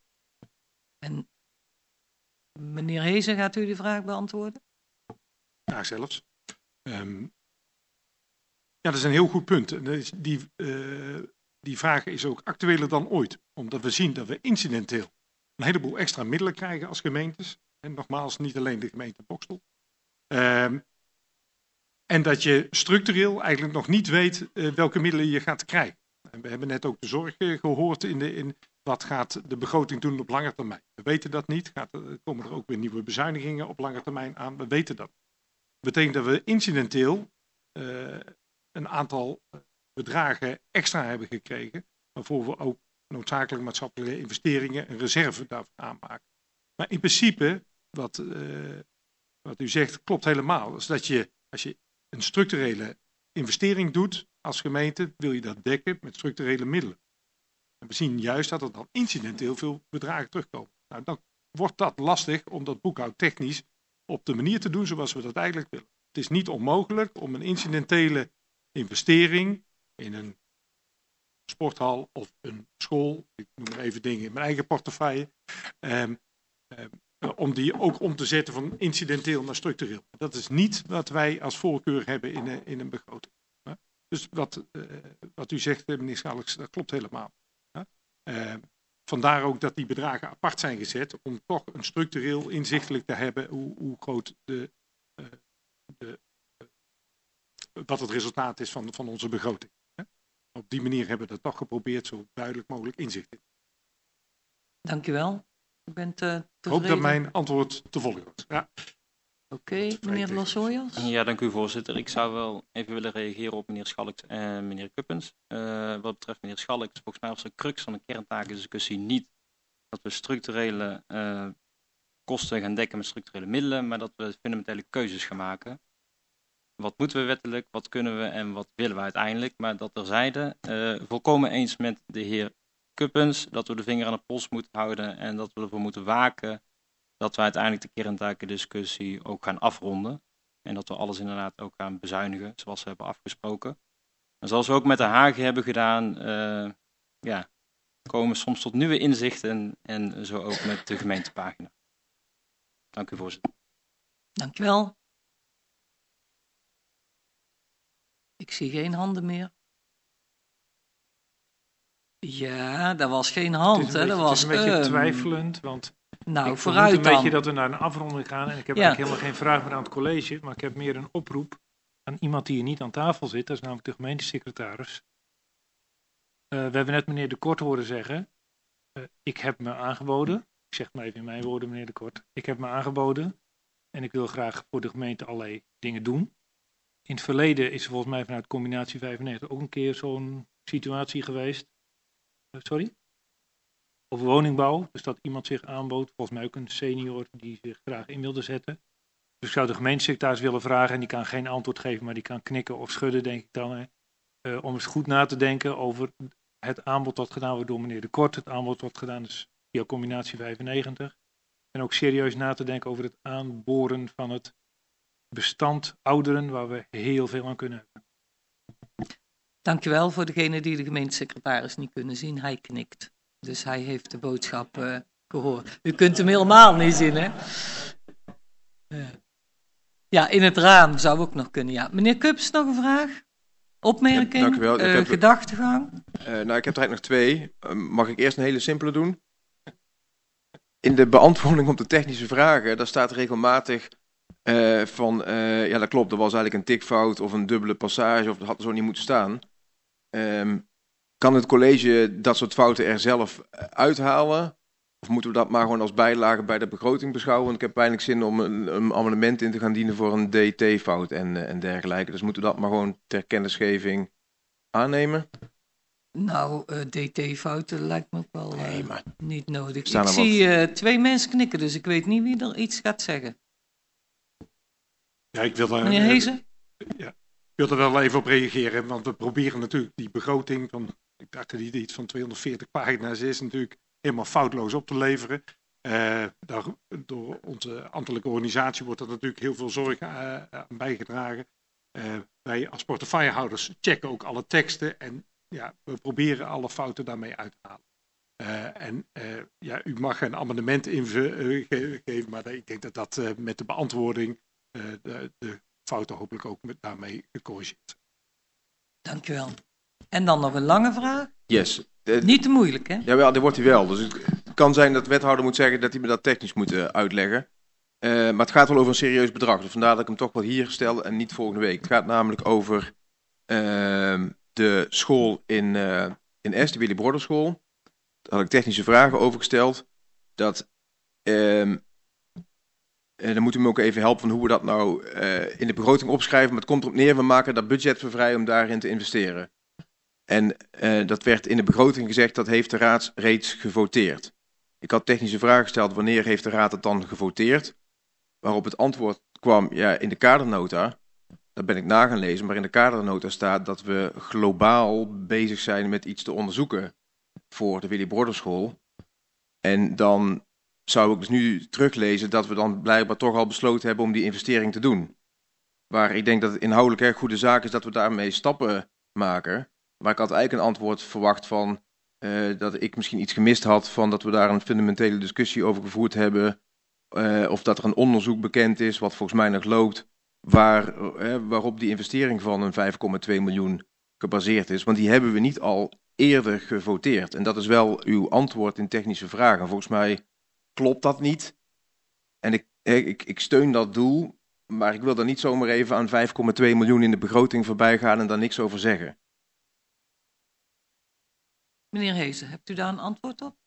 En meneer Hezen, gaat u de vraag beantwoorden? Ja, zelfs. Um, ja, dat is een heel goed punt. Die, uh, die vraag is ook actueler dan ooit. Omdat we zien dat we incidenteel een heleboel extra middelen krijgen als gemeentes. En nogmaals, niet alleen de gemeente Boxtel. Um, en dat je structureel eigenlijk nog niet weet uh, welke middelen je gaat krijgen. En we hebben net ook de zorg uh, gehoord in de... In, wat gaat de begroting doen op lange termijn? We weten dat niet. Gaat er, komen er ook weer nieuwe bezuinigingen op lange termijn aan? We weten dat. Dat betekent dat we incidenteel uh, een aantal bedragen extra hebben gekregen, waarvoor we ook noodzakelijke maatschappelijke investeringen en reserve daarvoor aanmaken. Maar in principe, wat, uh, wat u zegt, klopt helemaal. Dus dat je, als je een structurele investering doet als gemeente, wil je dat dekken met structurele middelen. En we zien juist dat er dan incidenteel veel bedragen terugkomen. Nou, dan wordt dat lastig om dat boekhoudtechnisch op de manier te doen zoals we dat eigenlijk willen. Het is niet onmogelijk om een incidentele investering in een sporthal of een school, ik noem maar even dingen in mijn eigen portefeuille, um, um, om die ook om te zetten van incidenteel naar structureel. Dat is niet wat wij als voorkeur hebben in een, in een begroting. Dus wat, uh, wat u zegt, meneer Schalks, dat klopt helemaal. Uh, vandaar ook dat die bedragen apart zijn gezet, om toch een structureel inzichtelijk te hebben hoe, hoe groot de, uh, de, uh, wat het resultaat is van, van onze begroting. Hè? Op die manier hebben we dat toch geprobeerd zo duidelijk mogelijk inzicht in. Dank u wel. U bent uh, tevreden? Ik hoop dat mijn antwoord te volgen was. Ja. Oké, okay, meneer Lossooyers. Ja, dank u voorzitter. Ik zou wel even willen reageren op meneer Schalks en meneer Kuppens. Uh, wat betreft meneer Schalks, volgens mij was de crux van de kerntakendiscussie niet dat we structurele uh, kosten gaan dekken met structurele middelen, maar dat we fundamentele keuzes gaan maken. Wat moeten we wettelijk, wat kunnen we en wat willen we uiteindelijk? Maar dat terzijde, uh, volkomen eens met de heer Kuppens, dat we de vinger aan de pols moeten houden en dat we ervoor moeten waken dat we uiteindelijk de kerntakendiscussie ook gaan afronden. En dat we alles inderdaad ook gaan bezuinigen, zoals we hebben afgesproken. En zoals we ook met de Hagen hebben gedaan, uh, ja, komen we soms tot nieuwe inzichten en zo ook met de gemeentepagina. Dank u, voorzitter. Dank u wel. Ik zie geen handen meer. Ja, dat was geen hand. Het is een, hè? beetje, Dat was, het is een beetje um, twijfelend, want nou, ik vooruit vermoed een dan. beetje dat we naar een afronding gaan. En ik heb ja. eigenlijk helemaal geen vraag meer aan het college, maar ik heb meer een oproep aan iemand die hier niet aan tafel zit. Dat is namelijk de gemeentesecretaris. Uh, we hebben net meneer De Kort horen zeggen, uh, ik heb me aangeboden, ik zeg het maar even in mijn woorden meneer De Kort, ik heb me aangeboden en ik wil graag voor de gemeente allerlei dingen doen. In het verleden is er volgens mij vanuit combinatie vijfennegentig ook een keer zo'n situatie geweest. Uh, sorry? over woningbouw. Dus dat iemand zich aanbood, volgens mij ook een senior die zich graag in wilde zetten. Dus ik zou de gemeentesecretaris willen vragen, en die kan geen antwoord geven, maar die kan knikken of schudden, denk ik dan. Hè, uh, om eens goed na te denken over het aanbod dat gedaan wordt door meneer De Kort. Het aanbod wat gedaan is via combinatie vijfennegentig. En ook serieus na te denken over het aanboren van het bestand ouderen, waar we heel veel aan kunnen hebben. Dankjewel voor degene die de gemeentesecretaris niet kunnen zien. Hij knikt. Dus hij heeft de boodschap uh, gehoord. U kunt hem helemaal niet zien, hè? Uh. Ja, in het raam zou ook nog kunnen, ja. Meneer Kups, nog een vraag? Opmerking? Ja, dank u wel. Uh, ik heb, gedachtegang? Uh, nou, ik heb er eigenlijk nog twee. Uh, mag ik eerst een hele simpele doen? In de beantwoording op de technische vragen, daar staat regelmatig uh, van, uh, ja dat klopt, er was eigenlijk een tikfout of een dubbele passage of dat had er zo niet moeten staan. Um, kan het college dat soort fouten er zelf uithalen? Of moeten we dat maar gewoon als bijlage bij de begroting beschouwen? Want ik heb weinig zin om een, een amendement in te gaan dienen voor een D T-fout en, uh, en dergelijke. Dus moeten we dat maar gewoon ter kennisgeving aannemen? Nou, uh, D T-fouten lijkt me ook wel uh, nee, maar... niet nodig. Ik wat... zie uh, twee mensen knikken, dus ik weet niet wie er iets gaat zeggen. Ja, ik wil, uh, Meneer Hezen? Uh, ja, ik wil er wel even op reageren, want we proberen natuurlijk die begroting van, ik dacht dat die iets van tweehonderdveertig pagina's is, natuurlijk helemaal foutloos op te leveren. Uh, daar, door onze ambtelijke organisatie wordt er natuurlijk heel veel zorg uh, aan bijgedragen. Uh, wij als portefeuillehouders checken ook alle teksten en ja, we proberen alle fouten daarmee uit te halen. Uh, en uh, ja, u mag een amendement ingeven, uh, maar ik denk dat dat uh, met de beantwoording uh, de, de fouten hopelijk ook met, daarmee gecorrigeerd zijn. Dank u wel. En dan nog een lange vraag? Yes. Uh, Niet te moeilijk, hè? Jawel, dat wordt hij wel. Dus het kan zijn dat de wethouder moet zeggen dat hij me dat technisch moet uh, uitleggen. Uh, maar het gaat wel over een serieus bedrag. Dus vandaar dat ik hem toch wel hier stel en niet volgende week. Het gaat namelijk over uh, de school in, uh, in Est, de Willy Brodder School. Daar had ik technische vragen over gesteld. Dat, uh, uh, dan moet u me ook even helpen van hoe we dat nou uh, in de begroting opschrijven. Maar het komt erop neer, we maken dat budget voor vrij om daarin te investeren. En uh, dat werd in de begroting gezegd, dat heeft de raad reeds gevoteerd. Ik had technische vragen gesteld, wanneer heeft de raad het dan gevoteerd? Waarop het antwoord kwam, ja, in de kadernota. Dat ben ik na gaan lezen, maar in de kadernota staat dat we globaal bezig zijn met iets te onderzoeken voor de Willy Brodder School. En dan zou ik dus nu teruglezen dat we dan blijkbaar toch al besloten hebben om die investering te doen. Waar ik denk dat het inhoudelijk erg goede zaak is dat we daarmee stappen maken. Maar ik had eigenlijk een antwoord verwacht van uh, dat ik misschien iets gemist had van dat we daar een fundamentele discussie over gevoerd hebben. Uh, of dat er een onderzoek bekend is, wat volgens mij nog loopt, waar, uh, waarop die investering van een vijf komma twee miljoen gebaseerd is. Want die hebben we niet al eerder gevoteerd. En dat is wel uw antwoord in technische vragen. Volgens mij klopt dat niet. En ik, ik, ik steun dat doel, maar ik wil daar niet zomaar even aan vijf komma twee miljoen in de begroting voorbij gaan en daar niks over zeggen. Meneer Hezen, hebt u daar een antwoord op?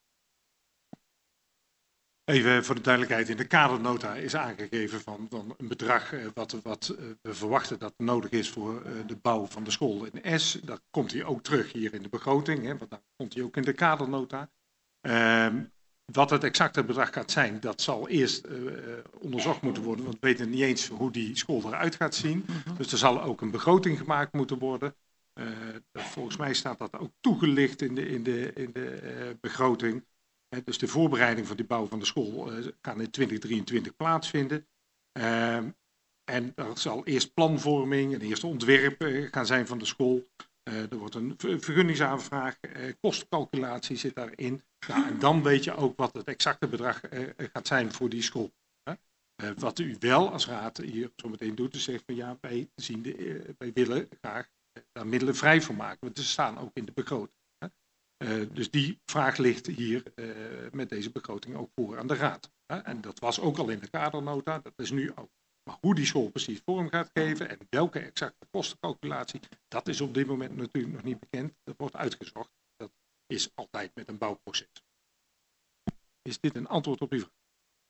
Even voor de duidelijkheid, in de kadernota is aangegeven van, van een bedrag eh, wat, wat uh, we verwachten dat nodig is voor uh, de bouw van de school in S. Dat komt hier ook terug hier in de begroting, hè, want dat komt hier ook in de kadernota. Uh, wat het exacte bedrag gaat zijn, dat zal eerst uh, onderzocht moeten worden, want we weten niet eens hoe die school eruit gaat zien. Mm-hmm. Dus er zal ook een begroting gemaakt moeten worden. Uh, volgens mij staat dat ook toegelicht in de, in de, in de uh, begroting. Uh, dus de voorbereiding voor de bouw van de school uh, kan in twintig drieëntwintig plaatsvinden. Uh, en er zal eerst planvorming, een eerste ontwerp uh, gaan zijn van de school. Uh, er wordt een vergunningsaanvraag, uh, kostencalculatie zit daarin. Nou, en dan weet je ook wat het exacte bedrag uh, gaat zijn voor die school. Uh, uh, wat u wel als raad hier zo meteen doet, is zeggen van ja, wij, zien de, uh, wij willen graag daar middelen vrij voor maken, want ze staan ook in de begroting. Hè? Uh, dus die vraag ligt hier uh, met deze begroting ook voor aan de raad. Hè? En dat was ook al in de kadernota, dat is nu ook. Maar hoe die school precies vorm gaat geven en welke exacte kostencalculatie, dat is op dit moment natuurlijk nog niet bekend. Dat wordt uitgezocht. Dat is altijd met een bouwproces. Is dit een antwoord op uw vraag?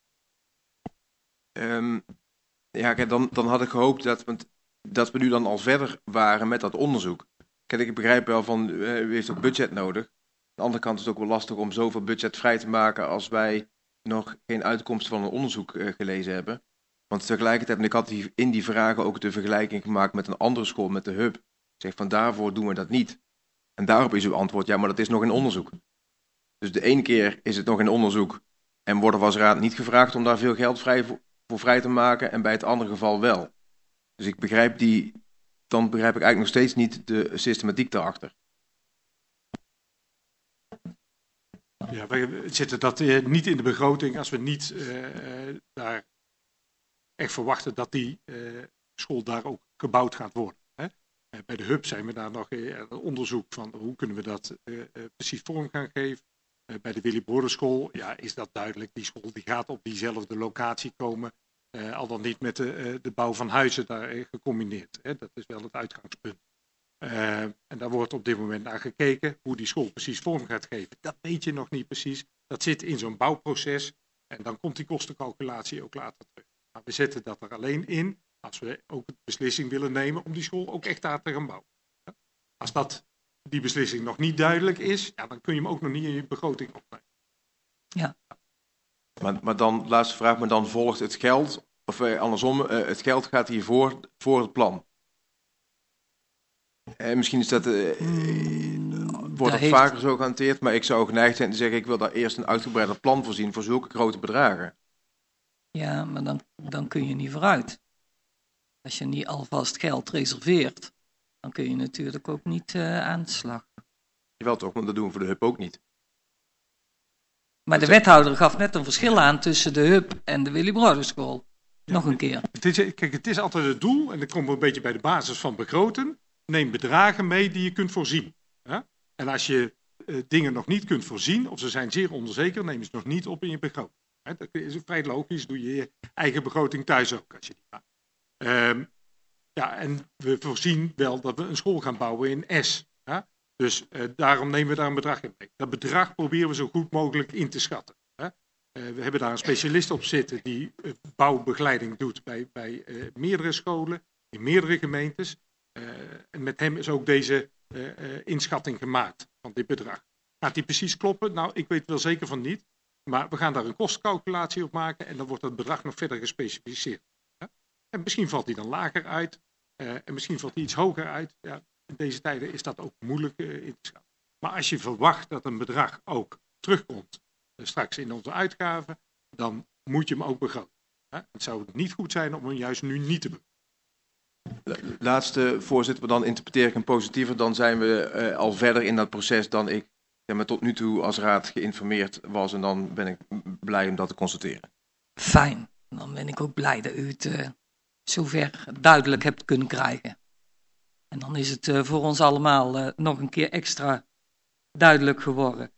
Um, ja, kijk, dan, dan had ik gehoopt dat... Want dat we nu dan al verder waren met dat onderzoek. Kijk, ik begrijp wel van, uh, u heeft ook budget nodig. de andere kant is het ook wel lastig om zoveel budget vrij te maken als wij nog geen uitkomsten van een onderzoek uh, gelezen hebben. Want tegelijkertijd, en ik had die, in die vragen ook de vergelijking gemaakt met een andere school, met de hub. Ik zeg van daarvoor doen we dat niet. En daarop is uw antwoord, ja, maar dat is nog in onderzoek. Dus de ene keer is het nog in onderzoek en worden we als raad niet gevraagd om daar veel geld vrij voor, voor vrij te maken en bij het andere geval wel. Dus ik begrijp die, dan begrijp ik eigenlijk nog steeds niet de systematiek daarachter. Ja, wij zitten dat uh, niet in de begroting als we niet uh, uh, daar echt verwachten dat die uh, school daar ook gebouwd gaat worden. Hè? Uh, bij de hub zijn we daar nog uh, een onderzoek van hoe kunnen we dat uh, uh, precies vorm gaan geven. Uh, bij de Willy Broederschool, ja, is dat duidelijk. Die school die gaat op diezelfde locatie komen. Uh, al dan niet met de, uh, de bouw van huizen daar uh, gecombineerd. Hè? Dat is wel het uitgangspunt. Uh, en daar wordt op dit moment naar gekeken hoe die school precies vorm gaat geven. Dat weet je nog niet precies. Dat zit in zo'n bouwproces en dan komt die kostencalculatie ook later terug. Maar we zetten dat er alleen in als we ook de beslissing willen nemen om die school ook echt daar te gaan bouwen. Als dat, die beslissing nog niet duidelijk is, ja, dan kun je hem ook nog niet in je begroting opnemen. Ja. Maar, maar dan, laatste vraag, maar dan volgt het geld, of eh, andersom, eh, het geld gaat hier voor, voor het plan. En misschien is dat, uh, wordt dat heeft... vaker zo gehanteerd, maar ik zou geneigd zijn te zeggen, ik wil daar eerst een uitgebreider plan voorzien voor zulke grote bedragen. Ja, maar dan, dan kun je niet vooruit. Als je niet alvast geld reserveert, dan kun je natuurlijk ook niet uh, aan de slag. Jawel toch, want dat doen we voor de hub ook niet. Maar de wethouder gaf net een verschil aan tussen de hub en de Willy Broederschool. Ja, Nog een keer. Het is, kijk, het is altijd het doel, en dan komen we een beetje bij de basis van begroten. Neem bedragen mee die je kunt voorzien. Hè? En als je uh, dingen nog niet kunt voorzien, of ze zijn zeer onzeker, neem ze nog niet op in je begroting. Hè? Dat is vrij logisch, doe je je eigen begroting thuis ook. Als je die maakt. Um, ja, en we voorzien wel dat we een school gaan bouwen in S. Hè? Dus uh, daarom nemen we daar een bedrag in mee. Dat bedrag proberen we zo goed mogelijk in te schatten. Hè? Uh, we hebben daar een specialist op zitten die uh, bouwbegeleiding doet bij, bij uh, meerdere scholen, in meerdere gemeentes. Uh, en met hem is ook deze uh, uh, inschatting gemaakt van dit bedrag. Gaat die precies kloppen? Nou, ik weet wel zeker van niet. Maar we gaan daar een kostencalculatie op maken en dan wordt dat bedrag nog verder gespecificeerd. Ja? En misschien valt die dan lager uit uh, en misschien valt die iets hoger uit. Ja, in deze tijden is dat ook moeilijk uh, in te schatten. Maar als je verwacht dat een bedrag ook terugkomt uh, straks in onze uitgaven, dan moet je hem ook begroten. Ja? Het zou niet goed zijn om hem juist nu niet te begroten. Laatste voorzitter, dan interpreteer ik hem positiever. Dan zijn we uh, al verder in dat proces dan ik ja, me tot nu toe als raad geïnformeerd was. En dan ben ik blij om dat te constateren. Fijn. Dan ben ik ook blij dat u het uh, zover duidelijk hebt kunnen krijgen. En dan is het uh, voor ons allemaal uh, nog een keer extra duidelijk geworden.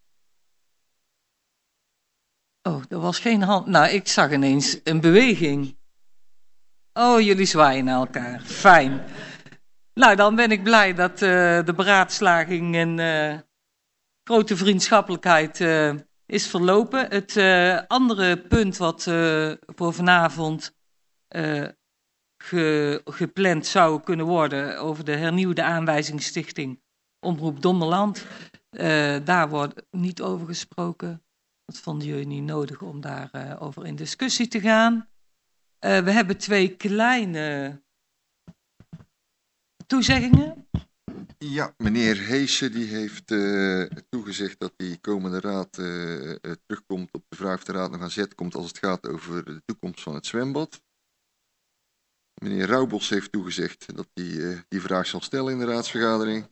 Oh, er was geen hand. Nou, ik zag ineens een beweging. Oh, jullie zwaaien naar elkaar. Fijn. Nou, dan ben ik blij dat uh, de beraadslaging en uh, grote vriendschappelijkheid uh, is verlopen. Het uh, andere punt wat uh, voor vanavond uh, ge, gepland zou kunnen worden over de hernieuwde aanwijzingsstichting Omroep Donderland, uh, daar wordt niet over gesproken. Dat vonden jullie niet nodig om daarover uh, over in discussie te gaan. Uh, we hebben twee kleine toezeggingen. Ja, meneer Heesen die heeft uh, toegezegd dat die komende raad uh, uh, terugkomt op de vraag of de raad nog aan zet komt als het gaat over de toekomst van het zwembad. Meneer Roubos heeft toegezegd dat hij uh, die vraag zal stellen in de raadsvergadering.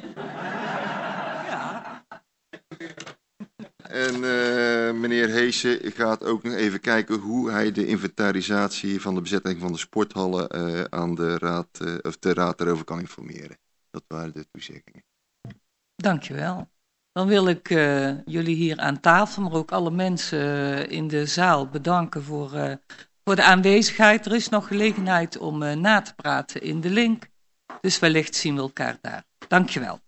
Ja. En uh, meneer Heesen gaat ook nog even kijken hoe hij de inventarisatie van de bezetting van de sporthallen uh, aan de raad, uh, of de raad daarover kan informeren. Dat waren de toezeggingen. Dankjewel. Dan wil ik uh, jullie hier aan tafel, maar ook alle mensen uh, in de zaal bedanken voor, uh, voor de aanwezigheid. Er is nog gelegenheid om uh, na te praten in de link. Dus wellicht zien we elkaar daar. Dankjewel.